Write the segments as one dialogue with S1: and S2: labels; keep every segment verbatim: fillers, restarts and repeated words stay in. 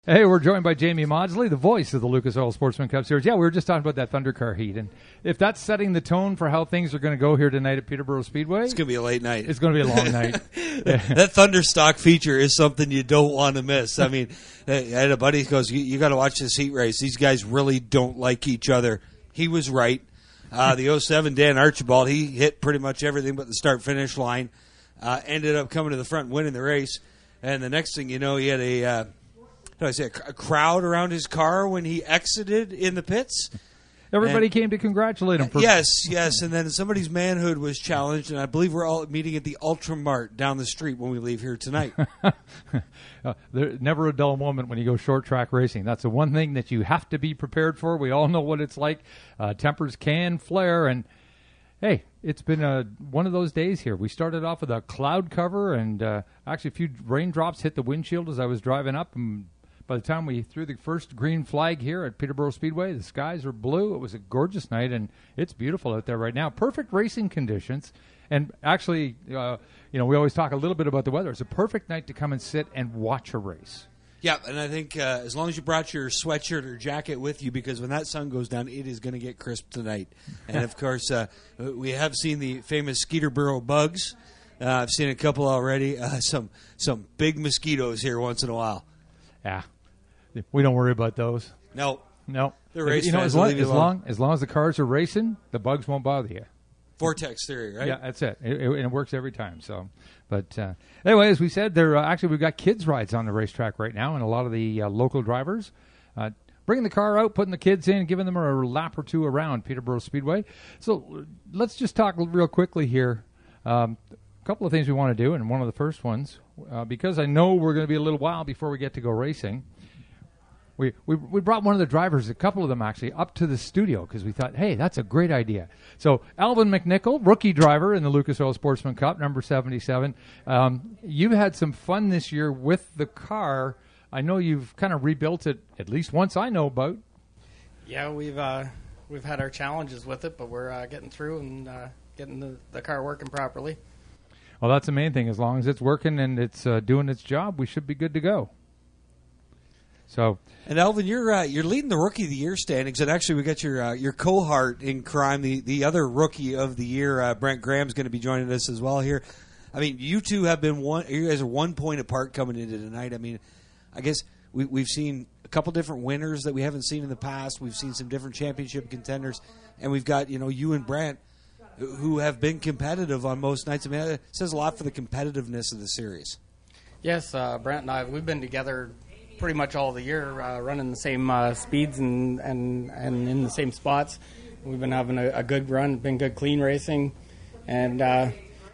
S1: Hey, we're joined by Jamie Maudsley, the voice of the Lucas Oil Sportsman Cup Series. Yeah, we were just talking about that Thunder Car heat. And if that's setting the tone for how things are going to go here tonight at Peterborough Speedway,
S2: it's going to be a late night.
S1: It's going to be a long night.
S2: That Thunder stock feature is something you don't want to miss. I mean, I had a buddy who goes, you, you got to watch this heat race. These guys really don't like each other. He was right. Uh, the oh seven Dan Archibald, he hit pretty much everything but the start-finish line. Uh, ended up coming to the front and winning the race. And the next thing you know, he had a... Uh, Did I say a crowd around his car when he exited in the pits?
S1: Everybody
S2: and,
S1: came to congratulate him. For
S2: yes, yes, and then somebody's manhood was challenged, and I believe we're all meeting at the Ultramart down the street when we leave here tonight.
S1: uh, there's never a dull moment when you go short track racing. That's the one thing that you have to be prepared for. We all know what it's like. Uh, tempers can flare, and hey, it's been a, one of those days here. We started off with a cloud cover, and uh, actually a few raindrops hit the windshield as I was driving up, and by the time we threw the first green flag here at Peterborough Speedway, the skies are blue. It was a gorgeous night, and it's beautiful out there right now. Perfect racing conditions. And actually, uh, you know, we always talk a little bit about the weather. It's a perfect night to come and sit and watch a race.
S2: Yeah, and I think uh, as long as you brought your sweatshirt or jacket with you, because when that sun goes down, it is going to get crisp tonight. And, of course, uh, we have seen the famous Skeeterboro bugs. Uh, I've seen a couple already. Uh, some some big mosquitoes here once in a while.
S1: Yeah. We don't worry about those.
S2: No.
S1: No.
S2: The race
S1: you know,
S2: fans
S1: as, long,
S2: leave you
S1: as, long, as long as the cars are racing, the bugs won't bother you.
S2: Vortex theory, right?
S1: Yeah, that's it. It, it, and it works every time. So, But uh, anyway, as we said, there uh, actually we've got kids' rides on the racetrack right now, and a lot of the uh, local drivers uh, bringing the car out, putting the kids in, giving them a lap or two around Peterborough Speedway. So let's just talk real quickly here. Um, a couple of things we want to do, and one of the first ones, uh, because I know we're going to be a little while before we get to go racing, We, we we brought one of the drivers, a couple of them actually, up to the studio because we thought, hey, that's a great idea. So Alvin McNichol, rookie driver in the Lucas Oil Sportsman Cup, number seventy-seven. Um, you've had some fun this year with the car. I know you've kind of rebuilt it at least once I know about.
S3: Yeah, we've uh, we've had our challenges with it, but we're uh, getting through and uh, getting the, the car working properly.
S1: Well, that's the main thing. As long as it's working and it's uh, doing its job, we should be good to go. So,
S2: and Alvin, you're uh, you're leading the Rookie of the Year standings, and actually we got your uh, your cohort in crime, the, the other Rookie of the Year, uh, Brent Graham's going to be joining us as well here. I mean, you two have been one. You guys are one point apart coming into tonight. I mean, I guess we, we've seen a couple different winners that we haven't seen in the past. We've seen some different championship contenders, and we've got you know you and Brent who have been competitive on most nights. I mean, it says a lot for the competitiveness of the series.
S3: Yes, uh, Brent and I, we've been together pretty much all the year, uh, running the same uh, speeds and, and and in the same spots. We've been having a, a good run, been good clean racing, and uh,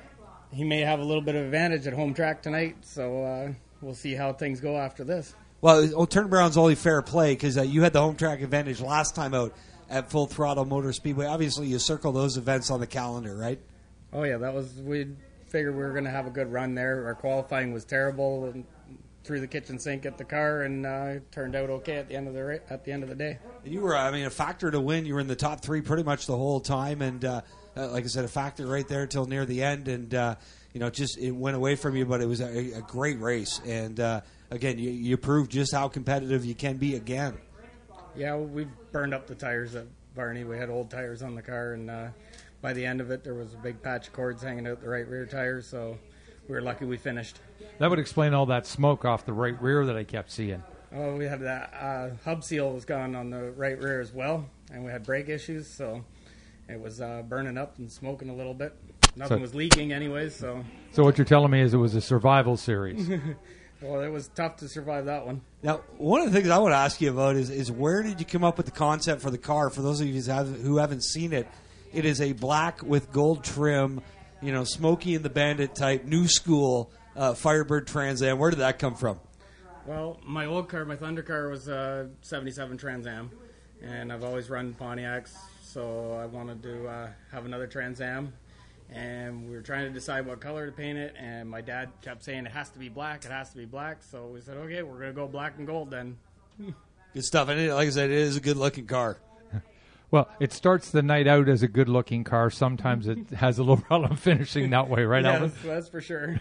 S3: he may have a little bit of advantage at home track tonight, so uh, we'll see how things go after this.
S2: Well, oh, Turn Brown's only fair play because uh, you had the home track advantage last time out at Full Throttle Motor Speedway. Obviously, you circle those events on the calendar, right?
S3: Oh, yeah, that was, we figured we were going to have a good run there. Our qualifying was terrible, and threw the kitchen sink at the car, and uh, it turned out okay at the end of the ra- at the end of the day.
S2: You were, I mean, a factor to win. You were in the top three pretty much the whole time, and uh, uh, like I said, a factor right there till near the end. And uh, you know, just it went away from you, but it was a, a great race. And uh, again, you, you proved just how competitive you can be again.
S3: Yeah, we've burned up the tires at Barney. We had old tires on the car, and uh, by the end of it, there was a big patch of cords hanging out the right rear tires. So we were lucky we finished.
S1: That would explain all that smoke off the right rear that I kept seeing.
S3: Oh, we had that uh, hub seal was gone on the right rear as well, and we had brake issues, so it was uh, burning up and smoking a little bit. Nothing
S1: so,
S3: was leaking anyways, so...
S1: So what you're telling me is it was a survival series.
S3: Well, it was tough to survive that one.
S2: Now, one of the things I want to ask you about is, is where did you come up with the concept for the car? For those of you who haven't seen it, it is a black with gold trim, you know, Smokey and the Bandit type, new school uh, Firebird Trans Am. Where did that come from?
S3: Well, my old car, my Thunder car, was a seventy-seven Trans Am, and I've always run Pontiacs, so I wanted to uh, have another Trans Am, and we were trying to decide what color to paint it, and my dad kept saying it has to be black, it has to be black, so we said, okay, we're going to go black and gold then.
S2: Good stuff. And it, like I said, it is a good-looking car.
S1: Well, it starts the night out as a good-looking car. Sometimes it has a little problem finishing that way, right,
S3: yeah,
S1: Alvin?
S3: that's, that's for sure.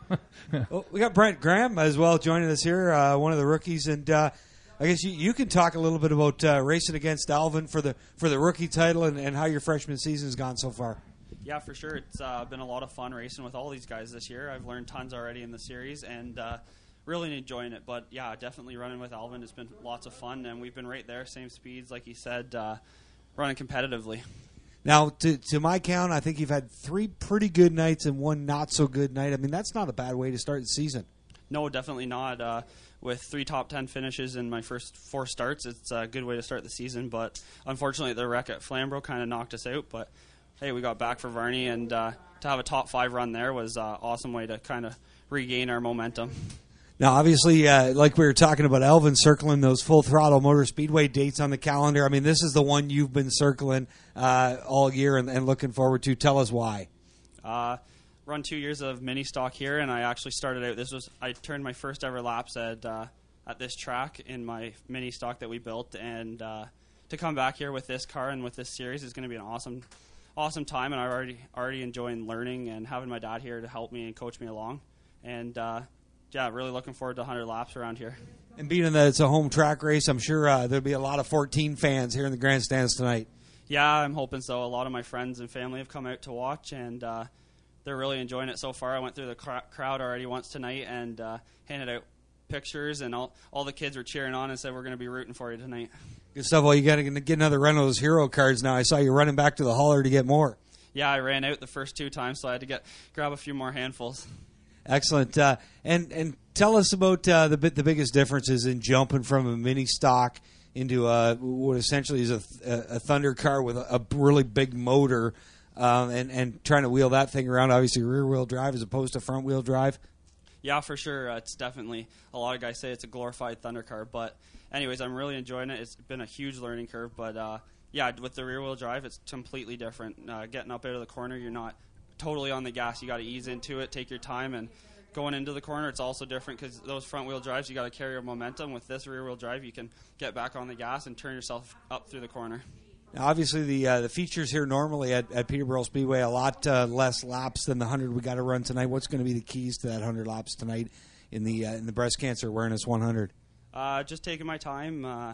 S2: Well, we got Brent Graham as well joining us here, uh, one of the rookies, and uh, I guess you, you can talk a little bit about uh, racing against Alvin for the for the rookie title and, and how your freshman season has gone so far.
S4: Yeah, for sure. It's uh, been a lot of fun racing with all these guys this year. I've learned tons already in the series and uh, really enjoying it. But yeah, definitely running with Alvin has been lots of fun, and we've been right there, same speeds, like he said, uh, running competitively.
S2: Now, to to my count, I think you've had three pretty good nights and one not so good night. I mean, that's not a bad way to start the season.
S4: No, definitely not. Uh, with three top ten finishes in my first four starts, it's a good way to start the season. But unfortunately, the wreck at Flamborough kind of knocked us out. But hey, we got back for Varney, and uh, to have a top five run there was an uh, awesome way to kind of regain our momentum.
S2: Now, obviously, uh, like we were talking about, Alvin circling those Full Throttle Motor Speedway dates on the calendar. I mean, this is the one you've been circling uh, all year and, and looking forward to. Tell us why.
S4: Uh, run two years of mini stock here, and I actually started out. This was I turned my first ever laps at uh, at this track in my mini stock that we built, and uh, to come back here with this car and with this series is going to be an awesome, awesome time. And I'm already already enjoying learning and having my dad here to help me and coach me along, and. Uh, Yeah, really looking forward to one hundred laps around here.
S2: And being that it's a home track race, I'm sure uh, there'll be a lot of fourteen fans here in the grandstands tonight.
S4: Yeah, I'm hoping so. A lot of my friends and family have come out to watch, and uh, they're really enjoying it so far. I went through the cr- crowd already once tonight and uh, handed out pictures, and all, all the kids were cheering on and said, we're going to be rooting for you tonight.
S2: Good stuff. Well, you got to get another run of those hero cards now. I saw you running back to the hauler to get more.
S4: Yeah, I ran out the first two times, so I had to get grab a few more handfuls.
S2: Excellent. Uh, and and tell us about uh, the the biggest differences in jumping from a mini stock into a, what essentially is a, a Thunder car with a, a really big motor, um, and and trying to wheel that thing around. Obviously, rear wheel drive as opposed to front wheel drive.
S4: Yeah, for sure. Uh, it's definitely, a lot of guys say it's a glorified Thunder car, but anyways, I'm really enjoying it. It's been a huge learning curve, but uh, yeah, with the rear wheel drive, it's completely different. Uh, getting up out of the corner, you're not totally on the gas. You got to ease into it, take your time, and going into the corner, it's also different because those front wheel drives, you got to carry your momentum. With this rear wheel drive, you can get back on the gas and turn yourself up through the corner.
S2: Now, obviously, the uh, the features here normally at, at Peterborough Speedway a lot uh, less laps than the one hundred we got to run tonight. What's going to be the keys to that one hundred laps tonight in the uh, in the breast cancer awareness one hundred?
S4: Uh, just taking my time, uh,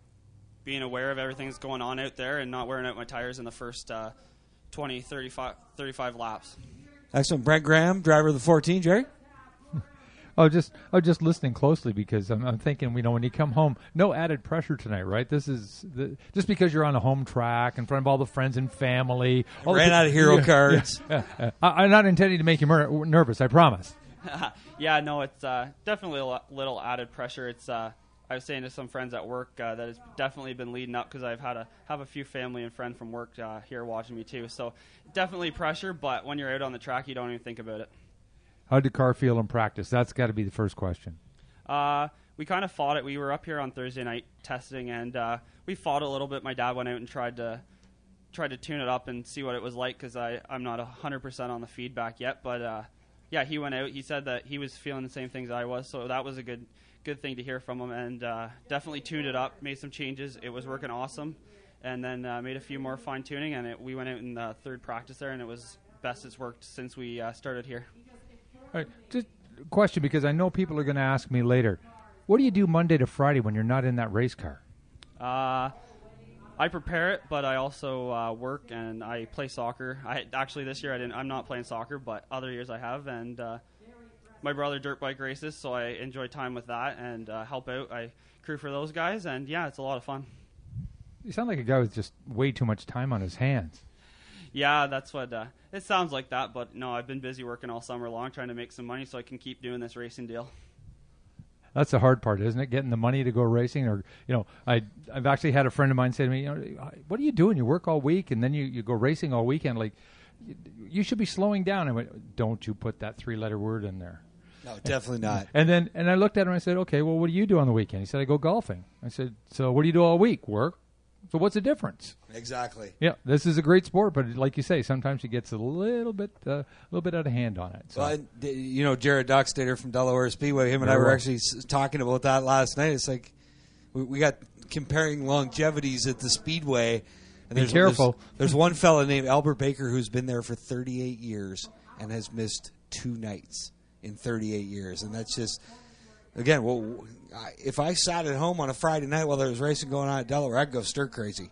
S4: being aware of everything that's going on out there, and not wearing out my tires in the first uh, twenty, thirty-five, thirty-five laps.
S2: Excellent. Brent Graham, driver of the fourteen. Jerry?
S1: Oh, just oh, just listening closely because I'm, I'm thinking, you know, when you come home, no added pressure tonight, right? This is the, just because you're on a home track in front of all the friends and family. All
S2: Ran
S1: the,
S2: out of hero
S1: yeah,
S2: cards.
S1: Yeah, yeah. I, I'm not intending to make you mer- nervous, I promise.
S4: Yeah, no, it's uh, definitely a little added pressure. It's uh, I was saying to some friends at work uh, that it's definitely been leading up because I've had a have a few family and friend from work uh, here watching me too. So definitely pressure, but when you're out on the track, you don't even think about it.
S1: How'd the car feel in practice? That's got to be the first question.
S4: Uh, we kind of fought it. We were up here on Thursday night testing, and uh, we fought a little bit. My dad went out and tried to tried to tune it up and see what it was like because I'm not one hundred percent on the feedback yet. But, uh, yeah, he went out. He said that he was feeling the same things I was, so that was a good good thing to hear from him. And uh, definitely tuned it up, made some changes. It was working awesome. And then uh, made a few more fine-tuning, and it, we went out in the third practice there, and it was best it's worked since we uh, started here.
S1: All right, just a question because I know people are going to ask me later. What do you do Monday to Friday when you're not in that race car?
S4: Uh, I prepare it, but I also uh, work and I play soccer. I actually this year I didn't. I'm not playing soccer, but other years I have. And uh, my brother dirt bike races, so I enjoy time with that and uh, help out. I crew for those guys, and yeah, it's a lot of fun.
S1: You sound like a guy with just way too much time on his hands.
S4: Yeah, that's what uh, it sounds like that, but no, I've been busy working all summer long trying to make some money so I can keep doing this racing deal.
S1: That's the hard part, isn't it? Getting the money to go racing, or you know, I I've actually had a friend of mine say to me, you know, what are you doing? You work all week and then you, you go racing all weekend. Like, you should be slowing down. I went, don't you put that three-letter word in there?
S2: No, definitely not.
S1: And then and I looked at him and I said, okay, well, what do you do on the weekend? He said, I go golfing. I said, so what do you do all week? Work. So what's the difference?
S2: Exactly.
S1: Yeah, this is a great sport, but like you say, sometimes it gets a little bit, uh, a little bit out of hand on it. So.
S2: Well, and, you know, Jared Dockstader from Delaware Speedway, him and
S1: Very
S2: I were
S1: well.
S2: actually s- talking about that last night. It's like we, we got comparing longevities at the Speedway. And
S1: Be
S2: there's,
S1: careful.
S2: There's, there's one fella named Albert Baker who's been there for thirty-eight years and has missed two nights in thirty-eight years. And that's just, again, well, I- if I sat at home on a Friday night while there was racing going on at Delaware, I'd go stir crazy.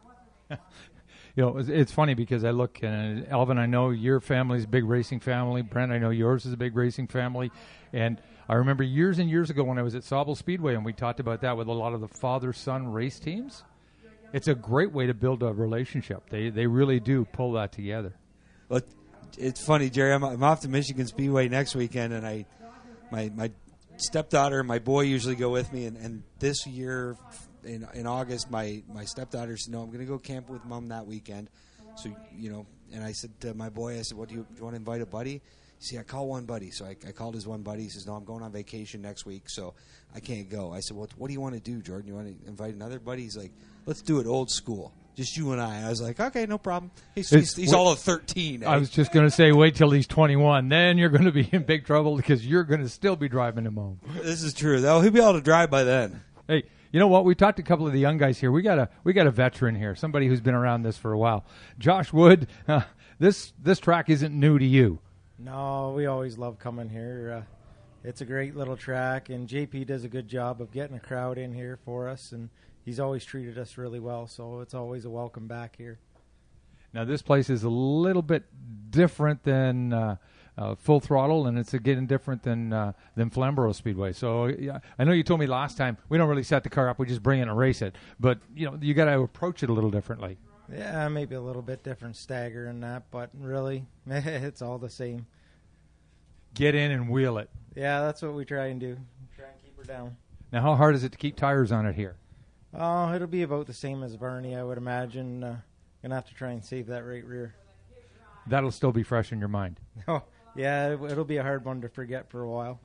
S1: You know, it's, it's funny because I look, and Alvin, I know your family's a big racing family. Brent, I know yours is a big racing family. And I remember years and years ago when I was at Sauble Speedway, and we talked about that with a lot of the father-son race teams. It's a great way to build a relationship. They they really do pull that together.
S2: But it's funny, Jerry. I'm, I'm off to Michigan Speedway next weekend, and I, my my stepdaughter and my boy usually go with me. And, and this year, in in August, my, my stepdaughter said, "No, I'm going to go camp with Mom that weekend." So you know, and I said to my boy, I said, "What do you, do you want to invite a buddy?" See, I call one buddy. So I, I called his one buddy. He says, "No, I'm going on vacation next week, so I can't go." I said, "Well, what do you want to do, Jordan? You want to invite another buddy?" He's like, "Let's do it old school. Just you and I." I was like, "Okay, no problem." He's, he's, he's all of thirteen. Eh?
S1: I was just going to say, wait till he's twenty-one. Then you're going to be in big trouble because you're going to still be driving him home.
S2: This is true. Though he'll be able to drive by then.
S1: Hey, you know what? We talked to a couple of the young guys here. We got a we got a veteran here, somebody who's been around this for a while. Josh Wood, uh, this this track isn't new to you.
S5: No, we always love coming here. Uh, it's a great little track, and J P does a good job of getting a crowd in here for us, and he's always treated us really well, so it's always a welcome back here.
S1: Now, this place is a little bit different than uh, uh, Full Throttle, and it's again different than uh, than Flamborough Speedway. So yeah, I know you told me last time we don't really set the car up; we just bring it and race it. But you know, you got to approach it a little differently.
S5: Yeah, maybe a little bit different stagger and that, but really, it's all the same.
S1: Get in and wheel it.
S5: Yeah, that's what we try and do. Try and keep her down.
S1: Now, how hard is it to keep tires on it here?
S5: Oh, it'll be about the same as Varney, I would imagine. Uh, gonna have to try and save that right rear.
S1: That'll still be fresh in your mind.
S5: Oh, yeah, it, it'll be a hard one to forget for a while.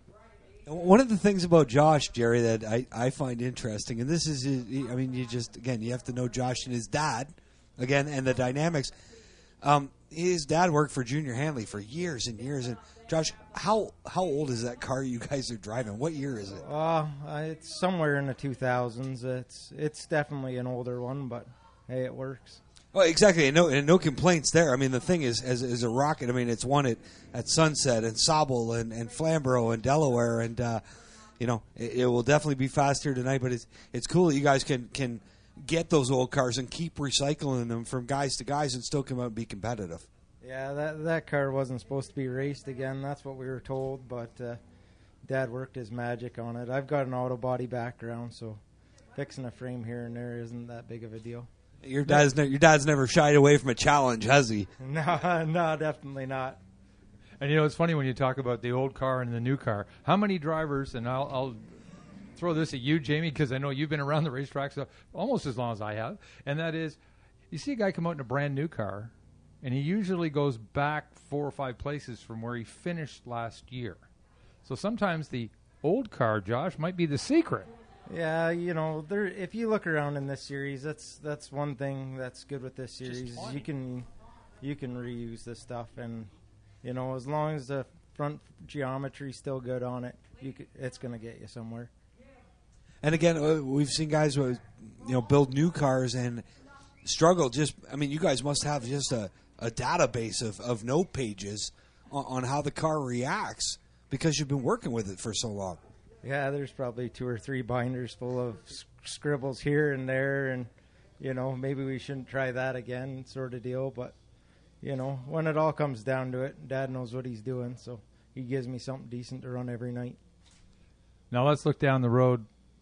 S2: One of the things about Josh, Jerry, that I, I find interesting, and this is, I mean, you just, again, you have to know Josh and his dad, again, and the dynamics. Um, his dad worked for Junior Hanley for years and years. And Josh, how how old is that car you guys are driving? What year is it?
S5: Uh, it's somewhere in the two thousands. It's it's definitely an older one, but hey, it works.
S2: Well, exactly, and no, and no complaints there. I mean, the thing is, as, as a rocket, I mean, it's won at, at Sunset and Sauble and, and Flamborough and Delaware, and uh, you know, it, it will definitely be faster tonight. But it's it's cool that you guys can can get those old cars and keep recycling them from guys to guys and still come out and be competitive.
S5: Yeah, that that car wasn't supposed to be raced again. That's what we were told, but uh, Dad worked his magic on it. I've got an auto body background, so fixing a frame here and there isn't that big of a deal.
S2: Your dad's ne- your dad's never shied away from a challenge, has he?
S5: No, no, definitely not.
S1: And you know, it's funny when you talk about the old car and the new car. How many drivers, and I'll, I'll throw this at you, Jamie, because I know you've been around the racetracks so almost as long as I have, and that is, you see a guy come out in a brand new car, and he usually goes back four or five places from where he finished last year. So sometimes the old car, Josh, might be the secret.
S5: Yeah, you know, there. If you look around in this series, that's that's one thing that's good with this series. You can you can reuse this stuff, and you know, as long as the front geometry's still good on it, you could, it's going to get you somewhere.
S2: And again, uh, we've seen guys who, you know, build new cars and struggle. Just, I mean, you guys must have just a, a database of, of note pages on, on how the car reacts because you've been working with it for so long.
S5: Yeah, there's probably two or three binders full of s- scribbles here and there, and you know, maybe we shouldn't try that again, sort of deal. But you know, when it all comes down to it, Dad knows what he's doing, so he gives me something decent to run every night.
S1: Now let's look down the road.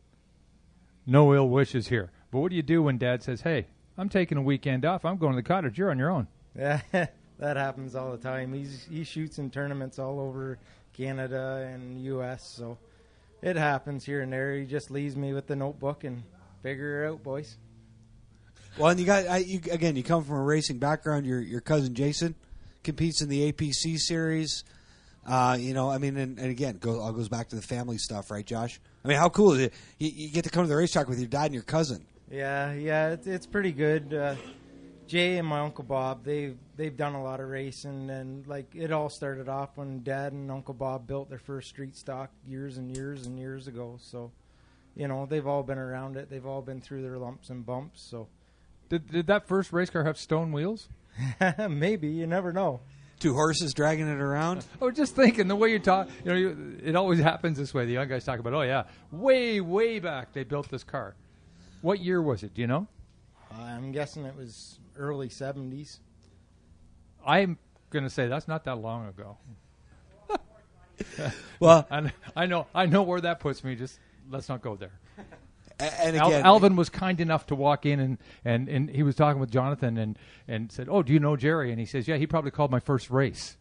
S1: No ill wishes here. But what do you do when Dad says, hey, I'm taking a weekend off. I'm going to the cottage. You're on your own.
S5: Yeah, that happens all the time. He's he shoots in tournaments all over Canada and U S, so it happens here and there. He just leaves me with the notebook and figure it out, boys.
S2: Well, and you got I, you, again. You come from a racing background. Your your cousin Jason competes in the A P C series. Uh, you know, I mean, and, and again, go, all goes back to the family stuff, right, Josh? I mean, how cool is it? You, you get to come to the racetrack with your dad and your cousin.
S5: Yeah, yeah, it's, it's pretty good. Uh, Jay and my Uncle Bob, they've, they've done a lot of racing, and like it all started off when Dad and Uncle Bob built their first street stock years and years and years ago. So, you know, they've all been around it. They've all been through their lumps and bumps. So,
S1: Did, did that first race car have stone wheels?
S5: Maybe, you never know.
S2: Two horses dragging it around.
S1: I was just thinking the way you talk. You know, you, it always happens this way. The young guys talk about, oh yeah, way, way back they built this car. What year was it? Do you know?
S5: I'm guessing it was early seventies.
S1: I'm going to say that's not that long ago.
S2: Well,
S1: and I know, I know where that puts me. Just let's not go there.
S2: and
S1: Al-
S2: again,
S1: Alvin was kind enough to walk in and, and, and he was talking with Jonathan and, and said, oh, do you know Jerry? And he says, yeah, he probably called my first race.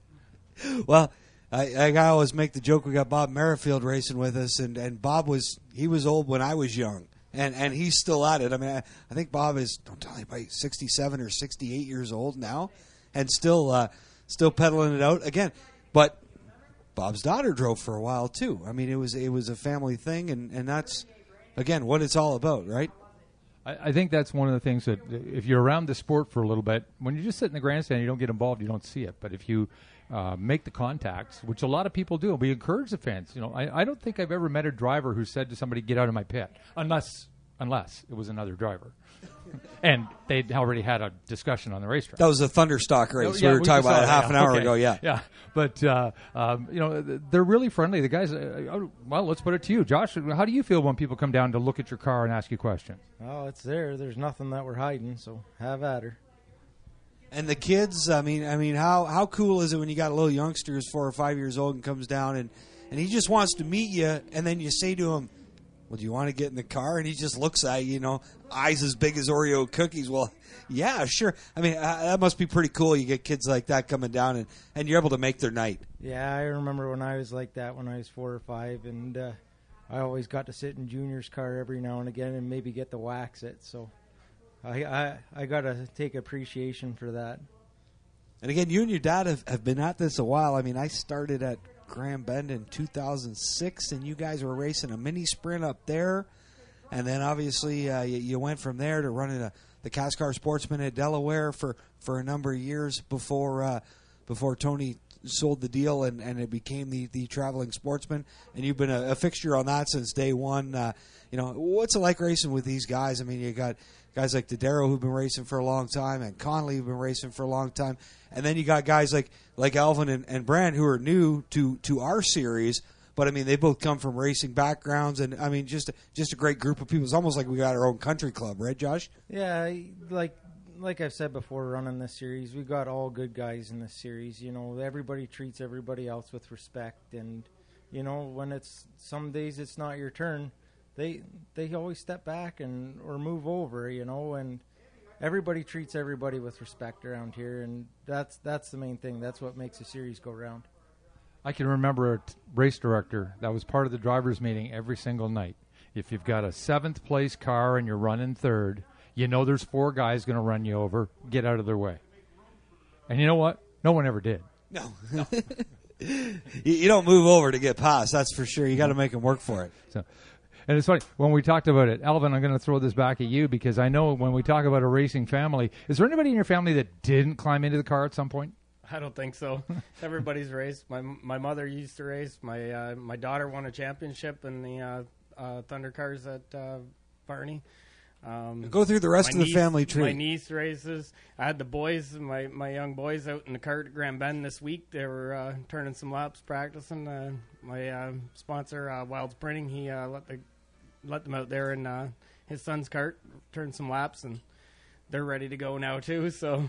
S2: well, I, I always make the joke. We got Bob Merrifield racing with us, and, and Bob was he was old when I was young, and and he's still at it. I mean, I, I think Bob is don't tell anybody sixty-seven or sixty-eight years old now, and still uh, still pedaling it out again. But Bob's daughter drove for a while too. I mean, it was it was a family thing, and, and that's again what it's all about, right?
S1: I, I think that's one of the things that if you're around the sport for a little bit, when you just sit in the grandstand, you don't get involved, you don't see it. But if you uh, make the contacts, which a lot of people do, and we encourage the fans. You know, I, I don't think I've ever met a driver who said to somebody, "Get out of my pit," unless unless it was another driver, and they'd already had a discussion on the racetrack.
S2: That was a Thunderstock race.
S1: Yeah,
S2: we were
S1: we
S2: talking
S1: saw
S2: about
S1: that,
S2: it half
S1: yeah.
S2: an hour
S1: Okay.
S2: ago. Yeah,
S1: yeah. But uh, um, you know, th- they're really friendly. The guys. Uh, uh, well, let's put it to you, Josh. How do you feel when people come down to look at your car and ask you questions?
S5: Oh, it's there. There's nothing that we're hiding, so have at her.
S2: And the kids, I mean, I mean, how how cool is it when you got a little youngster who's four or five years old and comes down and, and he just wants to meet you, and then you say to him, "Well, do you want to get in the car?" And he just looks at you, you know, eyes as big as Oreo cookies. Well, yeah, sure. I mean, uh, that must be pretty cool. You get kids like that coming down, and, and you're able to make their night.
S5: Yeah, I remember when I was like that when I was four or five, and uh, I always got to sit in Junior's car every now and again and maybe get to wax it. So I I, I got to take appreciation for that.
S2: And again, you and your dad have, have been at this a while. I mean, I started at Grand Bend in two thousand six, and you guys were racing a mini sprint up there. And then obviously uh, you, you went from there to running a, the Cascar Sportsman at Delaware for, for a number of years before uh, before Tony sold the deal and, and it became the, the Traveling Sportsman. And you've been a, a fixture on that since day one. Uh, you know, what's it like racing with these guys? I mean, you got guys like Dodaro who've been racing for a long time, and Conley who've been racing for a long time. And then you got guys like like Alvin and, and Brant who are new to, to our series. But, I mean, they both come from racing backgrounds. And, I mean, just, just a great group of people. It's almost like we got our own country club, right, Josh?
S5: Yeah, like like I've said before, running this series, we've got all good guys in this series. You know, everybody treats everybody else with respect. And, you know, when it's some days it's not your turn, they they always step back and or move over, you know, and everybody treats everybody with respect around here, and that's that's the main thing. That's what makes a series go round.
S1: I can remember a t- race director that was part of the drivers' meeting every single night. If you've got a seventh place car and you're running third, you know there's four guys going to run you over. Get out of their way. And you know what? No one ever did.
S2: No. no. you, you don't move over to get past, that's for sure. You got to make them work for it.
S1: So, and it's funny, when we talked about it, Alvin, I'm going to throw this back at you because I know when we talk about a racing family, is there anybody in your family that didn't climb into the car at some point?
S3: I don't think so. Everybody's raced. My my mother used to race. My uh, my daughter won a championship in the uh, uh, Thunder Cars at uh, Barney. Um,
S2: Go through the rest
S3: my
S2: of the
S3: niece-
S2: family tree.
S3: My niece races. I had the boys, my, my young boys, out in the cart at Grand Bend this week. They were uh, turning some laps, practicing. Uh, my uh, sponsor, uh, Wild Sprinting, he uh, let the let them out there in uh, his son's cart, turn some laps, and they're ready to go now too. So,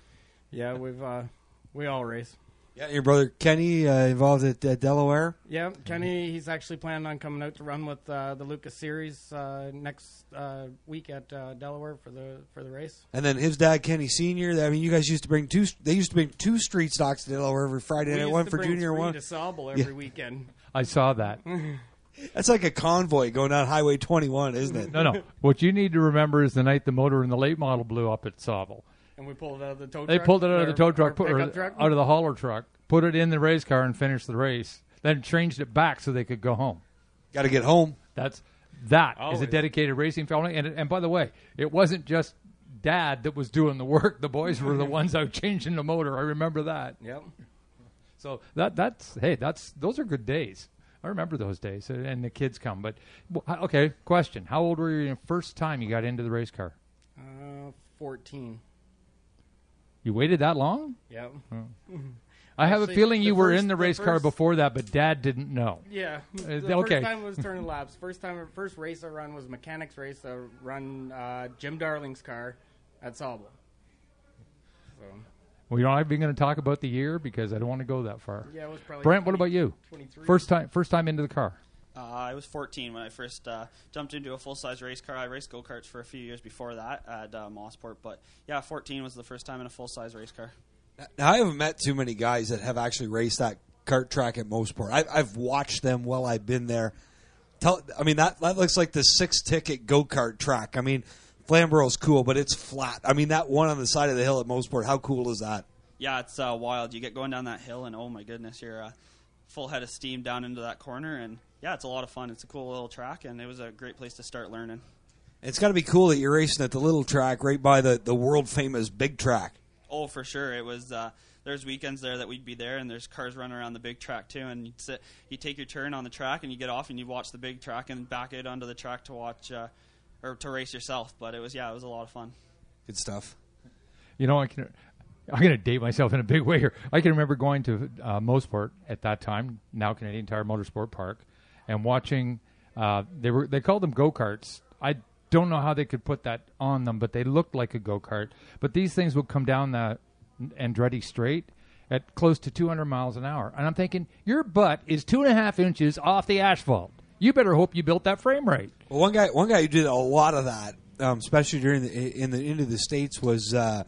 S3: yeah, we've uh, we all race.
S2: Yeah, your brother Kenny uh, involved at uh, Delaware.
S3: Yeah, Kenny, he's actually planning on coming out to run with uh, the Lucas Series uh, next uh, week at uh, Delaware for the for the race.
S2: And then his dad, Kenny Senior I mean, you guys used to bring two. They used to bring two street stocks to Delaware every Friday
S3: We
S2: night.
S3: used
S2: One
S3: to
S2: for
S3: bring
S2: junior,
S3: three
S2: one.
S3: to Sauble every
S2: Yeah.
S3: weekend.
S1: I saw that.
S2: That's like a convoy going down Highway twenty-one, isn't it?
S1: No, no. What you need to remember is the night the motor in the late model blew up at Sauble.
S3: And we pulled it out of the tow
S1: They
S3: truck.
S1: pulled it out of the
S3: or-
S1: tow
S3: or
S1: truck, put, or
S3: pickup truck.
S1: out of the hauler truck, put it in the race car, and finished the race. Then changed it back so they could go home.
S2: Got to get home.
S1: That's that is
S3: Always.
S1: a dedicated racing family. And and by the way, it wasn't just Dad that was doing the work. The boys were the ones out changing the motor. I remember that.
S3: Yep.
S1: So that that's hey, that's those are good days. I remember those days, and the kids come. But okay, question: how old were you the first time you got into the race car?
S3: Uh, fourteen.
S1: You waited that long?
S3: Yep.
S1: I have
S3: Actually,
S1: a feeling
S3: the
S1: you were
S3: first-
S1: in the
S3: the
S1: race car
S3: first-
S1: before that, but Dad didn't know.
S3: Yeah.
S1: Uh,
S3: The
S1: okay.
S3: first time was turning laps. First time, first race I run was mechanics race. I run uh, Jim Darling's car at Sauble. So
S1: Well, you're not even going to talk about the year because I don't want to go that far.
S3: yeah, it was probably.
S1: Brent, what about you?
S3: twenty-three.
S1: First time, first time into the car.
S4: Uh, I was fourteen when I first uh, jumped into a full-size race car. I raced go-karts for a few years before that at uh, Mossport. But, yeah, fourteen was the first time in a full-size race car.
S2: Now, I haven't met too many guys that have actually raced that kart track at Mossport. I, I've watched them while I've been there. Tell, I mean, that, that looks like the six-ticket go-kart track. I mean, Flamboro's cool, but it's flat. I mean, that one on the side of the hill at Mossport, how cool is that?
S4: Yeah, it's uh, wild. You get going down that hill, and, oh, my goodness, you're a full head of steam down into that corner. And, yeah, it's a lot of fun. It's a cool little track, and it was a great place to start learning.
S2: It's got to be cool that you're racing at the little track right by the, the world-famous big track.
S4: Oh, for sure. It was. Uh, there's weekends there that we'd be there, and there's cars running around the big track too. And you'd sit, you take your turn on the track, and you get off, and you watch the big track, and back out onto the track to watch uh, or to race yourself. But it was, yeah, it was a lot of fun.
S2: Good stuff.
S1: You know, I can. I'm going to date myself in a big way here. I can remember going to uh, Mossport at that time, now Canadian Tire Motorsport Park, and watching. Uh, they were they called them go karts. I don't know how they could put that on them, but they looked like a go kart. But these things would come down the Andretti Straight at close to two hundred miles an hour, and I'm thinking your butt is two and a half inches off the asphalt. You better hope you built that frame right.
S2: Well, one guy, one guy who did a lot of that, um, especially during the in the into the States, was uh,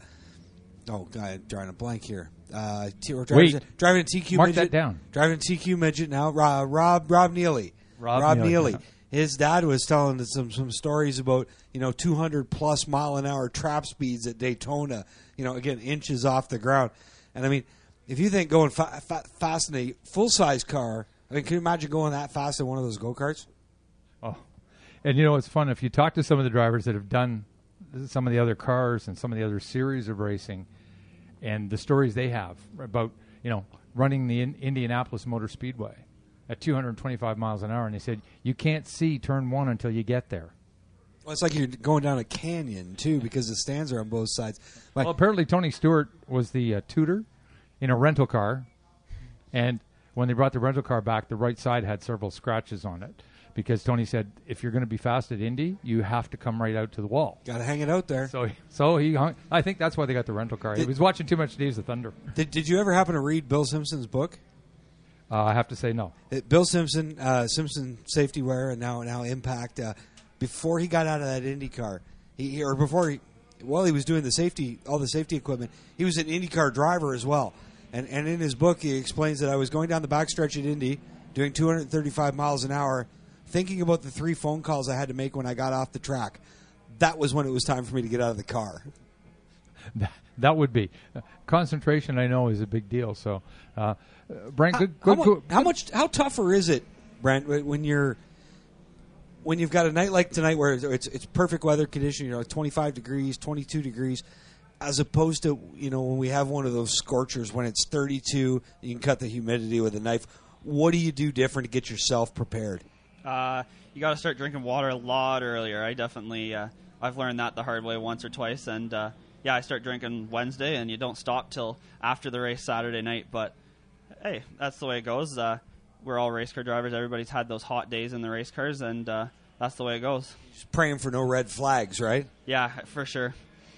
S2: oh, God, drawing a blank here. Uh, T- or driving,
S1: Wait.
S2: driving a T Q
S1: Mark
S2: midget,
S1: that down.
S2: Driving a T Q midget now. Rob Rob, Rob Neely.
S1: Rob Neely,
S2: Neely.
S1: yeah.
S2: His dad was telling us some some stories about you know two hundred plus mile an hour trap speeds at Daytona. You know, again, inches off the ground. And I mean, if you think going fa- fa- fast in a full size car, I mean, can you imagine going that fast in one of those go karts?
S1: Oh, and you know it's fun if you talk to some of the drivers that have done some of the other cars and some of the other series of racing, and the stories they have about you know running the in- Indianapolis Motor Speedway at two hundred twenty-five miles an hour, and they said you can't see turn one until you get there.
S2: Well, it's like you're going down a canyon too because the stands are on both sides. Like,
S1: Well, apparently Tony Stewart was the uh, tutor in a rental car, and when they brought the rental car back, the right side had several scratches on it because Tony said, if you're going to be fast at Indy, you have to come right out to the wall.
S2: got to hang it out there.
S1: So, so he hung. I think that's why they got the rental car. He
S2: Did-
S1: was watching too much Days of Thunder.
S2: Did, did you ever happen to read Bill Simpson's book?
S1: Uh, I have to say no.
S2: Uh, Bill Simpson, uh, Simpson Safety Wear, and now now Impact. Uh, before he got out of that IndyCar, he or before he, while he was doing the safety, all the safety equipment, he was an IndyCar driver as well. And and in his book, he explains that I was going down the backstretch at Indy, doing two hundred thirty-five miles an hour, thinking about the three phone calls I had to make when I got off the track. That was when it was time for me to get out of the car.
S1: That, that would be uh, concentration. I know is a big deal. So, uh, uh, Brent,
S2: How,
S1: good,
S2: how,
S1: good,
S2: mu-
S1: good,
S2: how much? How tougher is it, Brent, wh- when you're when you've got a night like tonight where it's it's, it's perfect weather condition, you know, twenty-five degrees, twenty-two degrees, as opposed to you know when we have one of those scorchers when it's thirty-two, you can cut the humidity with a knife. What do you do different to get yourself prepared?
S4: Uh, you got to start drinking water a lot earlier. I definitely, uh, I've learned that the hard way once or twice. And, uh, yeah, I start drinking Wednesday, and you don't stop till after the race Saturday night. But, hey, that's the way it goes. Uh, we're all race car drivers. Everybody's had those hot days in the race cars, and uh, that's the way it goes.
S2: Just praying for no red flags, right?
S4: Yeah, for sure.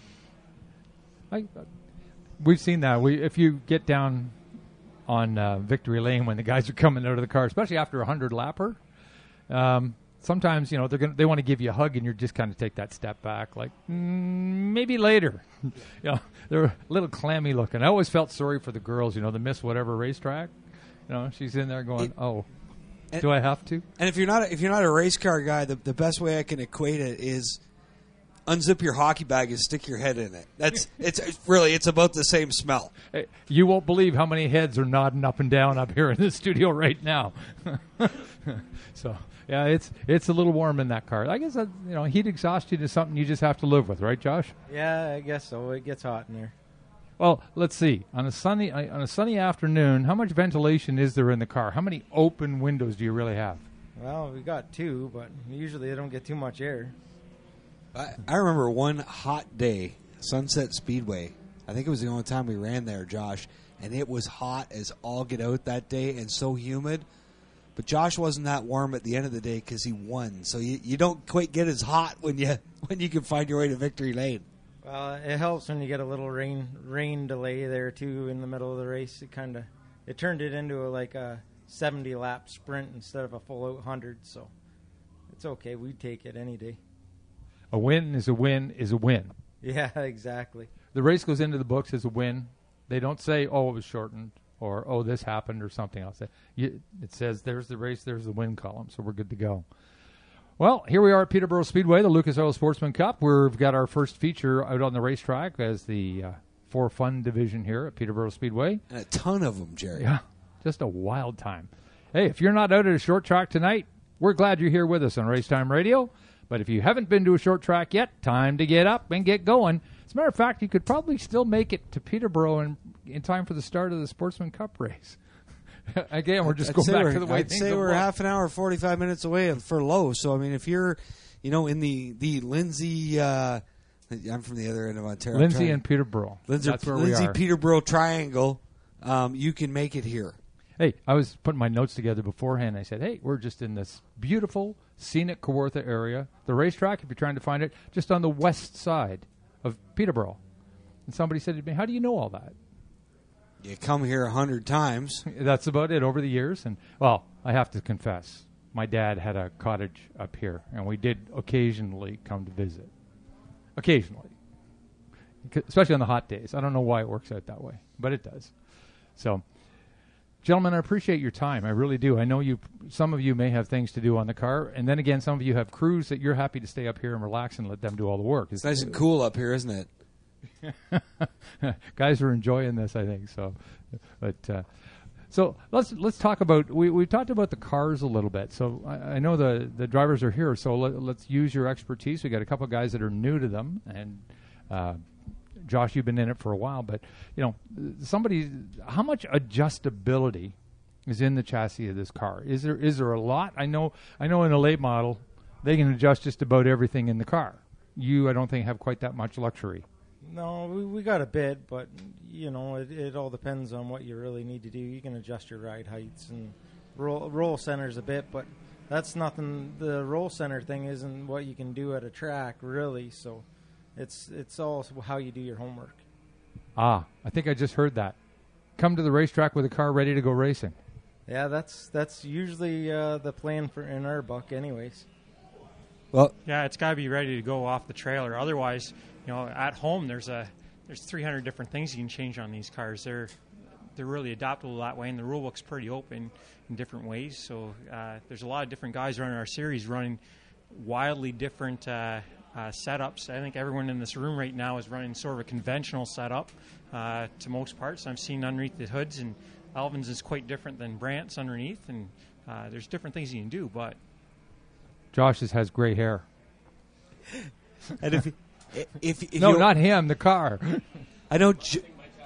S1: I, uh, we've seen that. We if you get down on uh, Victory Lane when the guys are coming out of the car, especially after a hundred lapper, um, sometimes you know they're gonna, they want to give you a hug, and you're just kind of take that step back, like mm, maybe later. you know, they're a little clammy looking. I always felt sorry for the girls. You know, the Miss Whatever racetrack. You know, she's in there going,
S2: It-
S1: "Oh,
S2: and-
S1: do I have to?"
S2: And if you're not a, if you're not a race car guy, the, the best way I can equate it is unzip your hockey bag and stick your head in it. That's it's, it's really it's about the same smell.
S1: Hey, you won't believe how many heads are nodding up and down up here in the studio right now. So yeah, it's it's a little warm in that car. I guess that, you know heat exhaustion is something you just have to live with, right, Josh?
S5: Yeah, I guess so. It gets hot in there.
S1: Well, let's see. On a sunny uh, on a sunny afternoon, how much ventilation is there in the car? How many open windows do you really have?
S5: Well, we got two, but usually they don't get too much air.
S2: I, I remember one hot day Sunset Speedway. I think it was the only time we ran there, Josh, and it was hot as all get out that day and so humid. But Josh wasn't that warm at the end of the day because he won. So you, you don't quite get as hot when you when you can find your way to victory lane.
S5: Well, it helps when you get a little rain rain delay there too in the middle of the race. It kind of it turned it into a, like a seventy lap sprint instead of a full out one hundred. So it's okay. We'd take it any day.
S1: A win is a win is a win.
S5: Yeah, exactly.
S1: The race goes into the books as a win. They don't say, oh, it was shortened, or, oh, this happened, or something else. It says, there's the race, there's the win column, so we're good to go. Well, here we are at Peterborough Speedway, the Lucas Oil Sportsman Cup. We've got our first feature out on the racetrack as the uh, For Fun division here at Peterborough Speedway.
S2: And a ton of them, Jerry.
S1: Yeah, just a wild time. Hey, if you're not out at a short track tonight, we're glad you're here with us on Racetime Radio. But if you haven't been to a short track yet, time to get up and get going. As a matter of fact, you could probably still make it to Peterborough in, in time for the start of the Sportsman Cup race. Again, we're just
S2: I'd
S1: going back to the way
S2: I'd
S1: things
S2: say
S1: have
S2: we're
S1: worked.
S2: half an hour, forty-five minutes away for low. So, I mean, if you're, you know, in the, the Lindsay, uh, I'm from the other end of Ontario.
S1: Lindsay
S2: trying,
S1: and Peterborough.
S2: Lindsay,
S1: That's where
S2: Lindsay
S1: we are.
S2: Peterborough triangle, um, you can make it here.
S1: Hey, I was putting my notes together beforehand. I said, hey, we're just in this beautiful, scenic Kawartha area. The racetrack, if you're trying to find it, just on the west side of Peterborough. And somebody said to me, how do you know all that?
S2: You come here a hundred times.
S1: That's about it over the years. And, well, I have to confess, my dad had a cottage up here, and we did occasionally come to visit. Occasionally. Especially on the hot days. I don't know why it works out that way, but it does. So, gentlemen, I appreciate your time. I really do. I know you. Some of you may have things to do on the car, and then again, some of you have crews that you're happy to stay up here and relax and let them do all the work.
S2: It's nice and cool up here, isn't it?
S1: Guys are enjoying this, I think. So, but uh, so let's let's talk about. We we talked about the cars a little bit. So I, I know the the drivers are here. So let, let's use your expertise. We got a couple of guys that are new to them, and uh, Josh, you've been in it for a while. But you know, somebody, how much adjustability is in the chassis of this car? Is there is there a lot? I know I know in a late model, they can adjust just about everything in the car. You, I don't think, have quite that much luxury.
S5: No, we, we got a bit, but, you know, it, it all depends on what you really need to do. You can adjust your ride heights and roll, roll centers a bit, but that's nothing. The roll center thing isn't what you can do at a track, really, so it's it's all how you do your homework.
S1: Ah, I think I just heard that. Come to the racetrack with a car ready to go racing.
S5: Yeah, that's that's usually uh, the plan for in our buck anyways.
S2: Well,
S6: yeah, it's got to be ready to go off the trailer. Otherwise, you know, at home there's a there's three hundred different things you can change on these cars. They're they're really adaptable that way, and the rule book's pretty open in different ways. So uh, there's a lot of different guys running our series running wildly different uh, uh, setups. I think everyone in this room right now is running sort of a conventional setup uh, to most parts. I've seen underneath the hoods, and Alvin's is quite different than Brant's underneath, and uh, there's different things you can do, but
S1: Josh just has gray hair.
S2: and if, if, if
S1: no,
S2: you,
S1: not him, the car.
S2: I know. J-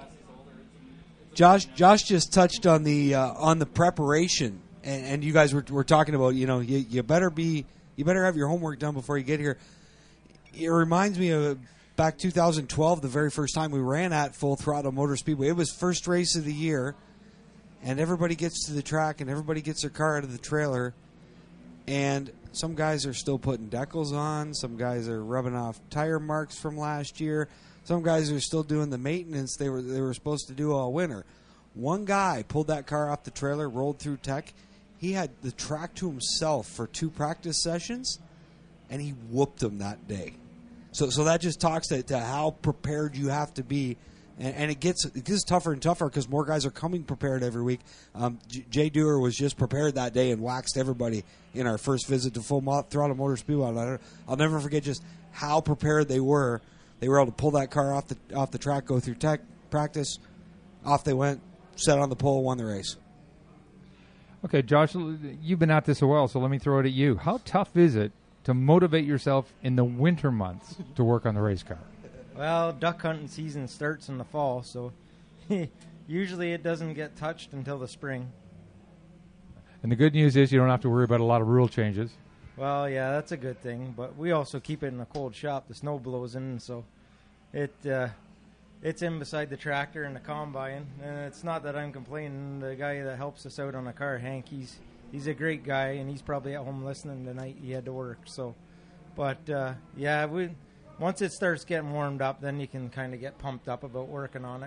S2: Josh, Josh just touched on the uh, on the preparation, and, and you guys were were talking about. You know, you, you better be you better have your homework done before you get here. It reminds me of back two thousand twelve, the very first time we ran at Full Throttle Motor Speedway. It was first race of the year, and everybody gets to the track, and everybody gets their car out of the trailer, and some guys are still putting decals on. Some guys are rubbing off tire marks from last year. Some guys are still doing the maintenance they were they were supposed to do all winter. One guy pulled that car off the trailer, rolled through tech. He had the track to himself for two practice sessions, and he whooped them that day. So so that just talks to, to how prepared you have to be. And, and it gets it gets tougher and tougher because more guys are coming prepared every week. Um, J- Jay Dewar was just prepared that day and waxed everybody in our first visit to Full Mo- Throttle Motor Speedway. I'll never forget just how prepared they were. They were able to pull that car off the off the track, go through tech practice, off they went, set on the pole, won the race.
S1: Okay, Josh, you've been at this a while, so let me throw it at you. How tough is it to motivate yourself in the winter months to work on the race car?
S5: Well, duck hunting season starts in the fall, so usually it doesn't get touched until the spring.
S1: And the good news is you don't have to worry about a lot of rule changes.
S5: Well, yeah, that's a good thing, but we also keep it in a cold shop. The snow blows in, so it uh, it's in beside the tractor and the combine. And it's not that I'm complaining. The guy that helps us out on the car, Hank, he's he's a great guy, and he's probably at home listening tonight. He had to work, so. But uh, yeah, we once it starts getting warmed up, then you can kind of get pumped up about working on it.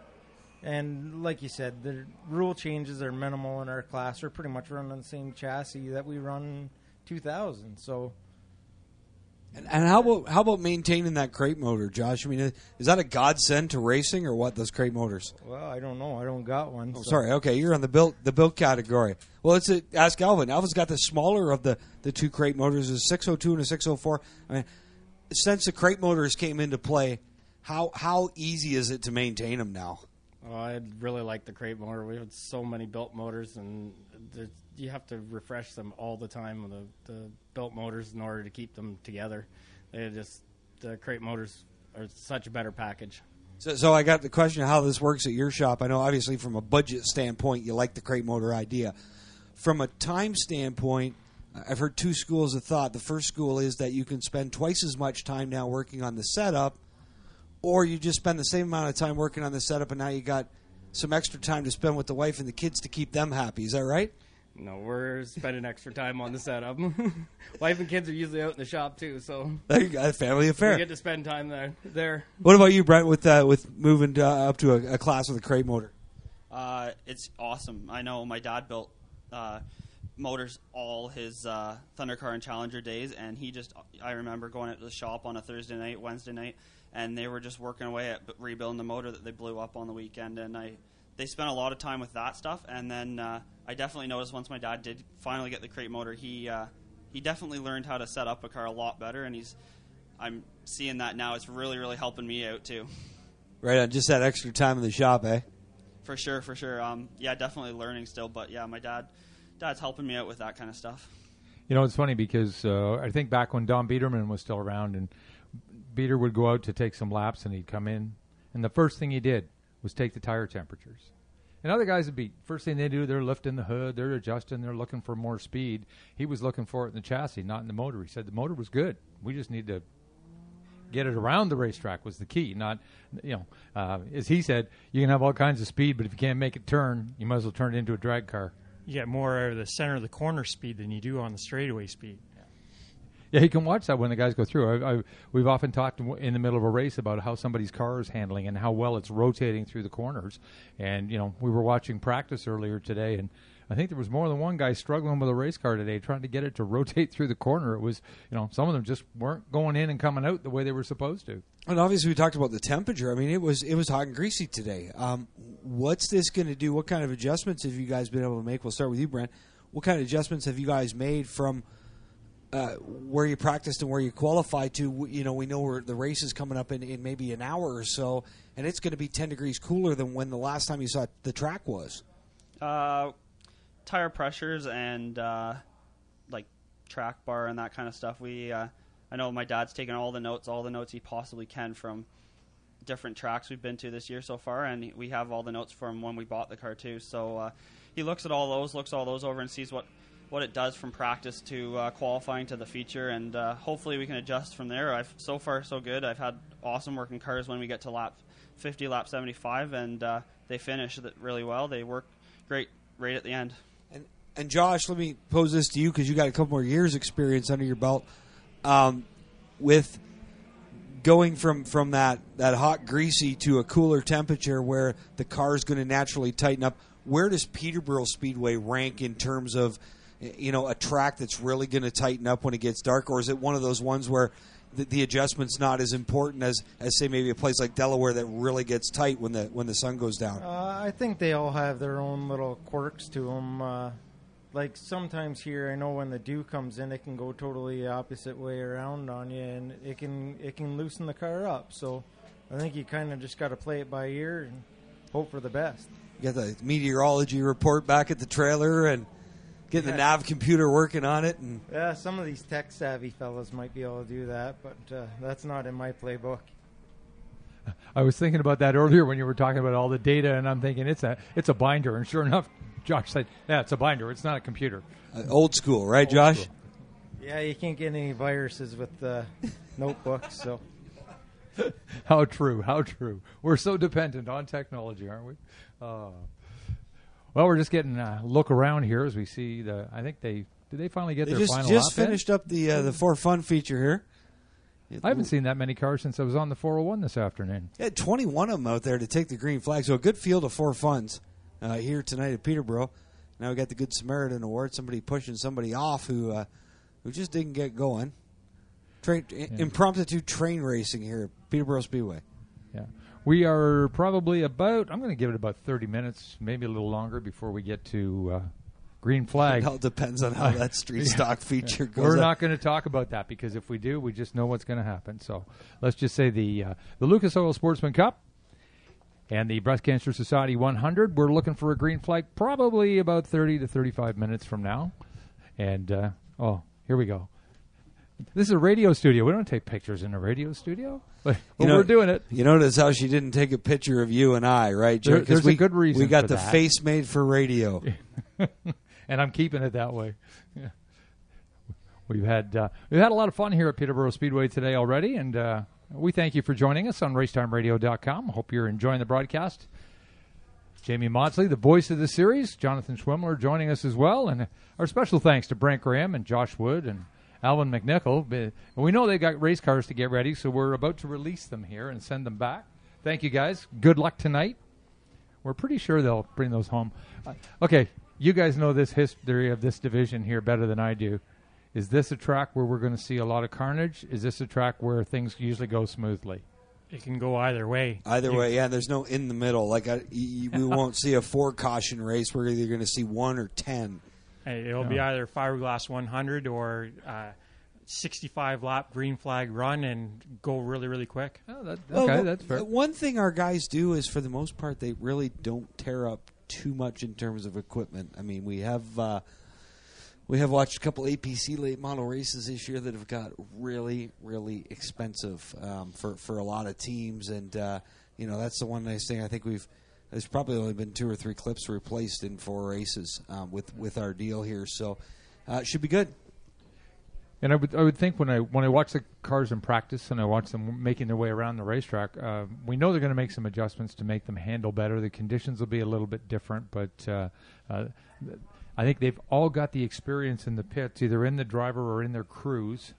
S5: And like you said, the rule changes are minimal in our class. We're pretty much running the same chassis that we run two thousand. So,
S2: and, and how about how about maintaining that crate motor, Josh? I mean, is that a godsend to racing or what? Those crate motors?
S5: Well, I don't know. I don't got one.
S2: Oh,
S5: so.
S2: sorry. Okay, you're on the built the built category. Well, let's uh, ask Alvin. Alvin's got the smaller of the, the two crate motors, a six oh two and a six oh four. I mean, since the crate motors came into play, how how easy is it to maintain them now?
S3: Oh, I really like the crate motor. We have so many built motors, and the, you have to refresh them all the time with the, the built motors in order to keep them together. They just the crate motors are such a better package.
S2: So, so I got the question of how this works at your shop. I know, obviously, from a budget standpoint, you like the crate motor idea. From a time standpoint, I've heard two schools of thought. The first school is that you can spend twice as much time now working on the setup, or you just spend the same amount of time working on the setup, and now you got some extra time to spend with the wife and the kids to keep them happy. Is that right?
S3: No, we're spending extra time on the setup. Wife and kids are usually out in the shop too, so
S2: There you go, family affair.
S3: we get to spend time there. There.
S2: What about you, Brent, with uh, with moving to, uh, up to a, a class with a crate motor?
S4: Uh, it's awesome. I know my dad built uh, motors all his uh, Thundercar and Challenger days, and he just, I remember going out to the shop on a Thursday night, Wednesday night, and they were just working away at rebuilding the motor that they blew up on the weekend, and I they spent a lot of time with that stuff, and then uh, I definitely noticed once my dad did finally get the crate motor, he uh, he definitely learned how to set up a car a lot better, and he's I'm seeing that now. It's really, really helping me out too.
S2: Right on, just that extra time in the shop, eh?
S4: For sure, for sure. Um, yeah, definitely learning still, but yeah, my dad, dad's helping me out with that kind of stuff.
S1: You know, it's funny because uh, I think back when Don Biederman was still around, and Bieder would go out to take some laps, and he'd come in, and the first thing he did was take the tire temperatures. And other guys would be, first thing they do, they're lifting the hood, they're adjusting, they're looking for more speed. He was looking for it in the chassis, not in the motor. He said the motor was good. We just need to get it around the racetrack was the key. Not, you know, uh, as he said, you can have all kinds of speed, but if you can't make it turn, you might as well turn it into a drag car.
S6: You get more out of the center of the corner speed than you do on the straightaway speed.
S1: Yeah, you can watch that when the guys go through. I, I, we've often talked in the middle of a race about how somebody's car is handling and how well it's rotating through the corners. And, you know, we were watching practice earlier today, and I think there was more than one guy struggling with a race car today, trying to get it to rotate through the corner. It was, you know, some of them just weren't going in and coming out the way they were supposed to.
S2: And obviously we talked about the temperature. I mean, it was it was hot and greasy today. Um, what's this going to do? What kind of adjustments have you guys been able to make? We'll start with you, Brent. What kind of adjustments have you guys made from uh, where you practiced and where you qualified to? You know, we know where the race is coming up in, in maybe an hour or so, and it's going to be ten degrees cooler than when the last time you saw the track was.
S4: Uh, tire pressures and uh, like track bar and that kind of stuff. We, uh, I know my dad's taken all the notes, all the notes he possibly can from different tracks we've been to this year so far, and we have all the notes from when we bought the car too. So uh, he looks at all those, looks all those over, and sees what, what it does from practice to uh, qualifying to the feature, and uh, hopefully we can adjust from there. I've so far so good. I've had awesome working cars when we get to lap fifty, lap seventy-five, and uh, they finish really well. They work great right at the end.
S2: And and Josh, let me pose this to you because you got a couple more years experience under your belt. Um, with going from, from that, that hot, greasy to a cooler temperature where the car is going to naturally tighten up, where does Peterborough Speedway rank in terms of, you know, a track that's really going to tighten up when it gets dark? Or is it one of those ones where the, the adjustment's not as important as, as, say, maybe a place like Delaware that really gets tight when the when the sun goes down?
S5: Uh, I think they all have their own little quirks to them. Uh, like sometimes here, I know when the dew comes in, it can go totally opposite way around on you, and it can it can loosen the car up. So I think you kind of just got to play it by ear and hope for the best.
S2: You got the meteorology report back at the trailer and getting
S5: Yeah.
S2: the nav computer working on it. And
S5: Yeah, some of these tech savvy fellas might be able to do that, but uh, that's not in my playbook.
S1: I was thinking about that earlier when you were talking about all the data, and I'm thinking it's a it's a binder. And sure enough, Josh said, "Yeah, it's a binder. It's not a computer."
S2: uh, old school, right,
S1: Old
S2: Josh?
S1: school.
S5: Yeah, you can't get any viruses with uh, notebooks, so.
S1: How true, how true. We're so dependent on technology, aren't we? Uh, well, we're just getting a look around here as we see the, I think they, did they finally get
S2: They
S1: their
S2: just,
S1: final
S2: just
S1: lap in?
S2: finished up the uh, the For Fun feature here. It,
S1: I haven't seen that many cars since I was on the four oh one this afternoon.
S2: They had twenty-one of them out there to take the green flag. So a good field of For Funs uh, here tonight at Peterborough. Now we got the Good Samaritan Award. Somebody pushing somebody off who uh, who just didn't get going. Train, yeah. Impromptu train racing here at Peterborough Speedway.
S1: Yeah, we are probably about, I'm going to give it about thirty minutes, maybe a little longer before we get to uh, green flag.
S2: It all depends on how that street
S1: yeah.
S2: stock feature goes.
S1: We're
S2: up.
S1: not going to talk about that because if we do, we just know what's going to happen. So let's just say the uh, the Lucas Oil Sportsman Cup and the Breast Cancer Society one hundred, we're looking for a green flag probably about thirty to thirty-five minutes from now. And, uh, oh, here we go. This is a radio studio. We don't take pictures in a radio studio. But
S2: You know,
S1: we're doing it.
S2: You notice how she didn't take a picture of you and I, right, Joe?
S1: There-
S2: 'Cause
S1: there's a
S2: we,
S1: good reason
S2: We got
S1: for
S2: the
S1: that.
S2: face made for radio.
S1: And I'm keeping it that way. Yeah. We've had uh, we've had a lot of fun here at Peterborough Speedway today already, and uh, we thank you for joining us on racetime radio dot com. Hope you're enjoying the broadcast. Jamie Maudsley, the voice of the series, Jonathan Schwimler joining us as well, and our special thanks to Brent Graham and Josh Wood and Alvin McNichol. We know they've got race cars to get ready, so we're about to release them here and send them back. Thank you, guys. Good luck tonight. We're pretty sure they'll bring those home. Uh, okay, you guys know this history of this division here better than I do. Is this a track where we're going to see a lot of carnage? Is this a track where things usually go smoothly?
S6: It can go either way.
S2: Either
S6: You-
S2: way, yeah, there's no in the middle. Like I, y- we won't see a four caution race. We're either going to see one or ten.
S6: Hey, It'll be either fiberglass one hundred or uh, sixty-five lap green flag run and go really, really quick.
S1: Oh, that,
S2: Well,
S1: okay,
S2: well,
S1: that's fair.
S2: One thing our guys do is, for the most part, they really don't tear up too much in terms of equipment. I mean, we have uh, we have watched a couple A P C late model races this year that have got really, really expensive um, for for a lot of teams, and uh, you know that's the one nice thing. I think we've there's probably only been two or three clips replaced in four races um, with with our deal here, so uh, it should be good.
S1: And I would I would think when I when I watch the cars in practice and I watch them making their way around the racetrack, uh, we know they're going to make some adjustments to make them handle better. The conditions will be a little bit different, but uh, uh, I think they've all got the experience in the pits, either in the driver or in their crews,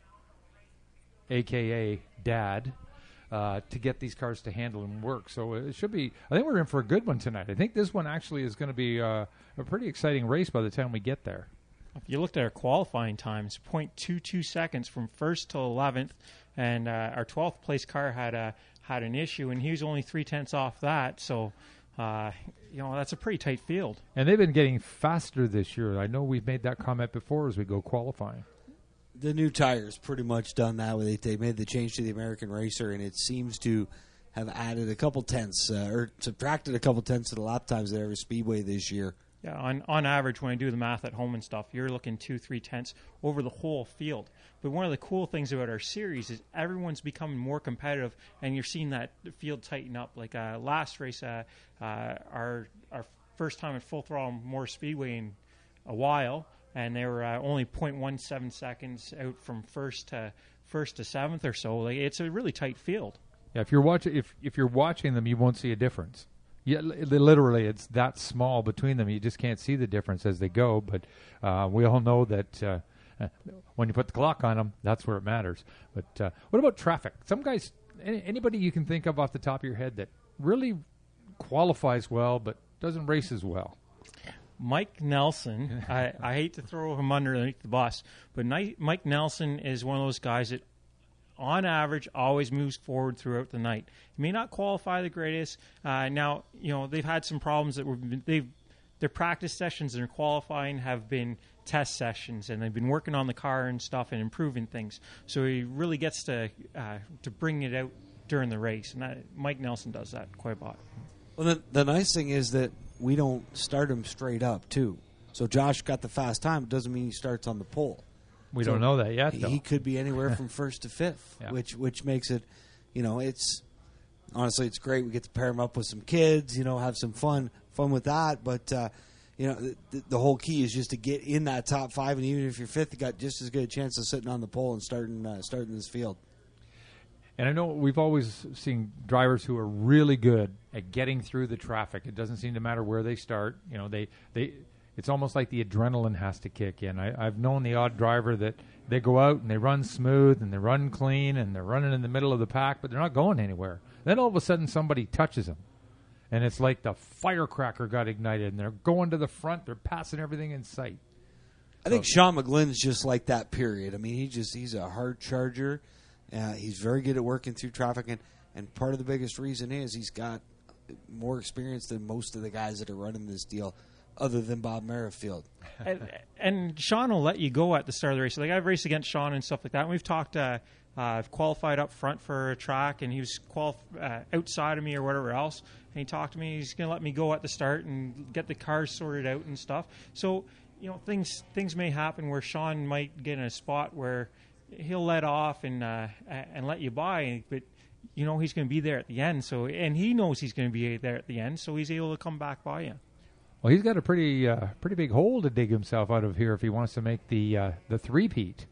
S1: a k a. Dad, uh, to get these cars to handle and work. So it should be. I think we're in for a good one tonight. I think this one actually is going to be uh, a pretty exciting race by the time we get there.
S6: If you looked at our qualifying times, zero point two two seconds from first to eleventh, and uh, our twelfth place car had a had an issue, and he was only three tenths off that. So, uh, you know, that's a pretty tight field.
S1: And they've been getting faster this year. I know we've made that comment before as we go qualifying.
S2: The new tires pretty much done that. They they made the change to the American Racer, and it seems to have added a couple tenths uh, or subtracted a couple tenths to the lap times at every speedway this year.
S6: Yeah, on, on average, when I do the math at home and stuff, you're looking two, three tenths over the whole field. But one of the cool things about our series is everyone's becoming more competitive, and you're seeing that field tighten up. Like uh, last race, uh, uh, our our first time at Full Throttle Moore Speedway in a while, and they were uh, only zero point one seven seconds out from first to first to seventh or so. Like, it's a really tight field.
S1: Yeah, if you're watching, if if you're watching them, you won't see a difference. Yeah, li- literally, it's that small between them. You just can't see the difference as they go. But uh, we all know that uh, when you put the clock on them, that's where it matters. But uh, what about traffic? Some guys, any, anybody you can think of off the top of your head that really qualifies well but doesn't race as well?
S6: Mike Nelson, I, I hate to throw him underneath the bus, but Ni- Mike Nelson is one of those guys that, on average, always moves forward throughout the night. He may not qualify the greatest. Uh, now, you know, they've had some problems that were they've their practice sessions and their qualifying have been test sessions, and they've been working on the car and stuff and improving things. So he really gets to uh, to bring it out during the race, and that, Mike Nelson does that quite a lot.
S2: Well, the, the nice thing is that we don't start him straight up, too. So Josh got the fast time. It doesn't mean he starts on the pole.
S1: We
S2: So
S1: don't know that yet, though.
S2: He could be anywhere from first to fifth,
S1: Yeah.
S2: which which makes it, you know, it's honestly it's great. We get to pair him up with some kids, you know, have some fun fun with that. But uh, you know, the, the whole key is just to get in that top five, and even if you're fifth, you got just as good a chance of sitting on the pole and starting uh, starting this field.
S1: And I know we've always seen drivers who are really good at getting through the traffic. It doesn't seem to matter where they start. You know, they, they it's almost like the adrenaline has to kick in. I, I've known the odd driver that they go out and they run smooth and they run clean and they're running in the middle of the pack, but they're not going anywhere. Then all of a sudden somebody touches them. And it's like the firecracker got ignited, and they're going to the front. They're passing everything in sight.
S2: I think Sean McGlynn's just like that, period. I mean, he just he's a hard charger. Uh, he's very good at working through traffic, and, and part of the biggest reason is he's got more experience than most of the guys that are running this deal, other than Bob Merrifield.
S6: and, and Sean will let you go at the start of the race. Like, I've raced against Sean and stuff like that, and we've talked uh, uh, I've qualified up front for a track, and he was quali- uh, outside of me or whatever else, and he talked to me. He's going to let me go at the start and get the cars sorted out and stuff. So, you know, things things may happen where Sean might get in a spot where he'll let off and uh, and let you by, but you know he's going to be there at the end. So, and he knows he's going to be there at the end, so he's able to come back by you.
S1: Well, he's got a pretty uh, pretty big hole to dig himself out of here if he wants to make the uh, the three-peat.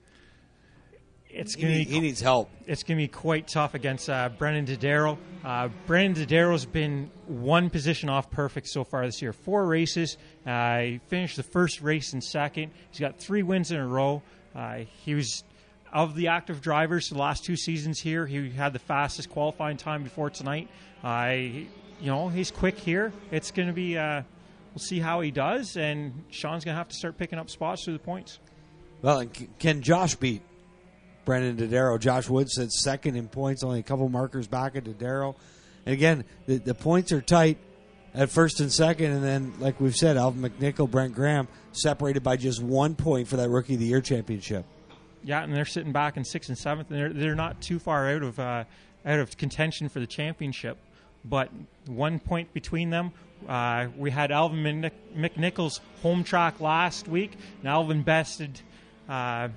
S6: It's
S2: He,
S6: going to
S2: need- he needs help.
S6: It's going to be quite tough against uh, Brennan Dodaro. Uh, Brennan Dodaro's been one position off perfect so far this year. Four races. Uh, he finished the first race in second. He's got three wins in a row. Uh, he was, of the active drivers the last two seasons here, he had the fastest qualifying time before tonight. Uh, he, you know, he's quick here. It's going to be, uh, we'll see how he does, and Sean's going to have to start picking up spots through the points.
S2: Well, and c- can Josh beat Brendan Dodaro? Josh Wood sits second in points, only a couple markers back at Dodaro. And again, the, the points are tight at first and second, and then, like we've said, Alvin McNichol, Brent Graham, separated by just one point for that Rookie of the Year championship.
S6: Yeah, and they're sitting back in sixth and seventh, and they're they're not too far out of uh, out of contention for the championship. But one point between them. Uh, we had Alvin Mc- McNichol's home track last week, and Alvin bested uh,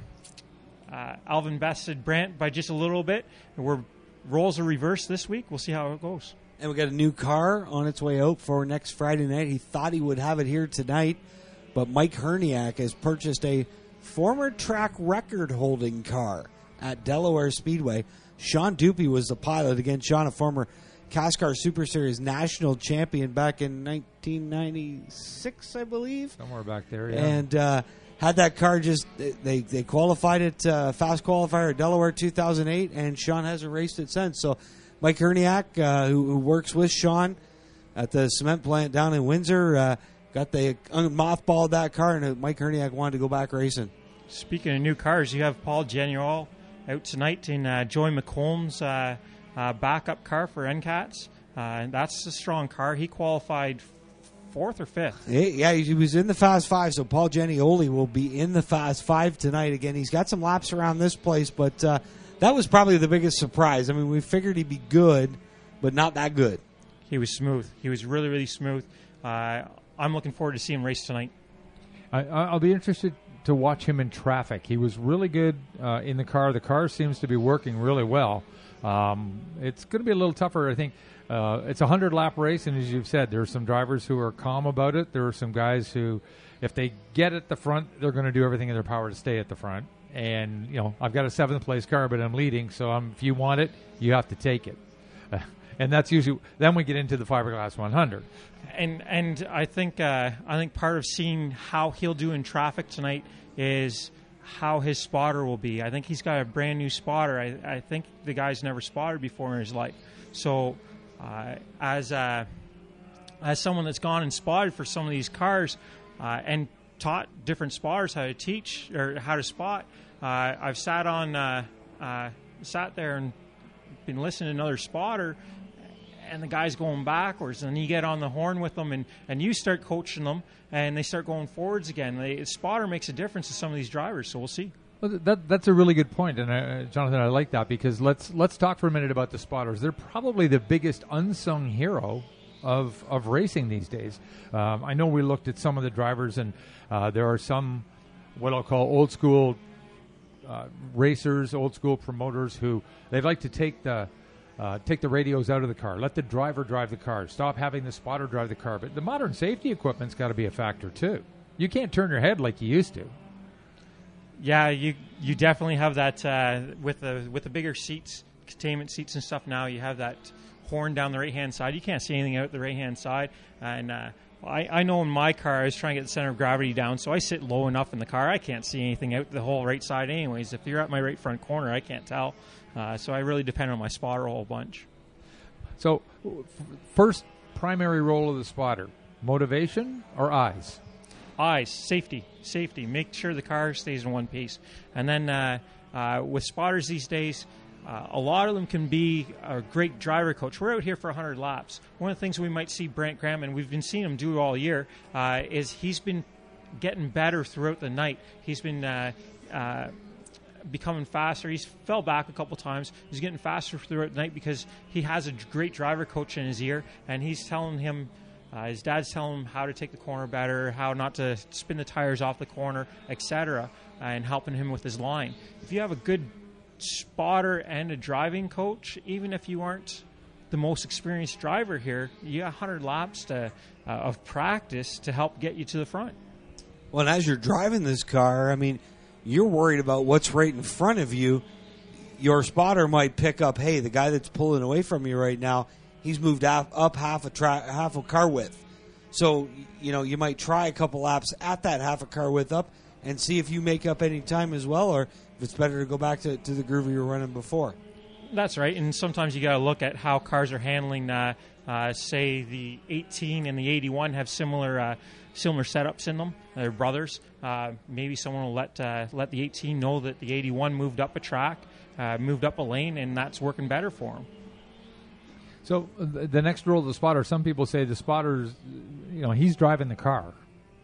S6: uh, Alvin bested Brant by just a little bit. And we're roles are reversed this week. We'll see how it goes.
S2: And we got a new car on its way out for next Friday night. He thought he would have it here tonight, but Mike Herniak has purchased a former track record-holding car at Delaware Speedway. Sean Dupy was the pilot. Again, Sean, a former CASCAR Super Series national champion back in nineteen ninety-six, I believe.
S1: Somewhere back there, yeah.
S2: And uh, had that car just, they, they qualified it, uh, fast qualifier at Delaware two thousand eight, and Sean hasn't raced it since. So Mike Herniak, uh, who, who works with Sean at the cement plant down in Windsor, uh, got the mothballed that car, and Mike Herniak wanted to go back racing.
S6: Speaking of new cars, you have Paul Geniol out tonight in uh, Joey McComb's uh, uh, backup car for N CATS. Uh, that's a strong car. He qualified fourth or fifth.
S2: Yeah, he was in the Fast Five, so Paul Genioli will be in the Fast Five tonight. Again, he's got some laps around this place, but uh, that was probably the biggest surprise. I mean, we figured he'd be good, but not that good.
S6: He was smooth. He was really, really smooth. Uh, I'm looking forward to seeing him race tonight.
S1: I, I'll be interested to watch him in traffic. He was really good uh, in the car. The car seems to be working really well. Um, it's going to be a little tougher, I think. Uh, it's a hundred-lap race, and as you've said, there are some drivers who are calm about it. There are some guys who, if they get at the front, they're going to do everything in their power to stay at the front. And, you know, I've got a seventh-place car, but I'm leading, so I'm, if you want it, you have to take it. Uh, and that's usually – then we get into the fiberglass one hundred.
S6: And and I think uh, I think part of seeing how he'll do in traffic tonight is how his spotter will be. I think he's got a brand new spotter. I, I think the guy's never spotted before in his life. So uh, as uh, as someone that's gone and spotted for some of these cars uh, and taught different spotters how to teach or how to spot, uh, I've sat on uh, uh, sat there and been listening to another spotter. And the guy's going backwards, and you get on the horn with them, and, and you start coaching them, and they start going forwards again. The spotter makes a difference to some of these drivers, so we'll see.
S1: Well, that that's a really good point, and uh, Jonathan, I like that because let's let's talk for a minute about the spotters. They're probably the biggest unsung hero of of racing these days. Um, I know we looked at some of the drivers, and uh, there are some what I'll call old school uh, racers, old school promoters who they'd like to take the Uh, take the radios out of the car. Let the driver drive the car. Stop having the spotter drive the car. But the modern safety equipment's got to be a factor, too. You can't turn your head like you used to.
S6: Yeah, you you definitely have that uh, with the with the bigger seats containment seats and stuff now, you have that horn down the right-hand side. You can't see anything out the right-hand side. And uh, I, I know in my car, I was trying to get the center of gravity down, so I sit low enough in the car, I can't see anything out the whole right side anyways. If you're at my right front corner, I can't tell. Uh, so I really depend on my spotter a whole bunch.
S1: So, f- first primary role of the spotter, motivation or eyes?
S6: Eyes, safety, safety. Make sure the car stays in one piece. And then uh, uh, with spotters these days, uh, a lot of them can be a great driver coach. We're out here for one hundred laps. One of the things we might see Brent Graham, and we've been seeing him do all year, uh, is he's been getting better throughout the night. He's been uh, uh, becoming faster. He's fell back a couple times. He's getting faster throughout the night because he has a great driver coach in his ear, and he's telling him, uh, his dad's telling him how to take the corner better, how not to spin the tires off the corner, et cetera, and helping him with his line. If you have a good spotter and a driving coach, even if you aren't the most experienced driver here, you got one hundred laps to, uh, of practice to help get you to the front.
S2: Well, and as you're driving this car, I mean, you're worried about what's right in front of you. Your spotter might pick up, hey, the guy that's pulling away from you right now, he's moved up, up half a tra- half a car width. So, you know, you might try a couple laps at that half a car width up and see if you make up any time as well, or if it's better to go back to, to the groove you were running before.
S6: That's right, and sometimes you got to look at how cars are handling. Uh, uh, say the eighteen and the eighty-one have similar uh, similar setups in them. They're brothers. Uh, maybe someone will let uh, let the eighteen know that the eighty-one moved up a track, uh, moved up a lane, and that's working better for them.
S1: So uh, the next role of the spotter, some people say the spotter's, you know, he's driving the car.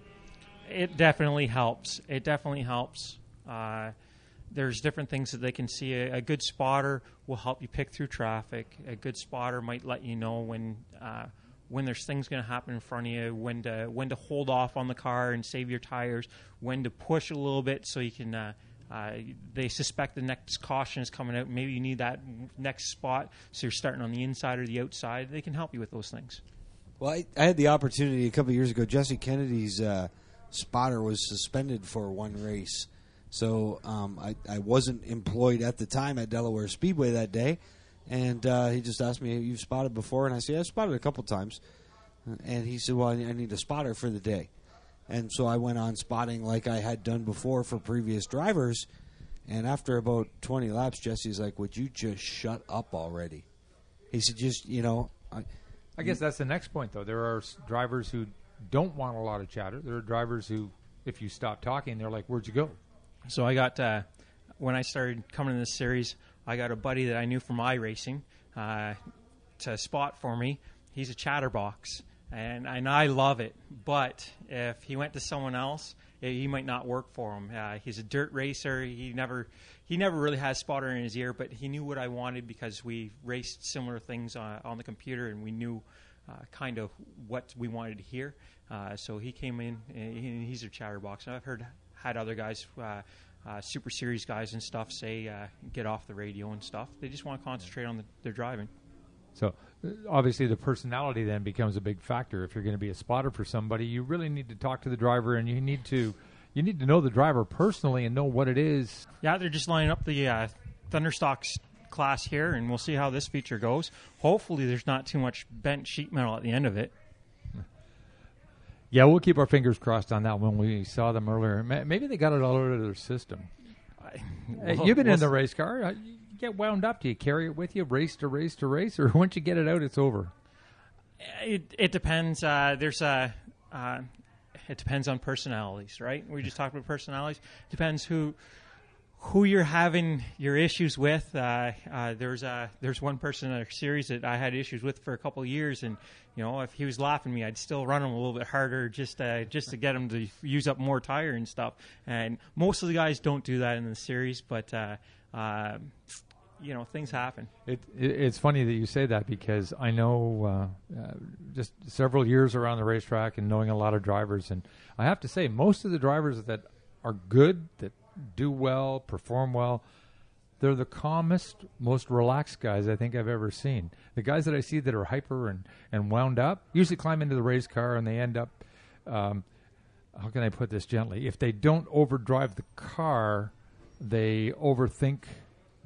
S6: It definitely helps. It definitely helps. Uh, there's different things that they can see. A, a good spotter will help you pick through traffic. A good spotter might let you know when uh, when there's things going to happen in front of you, when to when to hold off on the car and save your tires, when to push a little bit so you can. Uh, uh, they suspect the next caution is coming out. Maybe you need that next spot, so you're starting on the inside or the outside. They can help you with those things.
S2: Well, I, I had the opportunity a couple of years ago. Jesse Kennedy's uh, spotter was suspended for one race. So um, I, I wasn't employed at the time at Delaware Speedway that day. And uh, he just asked me, have you spotted before? And I said, yeah, I've spotted a couple times. And he said, well, I need a spotter for the day. And so I went on spotting like I had done before for previous drivers. And after about twenty laps, Jesse's like, would you just shut up already? He said, just, you know. I,
S1: I guess that's the next point, though. There are s- drivers who don't want a lot of chatter. There are drivers who, if you stop talking, they're like, where'd you go?
S6: So I got, uh, when I started coming in this series, I got a buddy that I knew from iRacing uh, to spot for me. He's a chatterbox, and, and I love it. But if he went to someone else, it, he might not work for him. Uh, he's a dirt racer. He never he never really has spotter in his ear, but he knew what I wanted because we raced similar things on, on the computer, and we knew uh, kind of what we wanted to hear. Uh, so he came in, and he's a chatterbox. And I've heard had other guys, uh, uh, Super Series guys and stuff, say uh, get off the radio and stuff. They just want to concentrate on the, their driving.
S1: So uh, obviously the personality then becomes a big factor. If you're going to be a spotter for somebody, you really need to talk to the driver, and you need to you need to know the driver personally and know what it is.
S6: Yeah, they're just lining up the uh, Thunderstocks class here, and we'll see how this feature goes. Hopefully there's not too much bent sheet metal at the end of it.
S1: Yeah, we'll keep our fingers crossed on that when we saw them earlier. Maybe they got it all out of their system.
S6: I,
S1: Hey,
S6: we'll-
S1: you've been
S6: we'll
S1: in the
S6: s-
S1: race car. Uh, You get wound up. Do you carry it with you, race to race to race, or once you get it out, it's over?
S6: It, it depends. Uh, there's a. Uh, it depends on personalities, right? We just talked about personalities. Depends who who you're having your issues with. Uh, uh, there's a there's one person in our series that I had issues with for a couple of years, and you know, if he was laughing at me, I'd still run him a little bit harder just uh, just to get him to use up more tire and stuff. And most of the guys don't do that in the series, but uh, uh, you know, things happen.
S1: It, it, it's funny that you say that because I know uh, uh, just several years around the racetrack and knowing a lot of drivers, and I have to say most of the drivers that are good, that do well, perform well, they're the calmest, most relaxed guys I think I've ever seen. The guys that I see that are hyper and, and wound up usually climb into the race car and they end up, um, how can I put this gently? If they don't overdrive the car, they overthink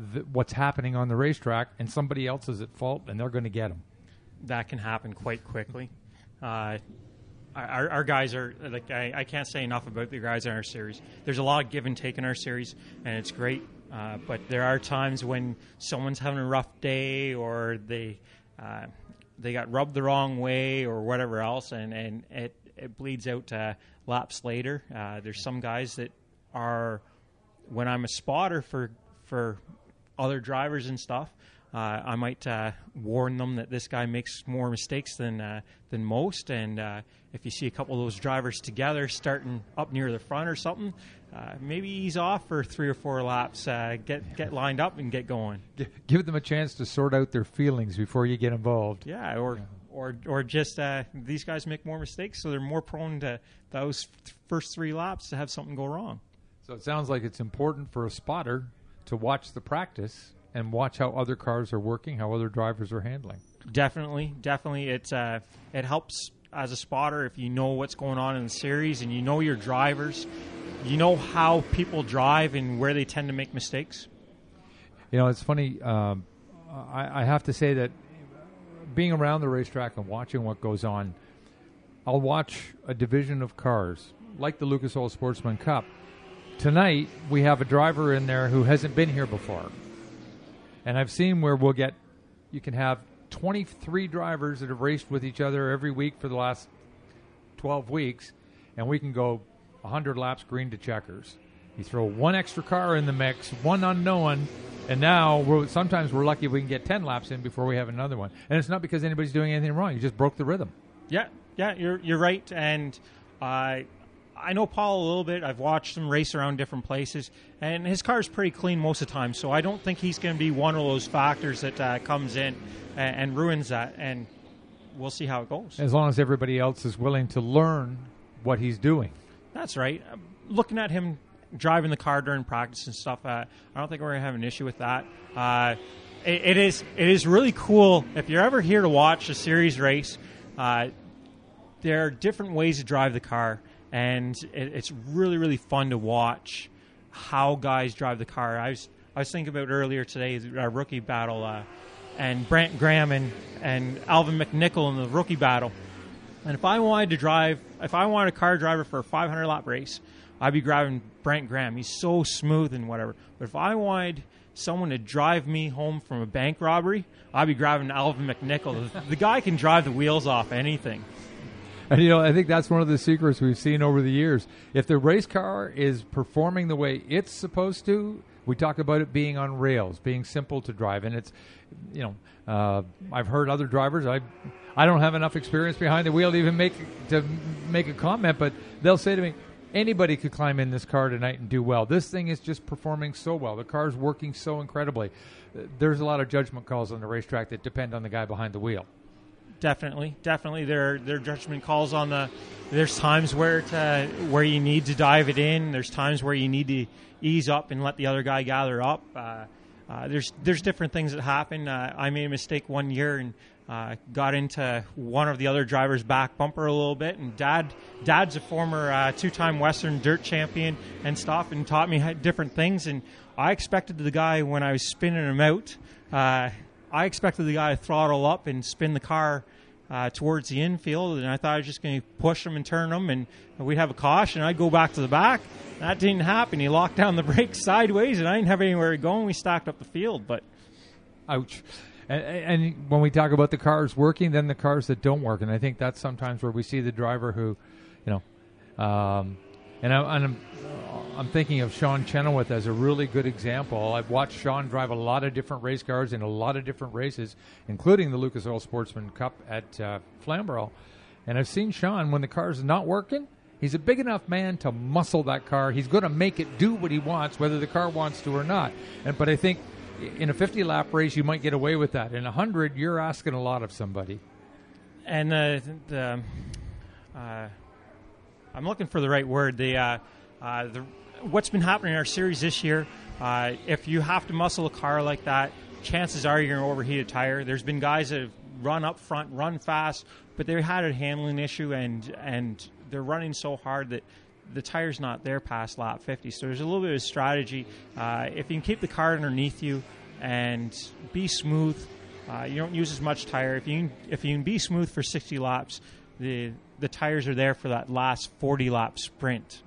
S1: th- what's happening on the racetrack, and somebody else is at fault, and they're going to get them.
S6: That can happen quite quickly. Uh, our, our guys are like I, I can't say enough about the guys in our series. There's a lot of give and take in our series, and it's great. Uh, but there are times when someone's having a rough day, or they uh, they got rubbed the wrong way, or whatever else, and, and it, it bleeds out to laps later. Uh, there's some guys that are, when I'm a spotter for for other drivers and stuff, uh, I might uh, warn them that this guy makes more mistakes than uh, than most, and uh, if you see a couple of those drivers together starting up near the front or something, uh, maybe ease off for three or four laps, uh, get get lined up and get going.
S1: Give them a chance to sort out their feelings before you get involved.
S6: Yeah, or
S1: Yeah.
S6: or or just uh, these guys make more mistakes, so they're more prone to those f- first three laps to have something go wrong.
S1: So it sounds like it's important for a spotter to watch the practice and watch how other cars are working, how other drivers are handling.
S6: Definitely, definitely, it's uh, it helps as a spotter if you know what's going on in the series and you know your drivers, you know how people drive and where they tend to make mistakes.
S1: You know, it's funny. Um, I, I have to say that being around the racetrack and watching what goes on, I'll watch a division of cars like the Lucas Oil Sportsman Cup. Tonight, we have a driver in there who hasn't been here before. And I've seen where we'll get, you can have twenty-three drivers that have raced with each other every week for the last twelve weeks, and we can go one hundred laps green to checkers. You throw one extra car in the mix, one unknown, and now we're, sometimes we're lucky if we can get ten laps in before we have another one. And it's not because anybody's doing anything wrong. You just broke the rhythm.
S6: Yeah, yeah, you're you're right, and I I know Paul a little bit. I've watched him race around different places, and his car's pretty clean most of the time. So I don't think he's going to be one of those factors that uh, comes in and, and ruins that. And we'll see how it goes.
S1: As long as everybody else is willing to learn what he's doing.
S6: That's right. Um, Looking at him driving the car during practice and stuff, uh, I don't think we're going to have an issue with that. Uh, it, it is it is really cool. If you're ever here to watch a series race, uh, there are different ways to drive the car, and it, it's really, really fun to watch how guys drive the car. I was I was thinking about earlier today, our rookie battle, uh, and Brant Graham and, and Alvin McNichol in the rookie battle. And if I wanted to drive, if I wanted a car driver for a five hundred lap race, I'd be driving Brant Graham. He's so smooth and whatever. But if I wanted someone to drive me home from a bank robbery, I'd be driving Alvin McNichol. The, the guy can drive the wheels off anything.
S1: And, you know, I think that's one of the secrets we've seen over the years. If the race car is performing the way it's supposed to, we talk about it being on rails, being simple to drive. And it's, you know, uh, I've heard other drivers, I I don't have enough experience behind the wheel to even make to make a comment, but they'll say to me, anybody could climb in this car tonight and do well. This thing is just performing so well. The car's working so incredibly. There's a lot of judgment calls on the racetrack that depend on the guy behind the wheel.
S6: Definitely, definitely. There, there are judgment calls on the. There's times where to, where you need to dive it in. There's times where you need to ease up and let the other guy gather up. Uh, uh, there's there's different things that happen. Uh, I made a mistake one year and uh, got into one of the other drivers' back bumper a little bit. And Dad, Dad's a former uh, two-time Western Dirt champion and stuff, and taught me how- different things. And I expected the guy when I was spinning him out. Uh, I expected the guy to throttle up and spin the car uh, towards the infield, and I thought I was just going to push him and turn him, and we'd have a caution. I'd go back to the back. That didn't happen. He locked down the brakes sideways, and I didn't have anywhere to go, and we stacked up the field. But
S1: Ouch. And, and when we talk about the cars working, then the cars that don't work, and I think that's sometimes where we see the driver who, you know, um, and, I, and I'm, I'm thinking of Sean Chenoweth as a really good example. I've watched Sean drive a lot of different race cars in a lot of different races, including the Lucas Oil Sportsman Cup at uh, Flamborough. And I've seen Sean, when the car's not working, he's a big enough man to muscle that car. He's going to make it do what he wants, whether the car wants to or not. And But I think in a fifty-lap race, you might get away with that. In one hundred, you're asking a lot of somebody.
S6: and uh, the uh, I'm looking for the right word. The uh, uh, the what's been happening in our series this year, uh, if you have to muscle a car like that, chances are you're going to overheat a tire. There's been guys that have run up front, run fast, but they had a handling issue, and and they're running so hard that the tire's not there past lap fifty. So there's a little bit of strategy. Uh, if you can keep the car underneath you and be smooth, uh, you don't use as much tire. If you can, if you can be smooth for sixty laps, the the tires are there for that last forty lap sprint.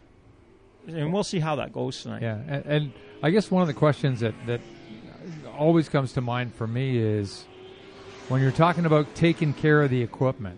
S6: And we'll see how that goes tonight.
S1: Yeah, and, and I guess one of the questions that, that always comes to mind for me is when you're talking about taking care of the equipment,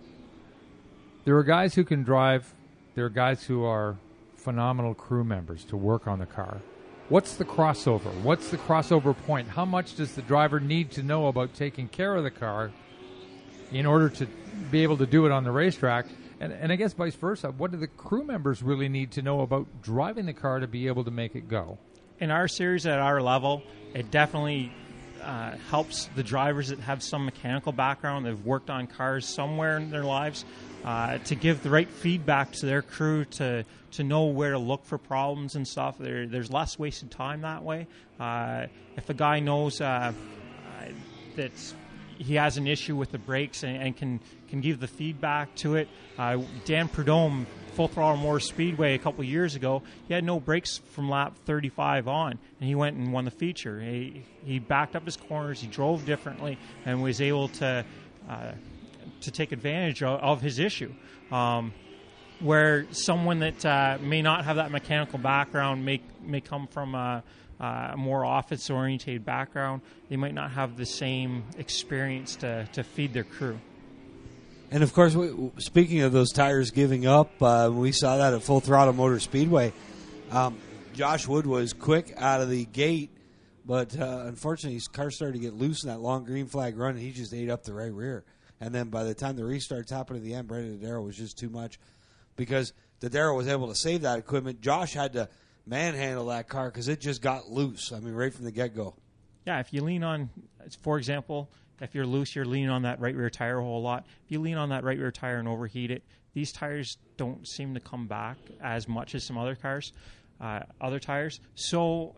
S1: there are guys who can drive, there are guys who are phenomenal crew members to work on the car. What's the crossover? What's the crossover point? How much does the driver need to know about taking care of the car in order to be able to do it on the racetrack? And, and I guess vice versa. What do the crew members really need to know about driving the car to be able to make it go?
S6: In our series at our level, it definitely uh, helps the drivers that have some mechanical background, that have worked on cars somewhere in their lives, uh, to give the right feedback to their crew to to know where to look for problems and stuff. There, there's less wasted time that way. Uh, if a guy knows uh, that he has an issue with the brakes and, and can can give the feedback to it. Uh, Dan Prudhomme, Full Throttle Motor Speedway a couple of years ago, he had no brakes from lap thirty-five on, and he went and won the feature. He, he backed up his corners, he drove differently, and was able to uh, to take advantage of, of his issue. Um, where someone that uh, may not have that mechanical background may may come from a, a more office-oriented background, they might not have the same experience to, to feed their crew.
S2: And, of course, we, speaking of those tires giving up, uh, we saw that at Full Throttle Motor Speedway. Um, Josh Wood was quick out of the gate, but uh, unfortunately his car started to get loose in that long green flag run, and he just ate up the right rear. And then by the time the restarts happened at the end, Brendan Dodaro was just too much. Because Dodaro was able to save that equipment, Josh had to manhandle that car because it just got loose. I mean, right from the get-go.
S6: Yeah, if you lean on, for example, if you're loose, you're leaning on that right rear tire a whole lot. If you lean on that right rear tire and overheat it, these tires don't seem to come back as much as some other cars, uh, other tires. So,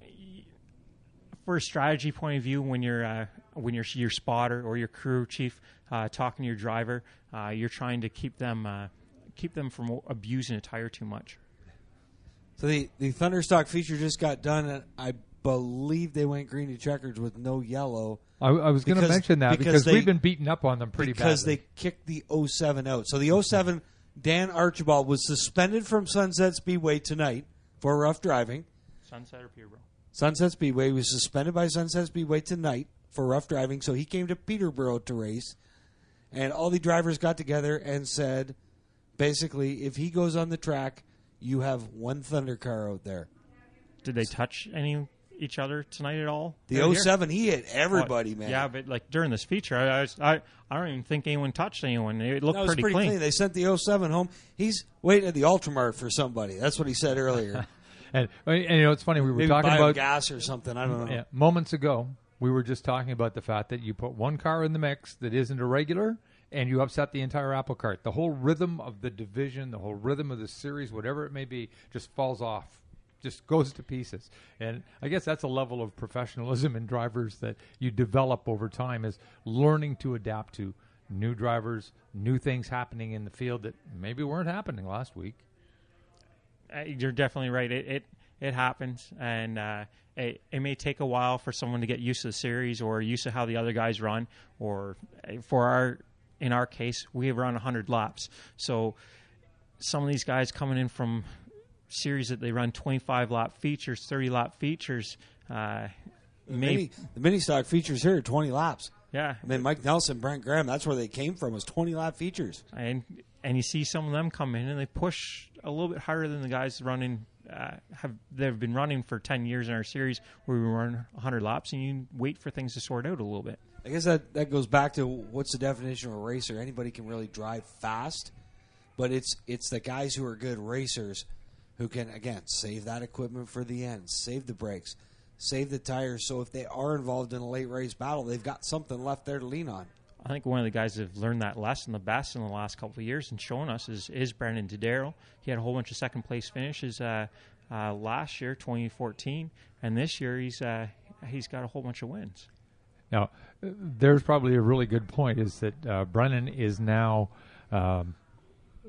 S6: for a strategy point of view, when you're uh, when you're your spotter or your crew chief uh, talking to your driver, uh, you're trying to keep them. Uh, keep them from abusing a tire too much.
S2: So the, the Thunderstock feature just got done, and I believe they went green to checkers with no yellow.
S1: I, I was going to mention that because, because they, we've been beaten up on them pretty
S2: because
S1: badly.
S2: Because they kicked the oh seven out. So the oh seven, Dan Archibald, was suspended from Sunset Speedway tonight for rough driving.
S6: Sunset or Peterborough?
S2: Sunset Speedway. He was suspended by Sunset Speedway tonight for rough driving, so he came to Peterborough to race. And all the drivers got together and said, basically, if he goes on the track, you have one Thunder car out there.
S6: Did they touch any each other tonight at all?
S2: The oh seven, he hit everybody,
S6: oh,
S2: man.
S6: Yeah, but like during this feature, I, was, I I don't even think anyone touched anyone. It looked
S2: no, it was
S6: pretty,
S2: pretty
S6: clean.
S2: clean. They sent the oh seven home. He's waiting at the Ultramart for somebody. That's what he said earlier.
S1: and, and you know, it's funny. We were
S2: Maybe
S1: talking about
S2: gas or something. I don't know.
S1: Yeah, moments ago, we were just talking about the fact that you put one car in the mix that isn't a regular, and you upset the entire apple cart. The whole rhythm of the division, the whole rhythm of the series, whatever it may be, just falls off, just goes to pieces. And I guess that's a level of professionalism in drivers that you develop over time, is learning to adapt to new drivers, new things happening in the field that maybe weren't happening last week.
S6: Uh, you're definitely right. It it, it happens, and uh, it, it may take a while for someone to get used to the series or used to how the other guys run, or for our in our case, we run one hundred laps. So some of these guys coming in from series that they run twenty-five lap features, thirty lap features. Uh,
S2: the, mini, the mini stock features here are twenty laps.
S6: Yeah.
S2: I mean, Mike Nelson, Brent Graham, that's where they came from, was twenty lap features.
S6: And and you see some of them come in and they push a little bit harder than the guys running. Uh, have they've been running for ten years in our series where we run one hundred laps, and you wait for things to sort out a little bit.
S2: I guess that, that goes back to what's the definition of a racer. Anybody can really drive fast, but it's it's the guys who are good racers who can, again, save that equipment for the end, save the brakes, save the tires, so if they are involved in a late race battle, they've got something left there to lean on.
S6: I think one of the guys that have learned that lesson the best in the last couple of years and shown us is, is Brendan Dodaro. He had a whole bunch of second-place finishes uh, uh, last year, twenty fourteen, and this year he's uh, he's got a whole bunch of wins.
S1: Now, there's probably a really good point, is that uh, Brennan is now um,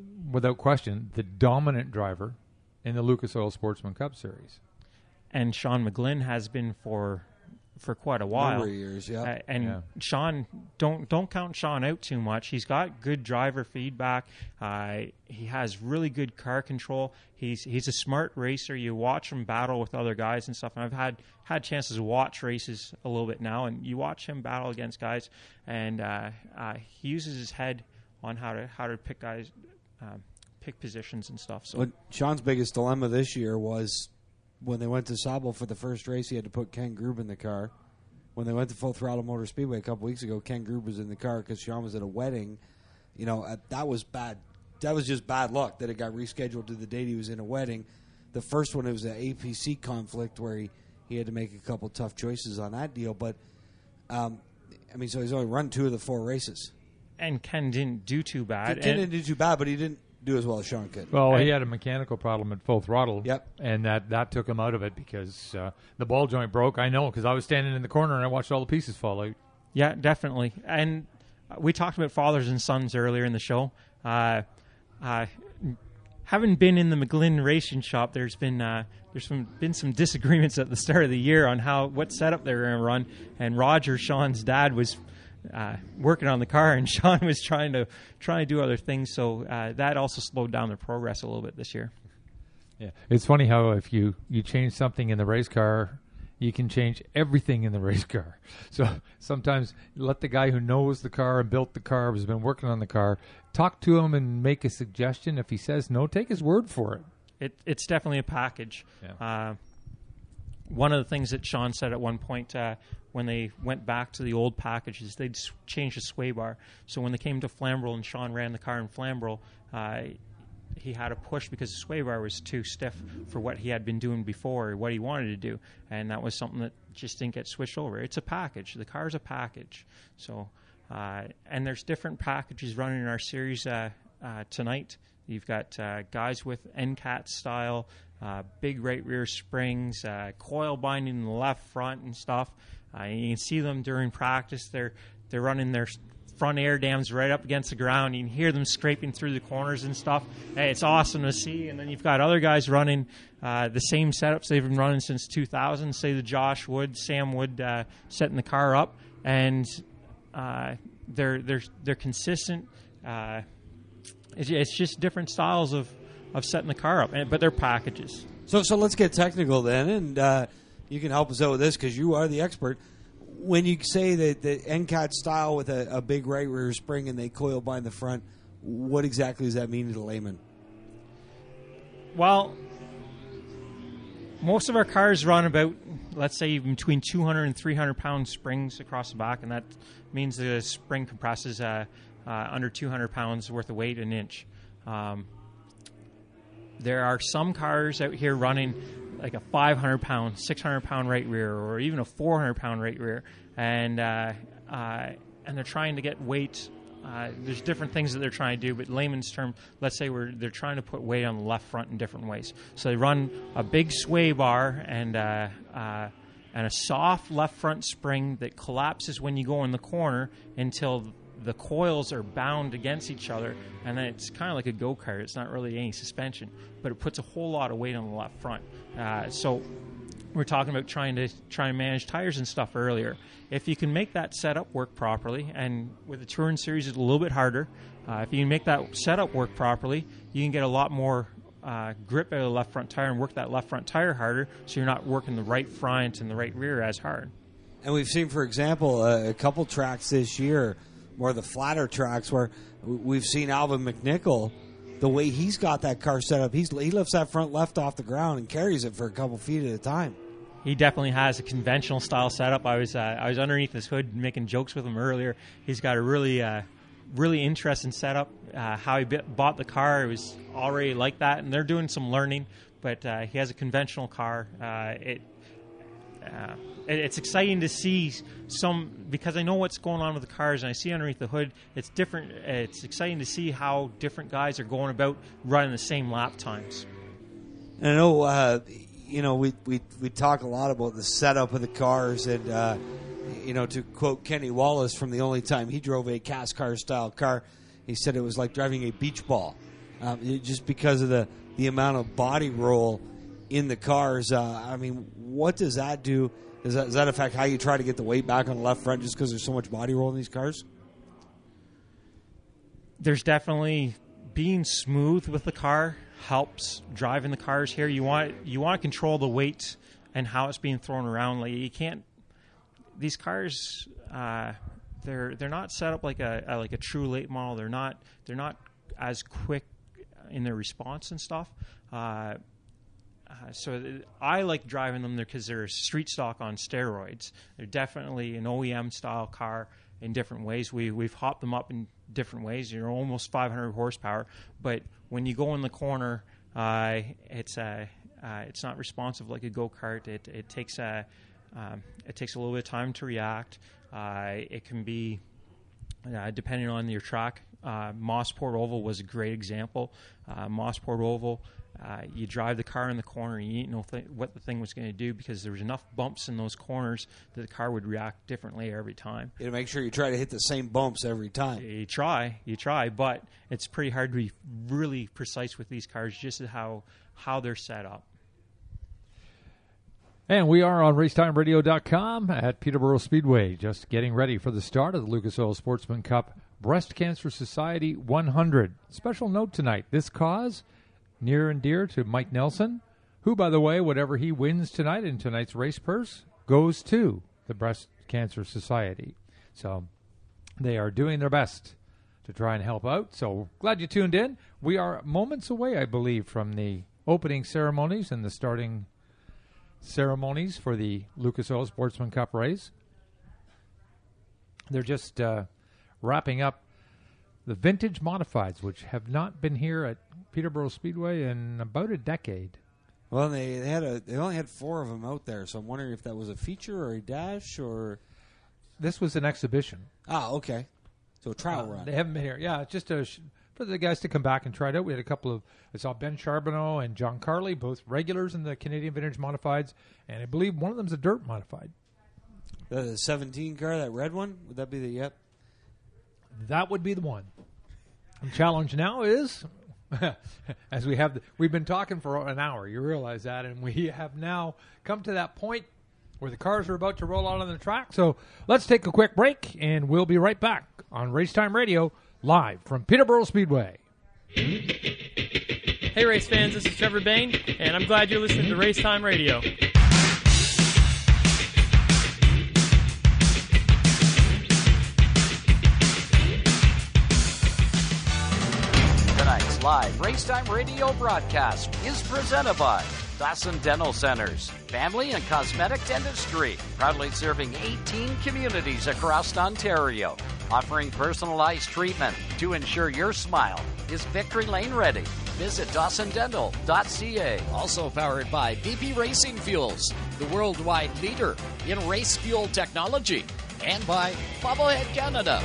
S1: without question, the dominant driver in the Lucas Oil Sportsman Cup Series.
S6: And Sean McGlynn has been for for quite a while.
S2: Number of years, yeah.
S6: Uh, and
S1: Yeah.
S6: Sean, don't don't count Sean out too much. He's got good driver feedback. Uh, he has really good car control. He's he's a smart racer. You watch him battle with other guys and stuff. And I've had had chances to watch races a little bit now, and you watch him battle against guys, and uh, uh, he uses his head on how to how to pick guys, uh, pick positions and stuff. So
S2: But Sean's biggest dilemma this year was when they went to Sabo for the first race, he had to put Ken Grube in the car. When they went to Full Throttle Motor Speedway a couple weeks ago, Ken Grube was in the car because Sean was at a wedding. You know, uh, that was bad. That was just bad luck that it got rescheduled to the date he was in a wedding. The first one, it was an A P C conflict where he, he had to make a couple tough choices on that deal. But, um, I mean, so he's only run two of the four races.
S6: and Ken didn't do too bad.
S2: Ken
S6: and,
S2: didn't do too bad, but he didn't do as well as Sean could.
S1: Well,
S6: I-
S1: he had a mechanical problem at Full Throttle.
S2: Yep.
S1: And that, that took him out of it because uh, the ball joint broke. I know because I was standing in the corner and I watched all the pieces fall out.
S6: Yeah, definitely. And we talked about fathers and sons earlier in the show. Uh, uh, having been in the McGlynn racing shop, there's been uh, there's some, been some disagreements at the start of the year on how what setup they were going to run. And Roger, Sean's dad, was uh, working on the car, and Sean was trying to trying to do other things. So uh, that also slowed down their progress a little bit this year.
S1: Yeah, it's funny how if you, you change something in the race car, you can change everything in the race car. So sometimes let the guy who knows the car and built the car, has been working on the car, talk to him and make a suggestion. If he says no, take his word for it.
S6: It, it's definitely a package.
S1: Yeah.
S6: Uh, one of the things that Sean said at one point uh, when they went back to the old packages, they'd s- change the sway bar. So when they came to Flamborough and Sean ran the car in Flamborough, uh, he had to push because the sway bar was too stiff for what he had been doing before, or what he wanted to do. And that was something that just didn't get switched over. It's a package. The car's a package. So, uh, and there's different packages running in our series uh, uh, tonight. You've got uh, guys with N C A T style, uh, big right rear springs, uh, coil binding in the left front and stuff. Uh, you can see them during practice. They're they're running their front air dams right up against the ground. You can hear them scraping through the corners and stuff. Hey, it's awesome to see. And then you've got other guys running uh, the same setups they've been running since two thousand. Say the Josh Wood, Sam Wood uh, setting the car up, and uh, they're they're they're consistent. Uh, it's, it's just different styles of, of setting the car up, and, but they're packages.
S2: So, so let's get technical then, and uh, you can help us out with this because you are the expert. When you say that the N C A T style with a, a big right rear spring and they coil bind the front, what exactly does that mean to the layman?
S6: Well, most of our cars run about, let's say, between two hundred and three hundred pound springs across the back, and that means the spring compresses uh, uh, under two hundred pounds worth of weight an inch. Um, there are some cars out here running like a five hundred pound, six hundred pound right rear, or even a four hundred pound right rear, and uh, uh, and they're trying to get weight. Uh, there's different things that they're trying to do, but layman's term, let's say we're they're trying to put weight on the left front in different ways. So they run a big sway bar and uh, uh, and a soft left front spring that collapses when you go in the corner until the coils are bound against each other, and then it's kind of like a go-kart. It's not really any suspension, but it puts a whole lot of weight on the left front. Uh, so we're talking about trying to try and manage tires and stuff earlier. If you can make that setup work properly, and with the Touring Series it's a little bit harder, uh, if you can make that setup work properly, you can get a lot more uh, grip out of the left front tire and work that left front tire harder, so you're not working the right front and the right rear as hard.
S2: And we've seen, for example, uh, a couple tracks this year, more the flatter tracks, where w- we've seen Alvin McNichol, the way he's got that car set up, he's, he lifts that front left off the ground and carries it for a couple feet at a time.
S6: He definitely has a conventional style setup. I was uh, I was underneath his hood making jokes with him earlier. He's got a really uh, really interesting setup. Uh, how he bit, bought the car, it was already like that, and they're doing some learning. But uh, he has a conventional car. Uh, it, uh, it it's exciting to see some, because I know what's going on with the cars, and I see underneath the hood. It's different. It's exciting to see how different guys are going about running the same lap times.
S2: And I know, uh, you know, we, we we talk a lot about the setup of the cars, and uh, you know, to quote Kenny Wallace from the only time he drove a cast car style car, he said it was like driving a beach ball. um, it, just because of the, the amount of body roll in the cars. Uh, I mean, what does that do? Does that, does that affect how you try to get the weight back on the left front just because there's so much body roll in these cars?
S6: There's definitely being smooth with the car helps driving the cars here. You want you want to control the weight and how it's being thrown around. Like you can't. These cars, uh, they're they're not set up like a, a like a true late model. They're not they're not as quick in their response and stuff. Uh, uh, so th- I like driving them there because they're street stock on steroids. They're definitely an O E M style car in different ways. We we've hopped them up in different ways. You're almost five hundred horsepower, but when you go in the corner, uh, it's uh, uh, it's not responsive like a go-kart. It it takes a um, it takes a little bit of time to react. Uh, it can be uh, depending on your track. Uh, Mossport Oval was a great example. Uh, Mossport Oval, uh, you drive the car in the corner, and you didn't know th- what the thing was going to do because there was enough bumps in those corners that the car would react differently every time.
S2: You make sure you try to hit the same bumps every time.
S6: You try, you try, but it's pretty hard to be really precise with these cars, just how how they're set up.
S1: And we are on racetime radio dot com at Peterborough Speedway, just getting ready for the start of the Lucas Oil Sportsman Cup Breast Cancer Society one hundred. Special note tonight, this cause near and dear to Mike Nelson, who, by the way, whatever he wins tonight in tonight's race purse goes to the Breast Cancer Society. So they are doing their best to try and help out. So glad you tuned in. We are moments away, I believe, from the opening ceremonies and the starting ceremonies for the Lucas Oil Sportsman Cup race. They're just uh, wrapping up the vintage modifieds, which have not been here at Peterborough Speedway in about a decade.
S2: Well, they, they had a they only had four of them out there, so I'm wondering if that was a feature or a dash or.
S1: This was an exhibition.
S2: Ah, okay. So a trial
S1: Uh,
S2: run.
S1: They haven't been here. Yeah, it's just a sh- for the guys to come back and try it out. We had a couple of, I saw Ben Charbonneau and John Carley, both regulars in the Canadian Vintage Modifieds, and I believe one of them's a dirt modified.
S2: The seventeen car, that red one, would that be the yep?
S1: That would be the one. The challenge now is, as we have, the, we've been talking for an hour. You realize that, and we have now come to that point where the cars are about to roll out on the track. So let's take a quick break, and we'll be right back on Racetime Radio, live from Peterborough Speedway.
S7: Hey, race fans, this is Trevor Bain, and I'm glad you're listening to Racetime Radio.
S8: Tonight's live Racetime Radio broadcast is presented by Dawson Dental Centers, family and cosmetic dentistry, proudly serving eighteen communities across Ontario, offering personalized treatment to ensure your smile is victory lane ready. Visit dawson dental dot c a. Also powered by B P Racing Fuels, the worldwide leader in race fuel technology, and by Bobblehead Canada.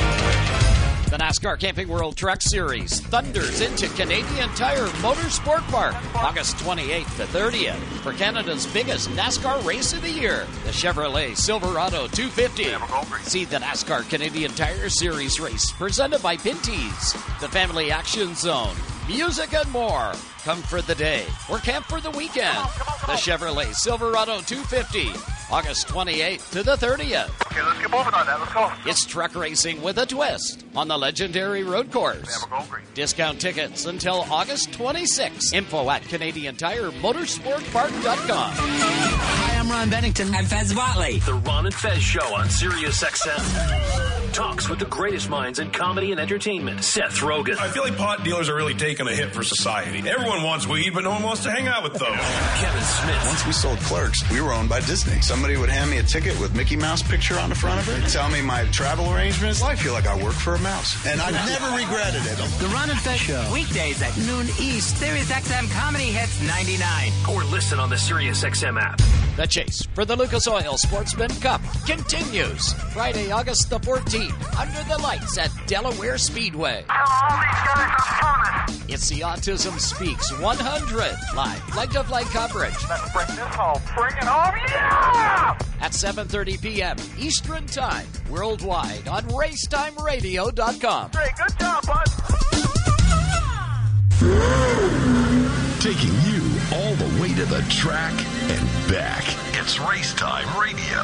S8: The NASCAR Camping World Truck Series thunders into Canadian Tire Motorsport Park August twenty-eighth to thirtieth for Canada's biggest NASCAR race of the year, the Chevrolet Silverado two fifty. See the NASCAR Canadian Tire Series race presented by Pinty's, the Family Action Zone, music and more. Come for the day or camp for the weekend. The Chevrolet Silverado two fifty, August twenty-eighth to the thirtieth.
S9: Okay, let's get moving on that. Let's go.
S8: It's truck racing with a twist on the legendary road course.
S9: Yeah, we're going green.
S8: Discount tickets until August twenty-sixth. Info at Canadian Tire Motorsport Park dot com.
S10: Hi, I'm Ron Bennington. I'm Fez Watley.
S11: The Ron and Fez Show on Sirius X M. Talks with the greatest minds in comedy and entertainment. Seth Rogen.
S12: I feel like pot dealers are really taking a hit for society. Everyone wants weed, but no one wants to hang out with those.
S11: Kevin Smith.
S13: Once we sold Clerks, we were owned by Disney. Somebody would hand me a ticket with Mickey Mouse picture on the front of it, tell me my travel arrangements. Well, I feel like I work for a mouse. And I've never regretted it.
S10: The Ron and Fez Show. Weekdays at noon East. Sirius X M Comedy Hits ninety-nine.
S11: Or listen on the Sirius X M app.
S8: The chase for the Lucas Oil Sportsman Cup continues Friday, August the fourteenth, under the lights at Delaware Speedway.
S9: Tell all these guys I'm coming.
S8: It's the Autism Speaks one hundred live flag-to-flag coverage
S9: Let's bring this home. Bring it home. Yeah!
S8: at seven thirty p.m. Eastern Time, worldwide on racetime radio dot com.
S9: Great, good job, bud.
S14: Taking you all the way to the track and back. It's Race Time Radio.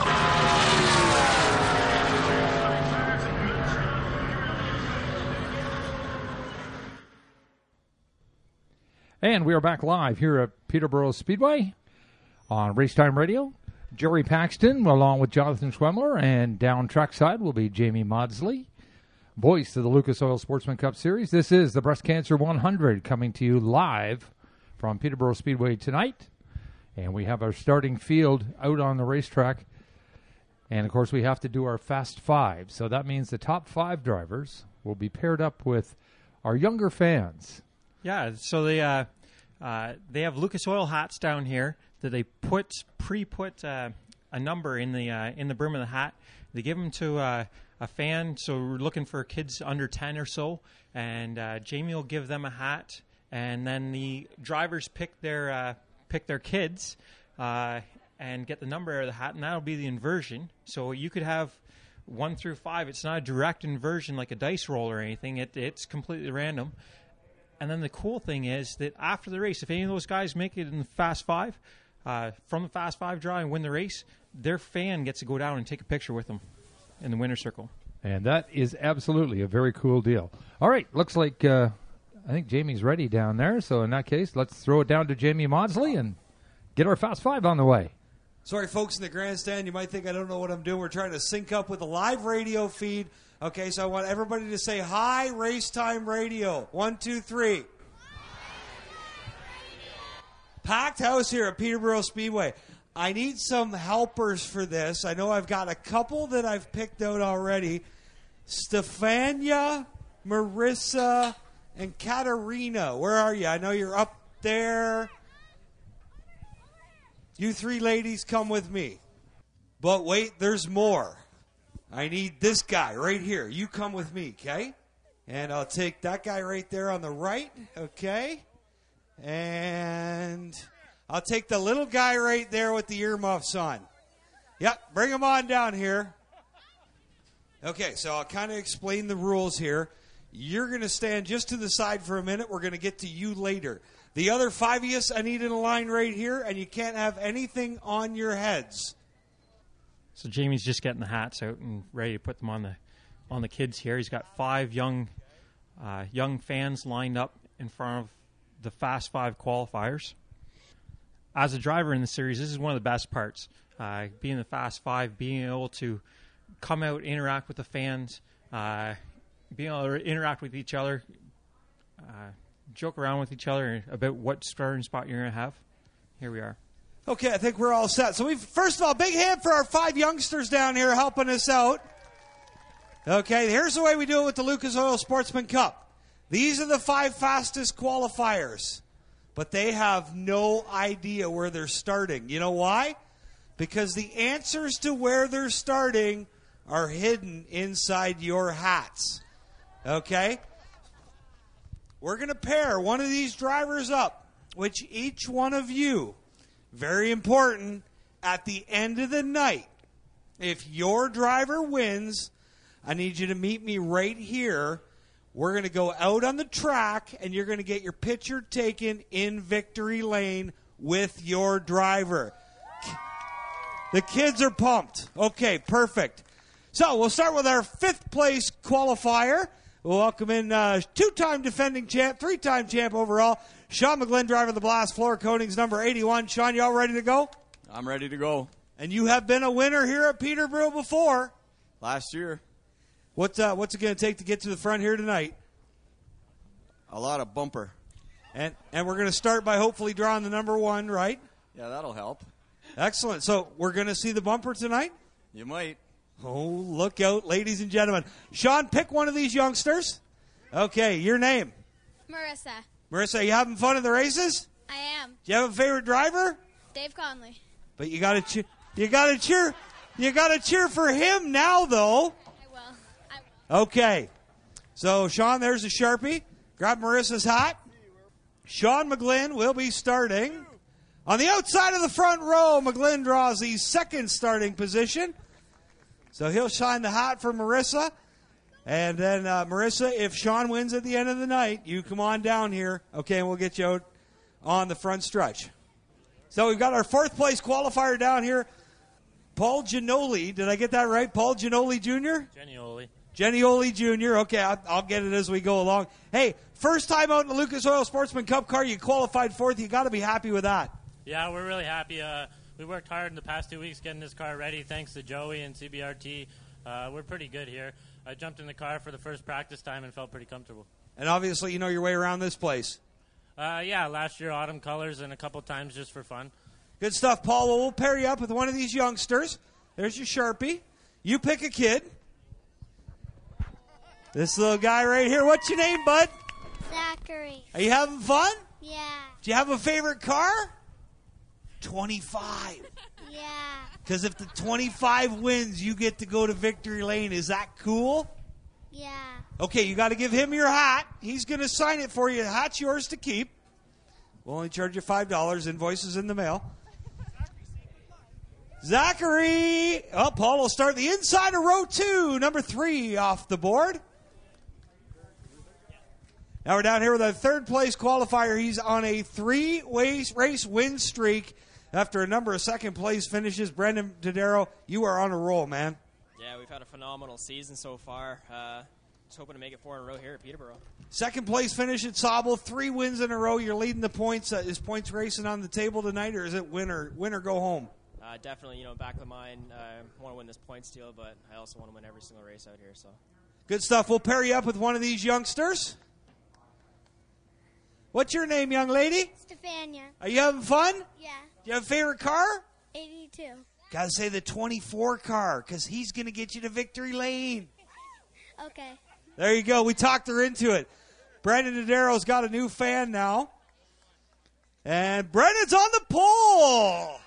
S1: And we are back live here at Peterborough Speedway on Racetime Radio. Jerry Paxton, along with Jonathan Schwemmler, and down trackside will be Jamie Maudsley, voice of the Lucas Oil Sportsman Cup Series. This is the Breast Cancer one hundred coming to you live from Peterborough Speedway tonight. And we have our starting field out on the racetrack. And, of course, we have to do our Fast Five. So that means the top five drivers will be paired up with our younger fans.
S6: Yeah, so they uh, uh, they have Lucas Oil hats down here that they put pre-put uh, a number in the uh, in the brim of the hat. They give them to uh, a fan. So we're looking for kids under ten or so, and uh, Jamie will give them a hat, and then the drivers pick their uh, pick their kids uh, and get the number of the hat, and that'll be the inversion. So you could have one through five. It's not a direct inversion like a dice roll or anything. It, it's completely random. And then the cool thing is that after the race, if any of those guys make it in the Fast Five, uh, from the Fast Five draw and win the race, their fan gets to go down and take a picture with them in the winner's circle.
S1: And that is absolutely a very cool deal. All right, looks like uh, I think Jamie's ready down there. So in that case, let's throw it down to Jamie Maudsley and get our Fast Five on the way.
S2: Sorry, folks in the grandstand, you might think I don't know what I'm doing. We're trying to sync up with a live radio feed. Okay, so I want everybody to say, hi, Racetime Radio. One, two, three. Packed house here at Peterborough Speedway. I need some helpers for this. I know I've got a couple that I've picked out already. Stefania, Marissa, and Katarina. Where are you? I know you're up there. You three ladies come with me. But wait, there's more. I need this guy right here. You come with me, okay? And I'll take that guy right there on the right, okay? And I'll take the little guy right there with the earmuffs on. Yep, bring him on down here. Okay, so I'll kind of explain the rules here. You're going to stand just to the side for a minute. We're going to get to you later. The other five of us, I need in a line right here, and you can't have anything on your heads.
S6: So Jamie's just getting the hats out and ready to put them on the on the kids here. He's got five young uh, young fans lined up in front of the Fast Five qualifiers. As a driver in the series, this is one of the best parts. Uh, being the Fast Five, being able to come out, interact with the fans, uh, being able to interact with each other, uh, joke around with each other about what starting spot you're going to have. Here we are.
S2: Okay, I think we're all set. So we first of all, big hand for our five youngsters down here helping us out. Okay, here's the way we do it with the Lucas Oil Sportsman Cup. These are the five fastest qualifiers, but they have no idea where they're starting. You know why? Because the answers to where they're starting are hidden inside your hats. Okay? We're going to pair one of these drivers up, which each one of you, very important, at the end of the night, if your driver wins, I need you to meet me right here. We're going to go out on the track, and you're going to get your picture taken in victory lane with your driver. The kids are pumped. Okay, perfect. So we'll start with our fifth place qualifier. We'll welcome in uh, two-time defending champ, three-time champ overall, Sean McGlynn, driver of the Blast Floor Coatings, number eighty-one. Sean, you all ready to go?
S15: I'm ready to go.
S2: And you have been a winner here at Peterborough before.
S15: Last year.
S2: What's, uh, what's it going to take to get to the front here tonight?
S15: A lot of bumper.
S2: And and we're going to start by hopefully drawing the number one, right?
S15: Yeah, that'll help.
S2: Excellent. So we're going to see the bumper tonight?
S15: You might.
S2: Oh, look out, ladies and gentlemen. Sean, pick one of these youngsters. Okay, your name?
S16: Marissa.
S2: Marissa, you having fun in the races?
S16: I am.
S2: Do you have a favorite driver?
S16: Dave Conley.
S2: But you got to cheer. You got to cheer. You got to cheer for him now, though.
S16: I will. I will.
S2: Okay. So, Sean, there's a Sharpie. Grab Marissa's hat. Sean McGlynn will be starting. On the outside of the front row, McGlynn draws the second starting position. So he'll shine the hat for Marissa. And then, uh, Marissa, if Sean wins at the end of the night, you come on down here, okay, and we'll get you out on the front stretch. So we've got our fourth place qualifier down here, Paul Giannoli. Did I get that right? Paul Giannoli Junior?
S17: Genioli.
S2: Genioli Junior Okay, I'll, I'll get it as we go along. Hey, first time out in the Lucas Oil Sportsman Cup car, you qualified fourth. You got to be happy with that.
S17: Yeah, we're really happy. Uh, we worked hard in the past two weeks getting this car ready, thanks to Joey and C B R T. Uh, we're pretty good here. I jumped in the car for the first practice time and felt pretty comfortable.
S2: And obviously, you know your way around this place.
S17: Uh, yeah, last year autumn colors and a couple times just for fun.
S2: Good stuff, Paul. Well, we'll pair you up with one of these youngsters. There's your Sharpie. You pick a kid. This little guy right here. What's your name, bud?
S16: Zachary.
S2: Are you having fun?
S16: Yeah.
S2: Do you have a favorite car? twenty-five.
S16: Yeah.
S2: Because if the twenty-five wins, you get to go to Victory Lane. Is that cool?
S16: Yeah.
S2: Okay, you got to give him your hat. He's going to sign it for you. The hat's yours to keep. We'll only charge you five dollars. Invoices in the mail. Zachary. Oh, Paul will start the inside of row two. Number three off the board. Now we're down here with a third place qualifier. He's on a three-way race win streak after a number of second place finishes. Brendan Dodaro, you are on a roll, man.
S18: Yeah, we've had a phenomenal season so far. Uh, just hoping to make it four in a row here at Peterborough.
S2: Second place finish at Sauble, three wins in a row. You're leading the points. Uh, is points racing on the table tonight, or is it win or, win or go home?
S18: Uh, definitely, you know, back of the mind, I uh, want to win this points deal, but I also want to win every single race out here. So,
S2: good stuff. We'll pair you up with one of these youngsters. What's your name, young lady?
S16: Stefania.
S2: Are you having fun?
S16: Yeah.
S2: Do you have a favorite car?
S16: eighty-two.
S2: Gotta say the twenty-four car, because he's going to get you to Victory Lane.
S16: Okay.
S2: There you go. We talked her into it. Brandon Dodaro's got a new fan now. And Brandon's on the pole.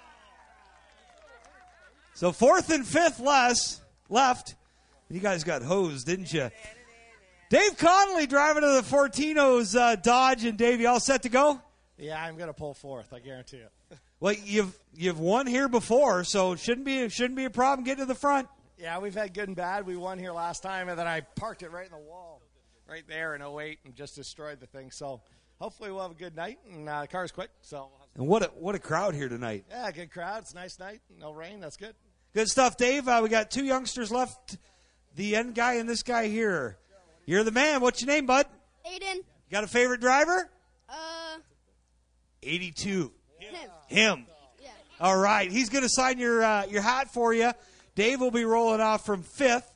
S2: So fourth and fifth less left. You guys got hosed, didn't you? Dave Connolly driving to the Fortino's uh, Dodge. And Dave, you all set to go?
S19: Yeah, I'm going to pull fourth. I guarantee it.
S2: Well, you've you've won here before, so it shouldn't be it shouldn't be a problem getting to the front.
S19: Yeah, we've had good and bad. We won here last time, and then I parked it right in the wall, right there in oh eight, and just destroyed the thing. So hopefully we'll have a good night, and uh, the car's quick. So
S2: and what a what a crowd here tonight.
S19: Yeah, good crowd. It's a nice night. No rain. That's good.
S2: Good stuff, Dave. Uh, we got two youngsters left. The end guy and this guy here. You're the man. What's your name, bud?
S16: Aiden.
S2: You got a favorite driver?
S16: Uh.
S2: eighty-two.
S16: Him.
S2: Him.
S16: Yeah.
S2: All right. He's going to sign your uh, your hat for you. Dave will be rolling off from fifth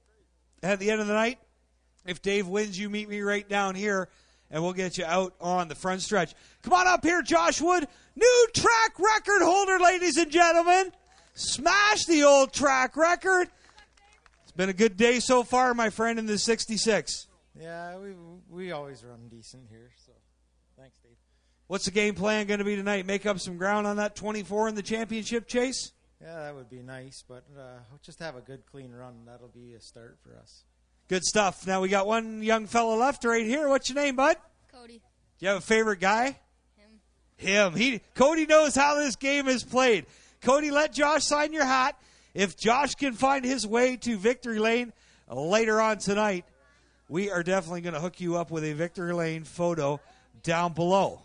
S2: at the end of the night. If Dave wins, you meet me right down here, and we'll get you out on the front stretch. Come on up here, Josh Wood. New track record holder, ladies and gentlemen. Smash the old track record. It's been a good day so far, my friend, in the sixty-six.
S5: Yeah, we we always run decent here, so thanks, Dave.
S2: What's the game plan going to be tonight? Make up some ground on that twenty-four in the championship chase?
S5: Yeah, that would be nice, but uh, just have a good, clean run. That'll be a start for us.
S2: Good stuff. Now we got one young fella left right here. What's your name, bud?
S16: Cody.
S2: Do you have a favorite guy?
S16: Him.
S2: Him. He. Cody knows how this game is played. Cody, let Josh sign your hat. If Josh can find his way to Victory Lane later on tonight, we are definitely going to hook you up with a Victory Lane photo down below.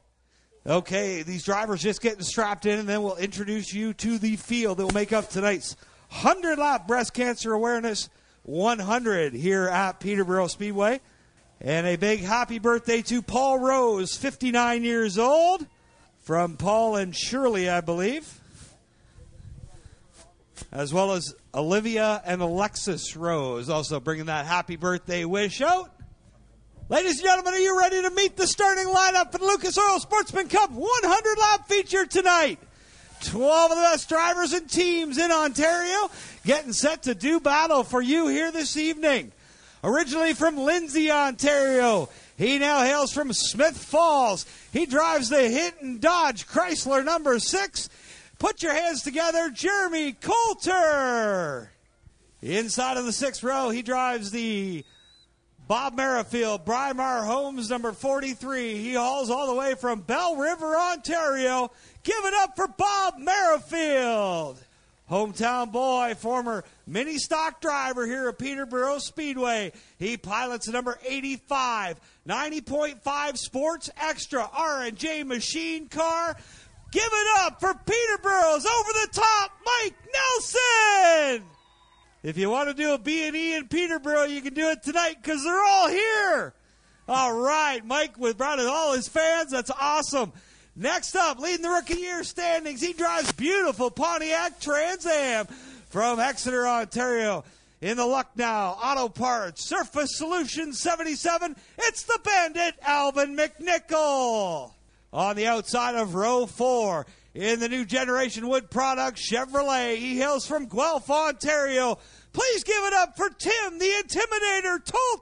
S2: Okay, these drivers just getting strapped in, and then we'll introduce you to the field that will make up tonight's one hundred lap Breast Cancer Awareness one hundred here at Peterborough Speedway. And a big happy birthday to Paul Rose, fifty-nine years old, from Paul and Shirley, I believe, as well as Olivia and Alexis Rose, also bringing that happy birthday wish out. Ladies and gentlemen, are you ready to meet the starting lineup for the Lucas Oil Sportsman Cup one hundred lap feature tonight? twelve of the best drivers and teams in Ontario getting set to do battle for you here this evening. Originally from Lindsay, Ontario, he now hails from Smith Falls. He drives the Hinton Dodge Chrysler number six. Put your hands together, Jeremy Coulter. Inside of the sixth row, he drives the Bob Merrifield, Brymar Homes, number forty-three. He hauls all the way from Bell River, Ontario. Give it up for Bob Merrifield. Hometown boy, former mini stock driver here at Peterborough Speedway. He pilots the number eighty-five, ninety point five Sports Extra R and J machine car. Give it up for Peterborough's over-the-top Mike Nelson! If you want to do a B and E in Peterborough, you can do it tonight because they're all here. All right, Mike with brought all his fans. That's awesome. Next up, leading the Rookie Year standings, he drives beautiful Pontiac Trans Am from Exeter, Ontario. In the Lucknow Auto Parts Surface Solutions seventy-seven, it's the Bandit Alvin McNichol. On the outside of row four, in the new generation wood products Chevrolet, he hails from Guelph, Ontario. Please give it up for Tim the Intimidator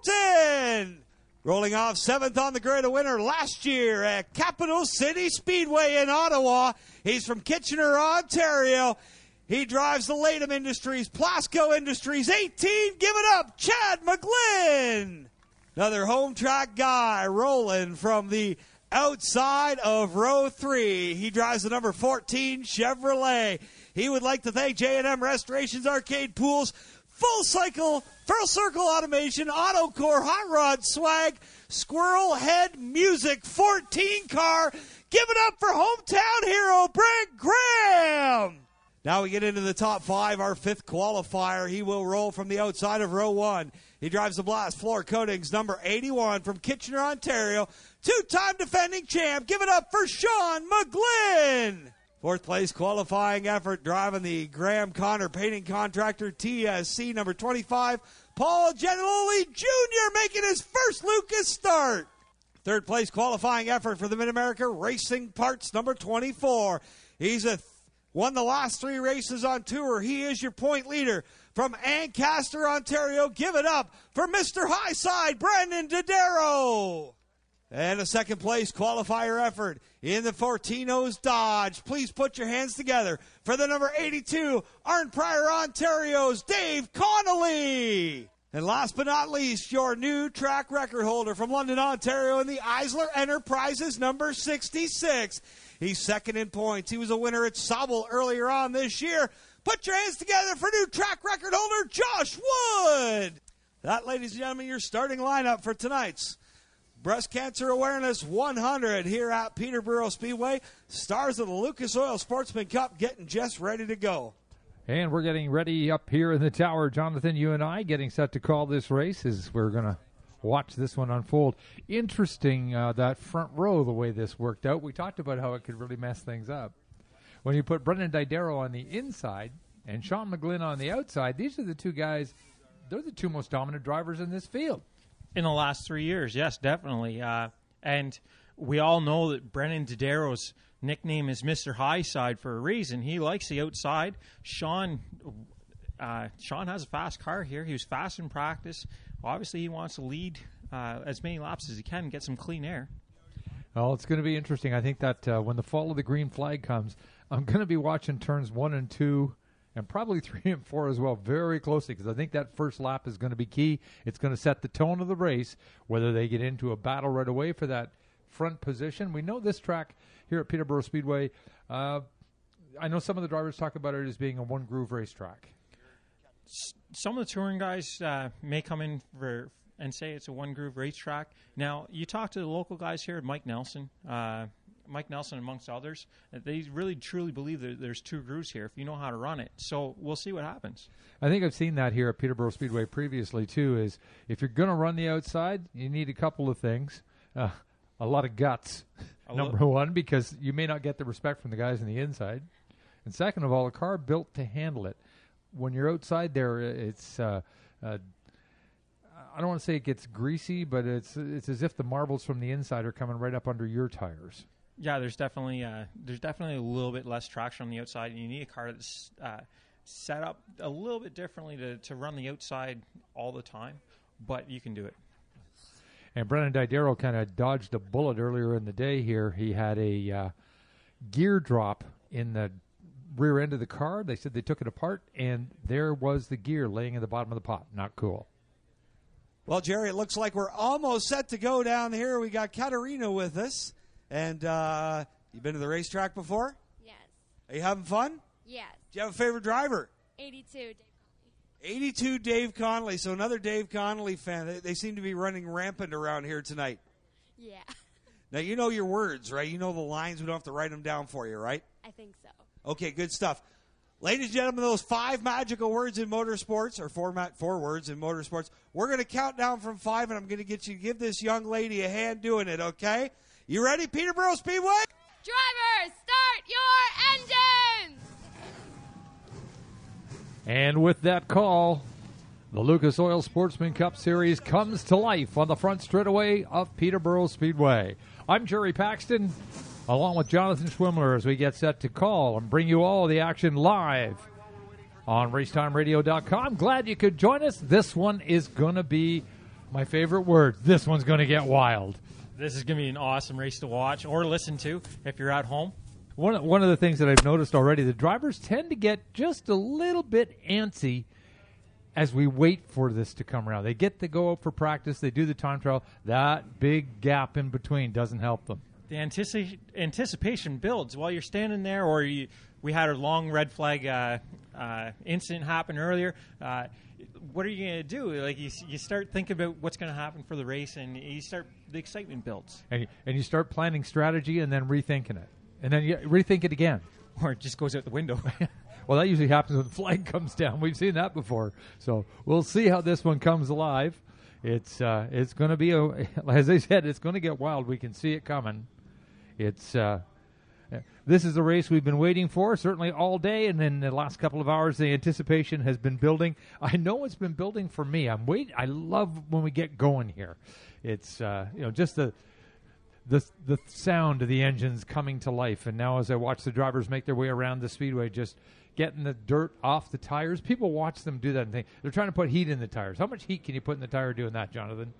S2: Tolton. Rolling off seventh on the grid, a winner last year at Capital City Speedway in Ottawa. He's from Kitchener, Ontario. He drives the Latham Industries, Plasco Industries eighteen. Give it up, Chad McGlynn. Another home track guy rolling from the outside of row three. He drives the number fourteen Chevrolet. He would like to thank J and M Restorations Arcade Pools, Full Cycle, Full Circle Automation, Autocore, Hot Rod Swag, Squirrel Head Music, fourteen car. Give it up for hometown hero Brent Graham. Now we get into the top five, our fifth qualifier. He will roll from the outside of row one. He drives the Blast Floor Coatings, number eighty-one from Kitchener, Ontario. Two-time defending champ. Give it up for Sean McGlynn. Fourth place qualifying effort, driving the Graham Connor Painting Contractor T S C number twenty-five. Paul Gentiloli Junior making his first Lucas start. Third place qualifying effort for the Mid-America Racing Parts number twenty-four. He's a th- won the last three races on tour. He is your point leader from Ancaster, Ontario. Give it up for Mister Highside, Brandon Dodaro. And a second place qualifier effort in the Fortinos Dodge. Please put your hands together for the number eighty-two, Arn Pryor, Ontario's Dave Connolly. And last but not least, your new track record holder from London, Ontario in the Eisler Enterprises number sixty-six. He's second in points. He was a winner at Sobel earlier on this year. Put your hands together for new track record holder Josh Wood. That, ladies and gentlemen, your starting lineup for tonight's Breast Cancer Awareness one hundred here at Peterborough Speedway. Stars of the Lucas Oil Sportsman Cup getting just ready to go.
S1: And we're getting ready up here in the tower. Jonathan, you and I getting set to call this race as we're going to watch this one unfold. Interesting, uh, that front row, the way this worked out. We talked about how it could really mess things up. When you put Brendan Didero on the inside and Sean McGlynn on the outside, these are the two guys, they're the two most dominant drivers in this field.
S6: In the last three years, yes, definitely. Uh, and we all know that Brendan Didero's nickname is Mister Highside for a reason. He likes the outside. Sean uh, Sean has a fast car here. He was fast in practice. Obviously, he wants to lead uh, as many laps as he can and get some clean air.
S1: Well, it's going to be interesting. I think that uh, when the fall of the green flag comes, I'm going to be watching turns one and two and probably three and four as well very closely because I think that first lap is going to be key. It's going to set the tone of the race, whether they get into a battle right away for that front position. We know this track here at Peterborough Speedway, uh, I know some of the drivers talk about it as being a one-groove racetrack.
S6: Some of the touring guys uh, may come in for and say it's a one-groove racetrack. Now, you talk to the local guys here, Mike Nelson, uh, Mike Nelson amongst others, they really truly believe that there's two grooves here if you know how to run it. So we'll see what happens.
S1: I think I've seen that here at Peterborough Speedway previously, too, is if you're going to run the outside, you need a couple of things. Uh, a lot of guts,
S6: A
S1: number
S6: little.
S1: one, because you may not get the respect from the guys on the inside. And second of all, a car built to handle it. When you're outside there, it's... Uh, uh, I don't want to say it gets greasy, but it's it's as if the marbles from the inside are coming right up under your tires.
S6: Yeah, there's definitely uh, there's definitely a little bit less traction on the outside, and you need a car that's uh, set up a little bit differently to, to run the outside all the time, but you can do it.
S1: And Brendan Didero kind of dodged a bullet earlier in the day here. He had a uh, gear drop in the rear end of the car. They said they took it apart, and there was the gear laying in the bottom of the pot. Not cool.
S2: Well, Jerry, it looks like we're almost set to go down here. We got Katarina with us. And uh, you been to the racetrack before?
S16: Yes.
S2: Are you having fun?
S16: Yes.
S2: Do you have a favorite driver?
S16: eighty-two, Dave.
S2: eighty-two, Dave Connolly. So another Dave Connolly fan. They, they seem to be running rampant around here tonight.
S16: Yeah,
S2: Now, you know your words, right? You know the lines. We don't have to write them down for you, right?
S16: I think so.
S2: Okay, good stuff. Ladies and gentlemen, those five magical words in motorsports, or four, ma- four words in motorsports, we're going to count down from five, and I'm going to get you to give this young lady a hand doing it, okay? You ready, Peterborough Speedway?
S16: Drivers, start your engines!
S1: And with that call, the Lucas Oil Sportsman Cup Series comes to life on the front straightaway of Peterborough Speedway. I'm Jerry Paxton, along with Jonathan Schwimler, as we get set to call and bring you all the action live on racetime radio dot com. Glad you could join us. This one is going to be my favorite word. This one's going to get wild.
S6: This is going to be an awesome race to watch or listen to if you're at home.
S1: One, one of the things that I've noticed already, the drivers tend to get just a little bit antsy as we wait for this to come around. They get to go out for practice. They do the time trial. That big gap in between doesn't help them.
S6: The antici- anticipation builds while you're standing there, or you, we had a long red flag uh, uh, incident happen earlier. Uh, what are you going to do? Like you, you start thinking about what's going to happen for the race, and you start the excitement builds.
S1: And, and you start planning strategy and then rethinking it. And then you rethink it again.
S6: Or it just goes out the window.
S1: Well, that usually happens when the flag comes down. We've seen that before. So we'll see how this one comes alive. It's uh, it's going to be, a, as I said, it's going to get wild. We can see it coming. It's uh, this is a race we've been waiting for, certainly all day, and in the last couple of hours, the anticipation has been building. I know it's been building for me. I'm wait. I love when we get going here. It's uh, you know just the. The the sound of the engines coming to life. And now as I watch the drivers make their way around the speedway, just getting the dirt off the tires, people watch them do that and think, they're trying to put heat in the tires. How much heat can you put in the tire doing that, Jonathan?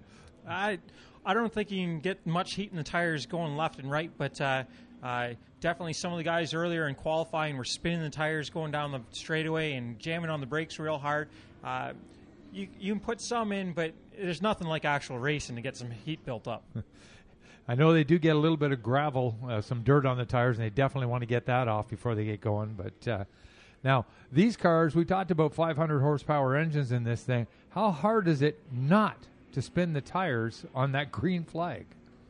S6: I I don't think you can get much heat in the tires going left and right, but uh, uh, definitely some of the guys earlier in qualifying were spinning the tires going down the straightaway and jamming on the brakes real hard. Uh, you, you can put some in, but there's nothing like actual racing to get some heat built up.
S1: I know they do get a little bit of gravel, uh, some dirt on the tires, and they definitely want to get that off before they get going. But uh, now, these cars, we talked about five hundred horsepower engines in this thing. How hard is it not to spin the tires on that green flag?